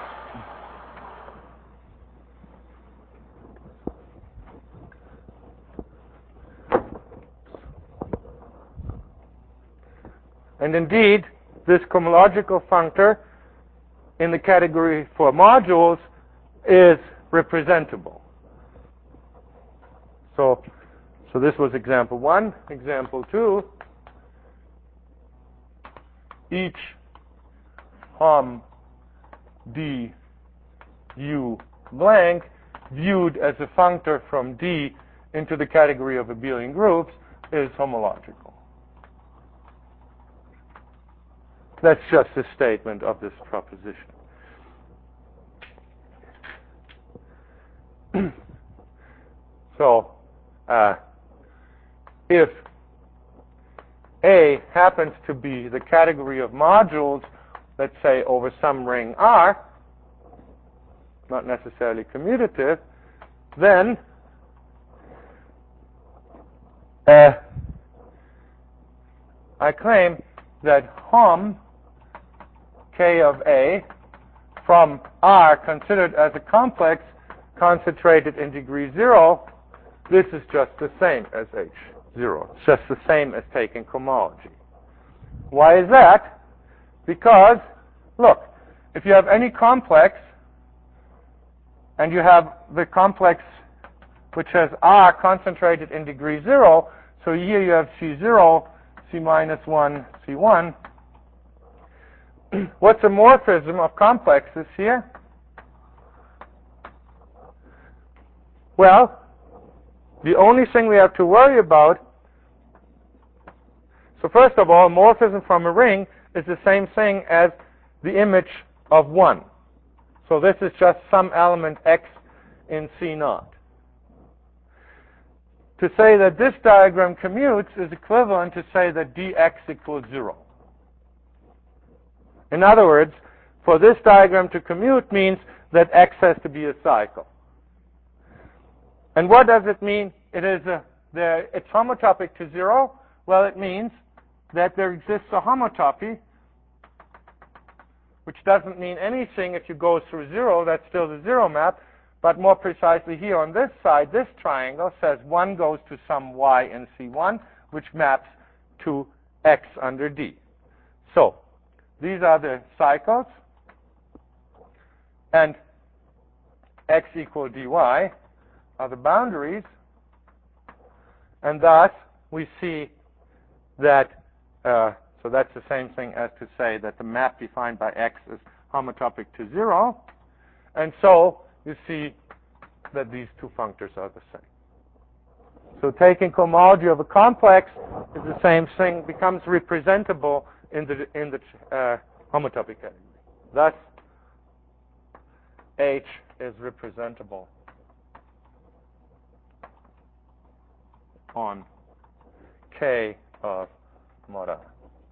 and indeed, this cohomological functor in the category for modules is representable. So, so this was example one. Example two, each hom d u blank viewed as a functor from D into the category of abelian groups is homological. That's just a statement of this proposition. So, uh, if A happens to be the category of modules, let's say over some ring R, not necessarily commutative, then uh, I claim that hom K of A from R considered as a complex concentrated in degree zero, this is just the same as H zero. It's just the same as taking cohomology. Why is that? Because, look, if you have any complex, and you have the complex which has R concentrated in degree zero, so here you have C zero, C minus one, C one. What's a morphism of complexes here? Well, the only thing we have to worry about, so first of all, morphism from a ring is the same thing as the image of one. So this is just some element X in C naught. To say that this diagram commutes is equivalent to say that dx equals zero. In other words, for this diagram to commute means that X has to be a cycle. And what does it mean? It is a, there, it's homotopic to zero. Well, it means that there exists a homotopy, which doesn't mean anything if you go through zero. That's still the zero map. But more precisely here on this side, this triangle says one goes to some y in C one, which maps to X under D. So these are the cycles, and X equal dy are the boundaries, and thus we see that, uh, so that's the same thing as to say that the map defined by X is homotopic to zero, and so you see that these two functors are the same. So taking cohomology of a complex is the same thing, becomes representable in the in the uh, homotopy category. Thus, H is representable on K of mod R.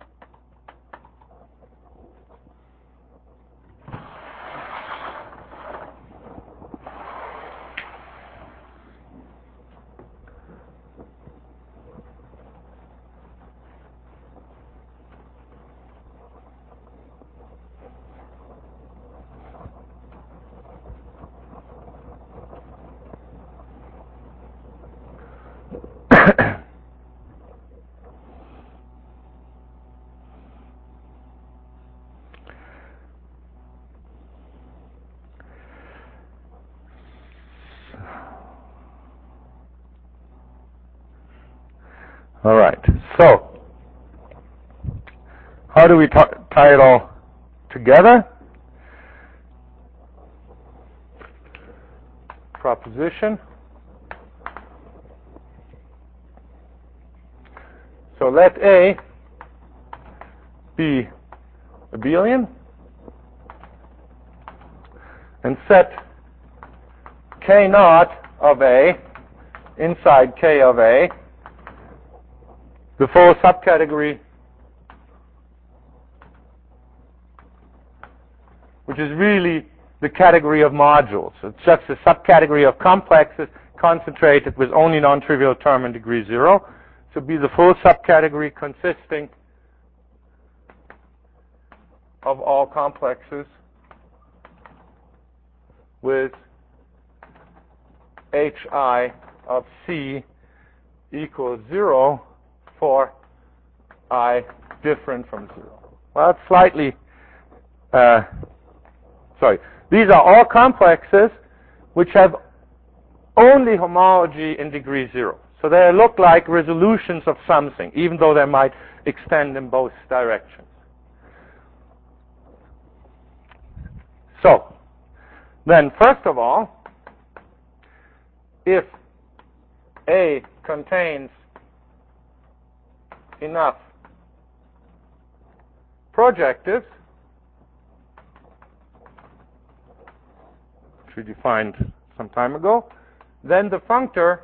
All right, so how do we t- tie it all together? proposition. So let A be abelian and set K naught of A inside K of A, the full subcategory, which is really the category of modules. It's just a subcategory of complexes concentrated with only non-trivial term in degree zero. So be the full subcategory consisting of all complexes with hi of C equals zero for I different from zero. Well, it's slightly, uh, sorry. These are all complexes which have only homology in degree zero. So they look like resolutions of something, even though they might extend in both directions. So, then first of all, if A contains enough projectives, which we defined some time ago, then the functor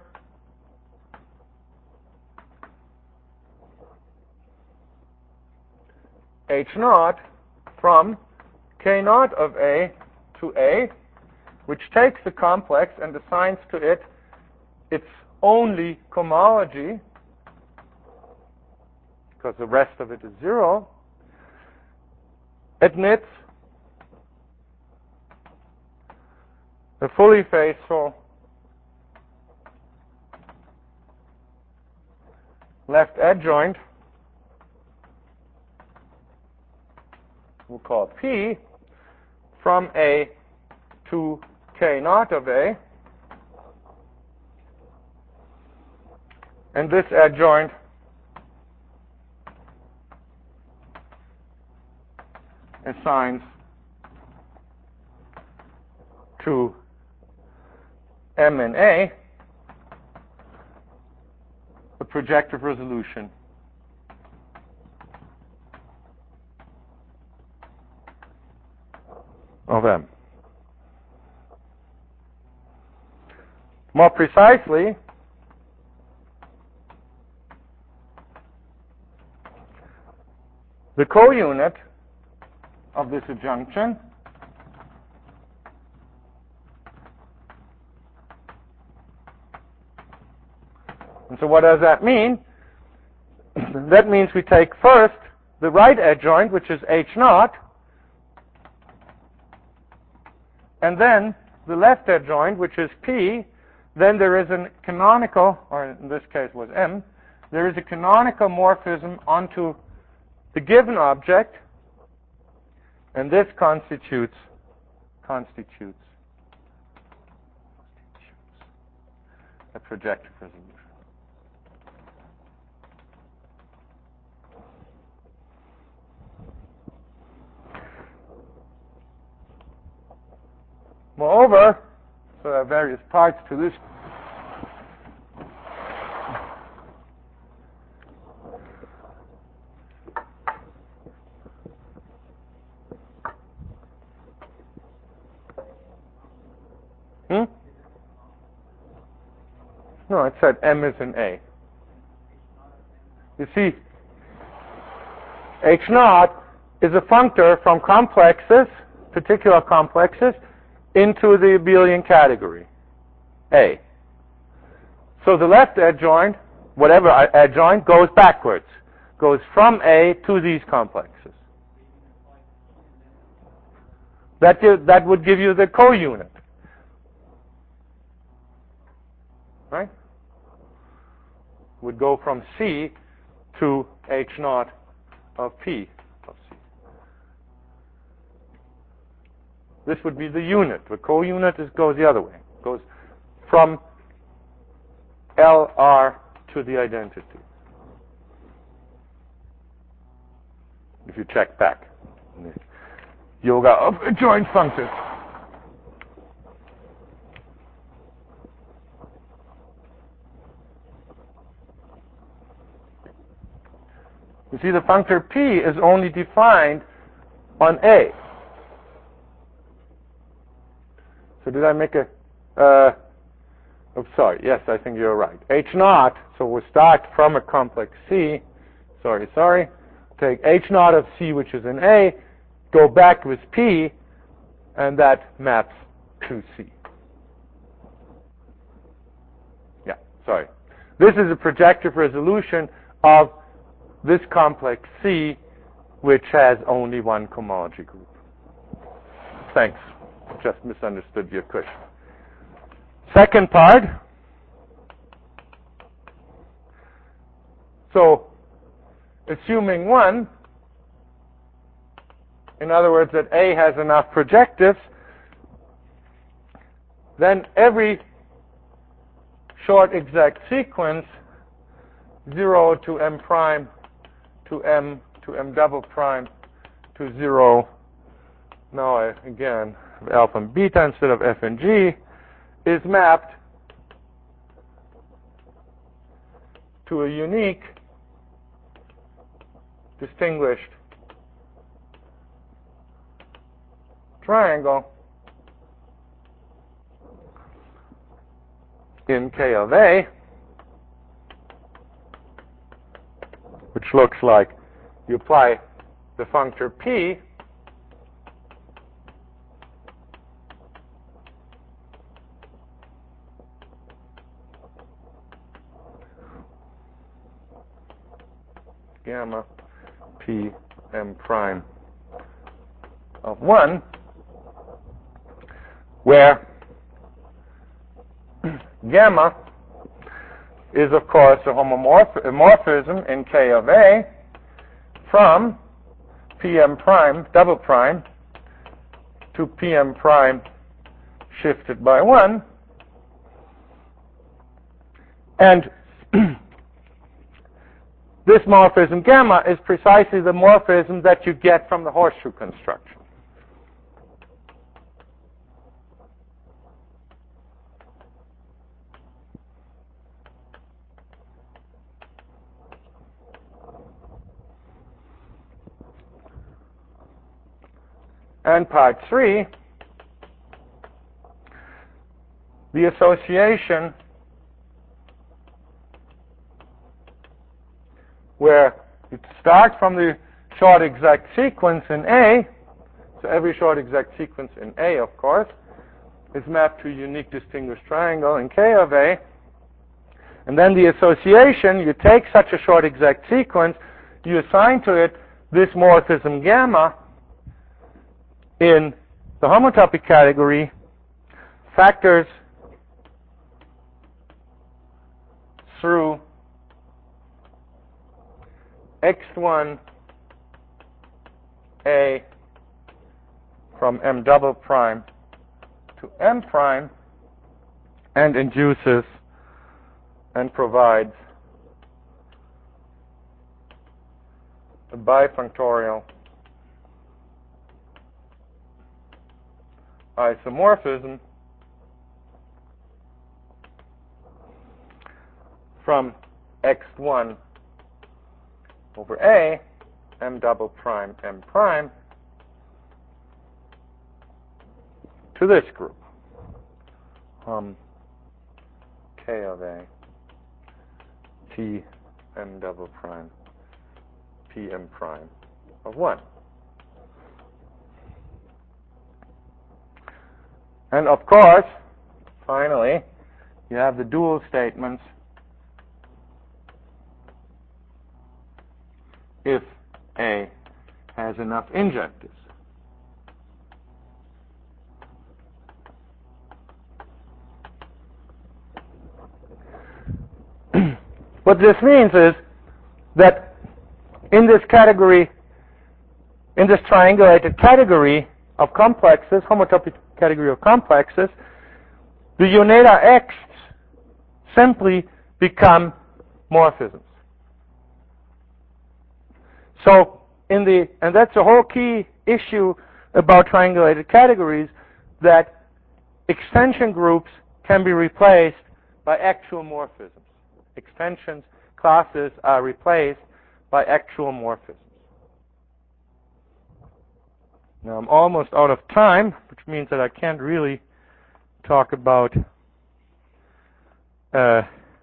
H naught from K naught of A to A, which takes the complex and assigns to it its only cohomology, because the rest of it is zero, admits a fully faithful left adjoint, we'll call P, from A to K naught of A, and this adjoint assigns to M and A a projective resolution of M. More precisely, the co-unit of this adjunction and so what does that mean? That means we take first the right adjoint, which is H naught, and then the left adjoint, which is P. Then there is a canonical, or in this case was M, there is a canonical morphism onto the given object, and this constitutes constitutes a projective resolution. Moreover, so there are various parts to this. Hmm? No, it said M is an A. You see, H naught is a functor from complexes, particular complexes, into the abelian category, A. So the left adjoint, whatever adjoint, goes backwards, goes from A to these complexes. That, give, that would give you the co-unit. Right? Would go from C to H naught of P of C. This would be the unit. The co-unit is, goes the other way. Goes from L R to the identity. If you check back in the yoga of adjoint functors. see the functor P is only defined on A. So did I make a, uh, oh, sorry, yes, I think you're right. H naught, so we'll start from a complex C, sorry, sorry, take H naught of C, which is in A, go back with P, and that maps to C. Yeah, sorry. This is a projective resolution of this complex C, which has only one cohomology group. Thanks. Just misunderstood your question. Second part. So, assuming one, in other words, that A has enough projectives, then every short exact sequence, zero to M prime to M to M double prime to zero, now I, again, have alpha and beta instead of F and G, is mapped to a unique distinguished triangle in K of A, which looks like you apply the functor P gamma P M prime of one, where gamma is, of course, a homomorphism in K of A from P M prime, double prime, to P M prime shifted by one. And this morphism gamma is precisely the morphism that you get from the horseshoe construction. And part three, the association where you start from the short exact sequence in A, so every short exact sequence in A, of course, is mapped to a unique distinguished triangle in K of A, and then the association, you take such a short exact sequence, you assign to it this morphism gamma in the homotopy category, factors through X one A from M double prime to M prime, and induces and provides a bifunctorial isomorphism from X one over A, M double prime, M prime, to this group, um, K of A, T, M double prime, P, M prime of one. And of course, finally, you have the dual statements if A has enough injectives. What this means is that in this category, in this triangulated category of complexes, homotopy category of complexes, the Uneda X simply become morphisms. So, in the, and that's the whole key issue about triangulated categories, that extension groups can be replaced by actual morphisms. Extensions, classes are replaced by actual morphisms. Now I'm almost out of time, which means that I can't really talk about uh,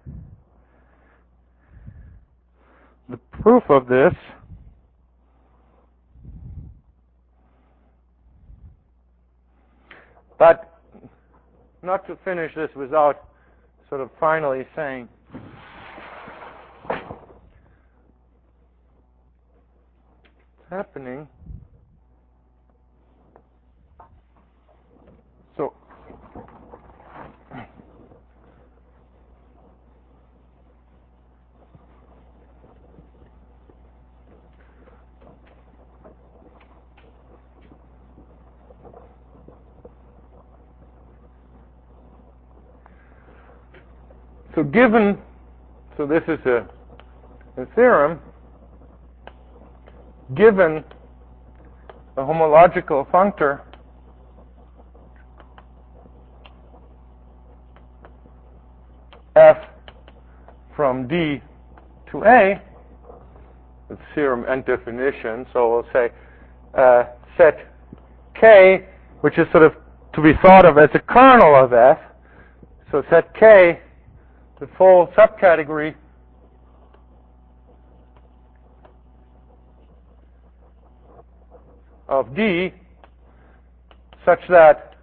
the proof of this. But not to finish this without sort of finally saying what's happening. So So given, so this is a, a theorem, given a homological functor f from D to A, the theorem and definition, so we'll say uh, set K, which is sort of to be thought of as a kernel of F, so set K, the full subcategory of D, such that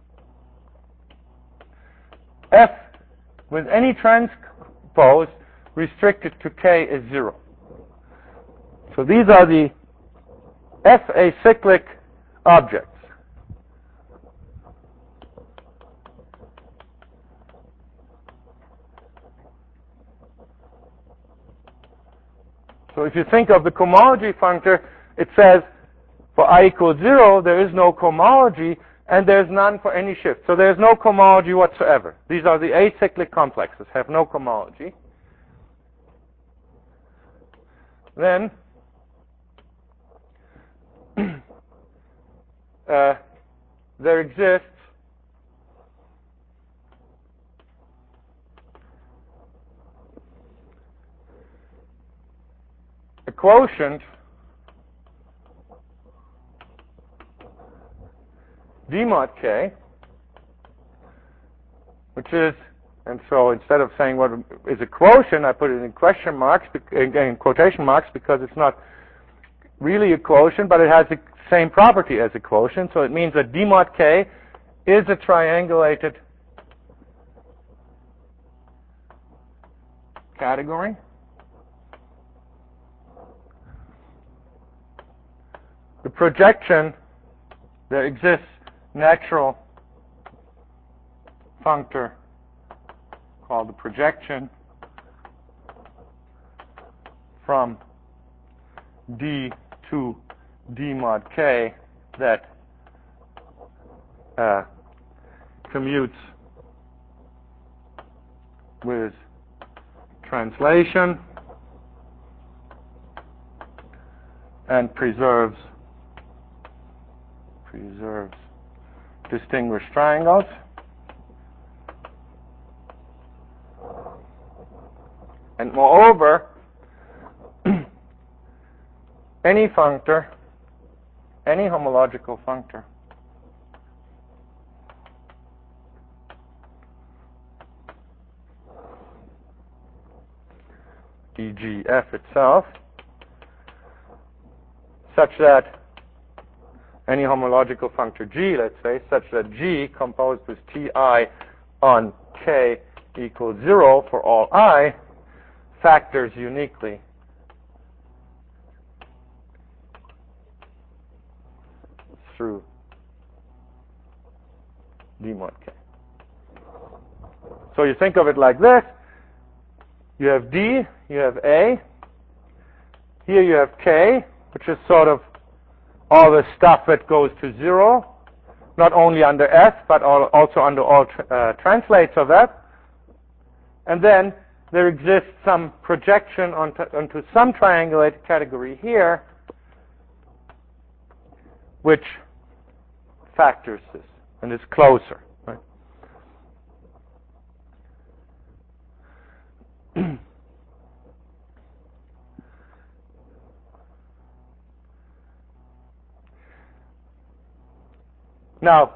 F with any transpose restricted to K is zero. So these are the F acyclic objects. So if you think of the cohomology functor, it says for I equals zero, there is no cohomology, and there's none for any shift. So there's no cohomology whatsoever. These are the acyclic complexes, have no cohomology. Then uh, there exists a quotient D mod K, which is, and so instead of saying what is a quotient, I put it in question marks, in quotation marks, because it's not really a quotient, but it has the same property as a quotient. So it means that D mod K is a triangulated category. The projection, there exists natural functor called the projection from D to D mod K that uh, commutes with translation and preserves preserves distinguished triangles. And moreover, any functor, any homological functor for example F itself, such that any homological functor G, let's say, such that G composed with Ti on K equals zero for all I, factors uniquely through D mod K. So you think of it like this. You have D, you have A. Here you have K, which is sort of all the stuff that goes to zero, not only under S, but all, also under all uh, translates of F. And then there exists some projection onto, onto some triangulated category here, which factors this and is closer. Right? Now,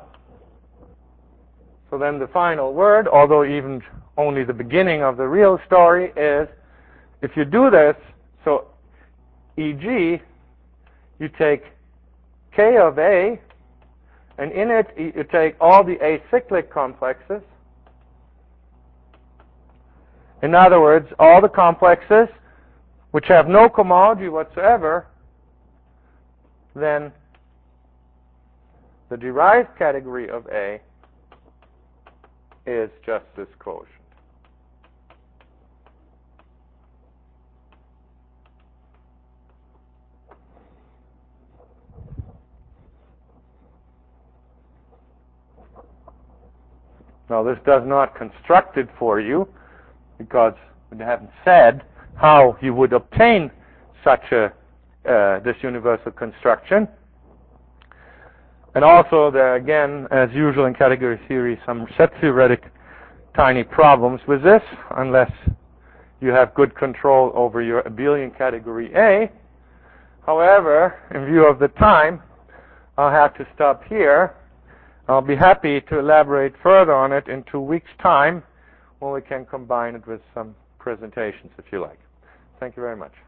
so then the final word, although even only the beginning of the real story, is if you do this, so for example, you take K of A, and in it you take all the acyclic complexes. In other words, all the complexes which have no cohomology whatsoever, then the derived category of A is just this quotient. Now, this does not construct it for you, because we haven't said how you would obtain such a uh, this universal construction. And also, there are, again, as usual in category theory, some set theoretic tiny problems with this, unless you have good control over your abelian category A. However, in view of the time, I'll have to stop here. I'll be happy to elaborate further on it in two weeks' time, when we can combine it with some presentations, if you like. Thank you very much.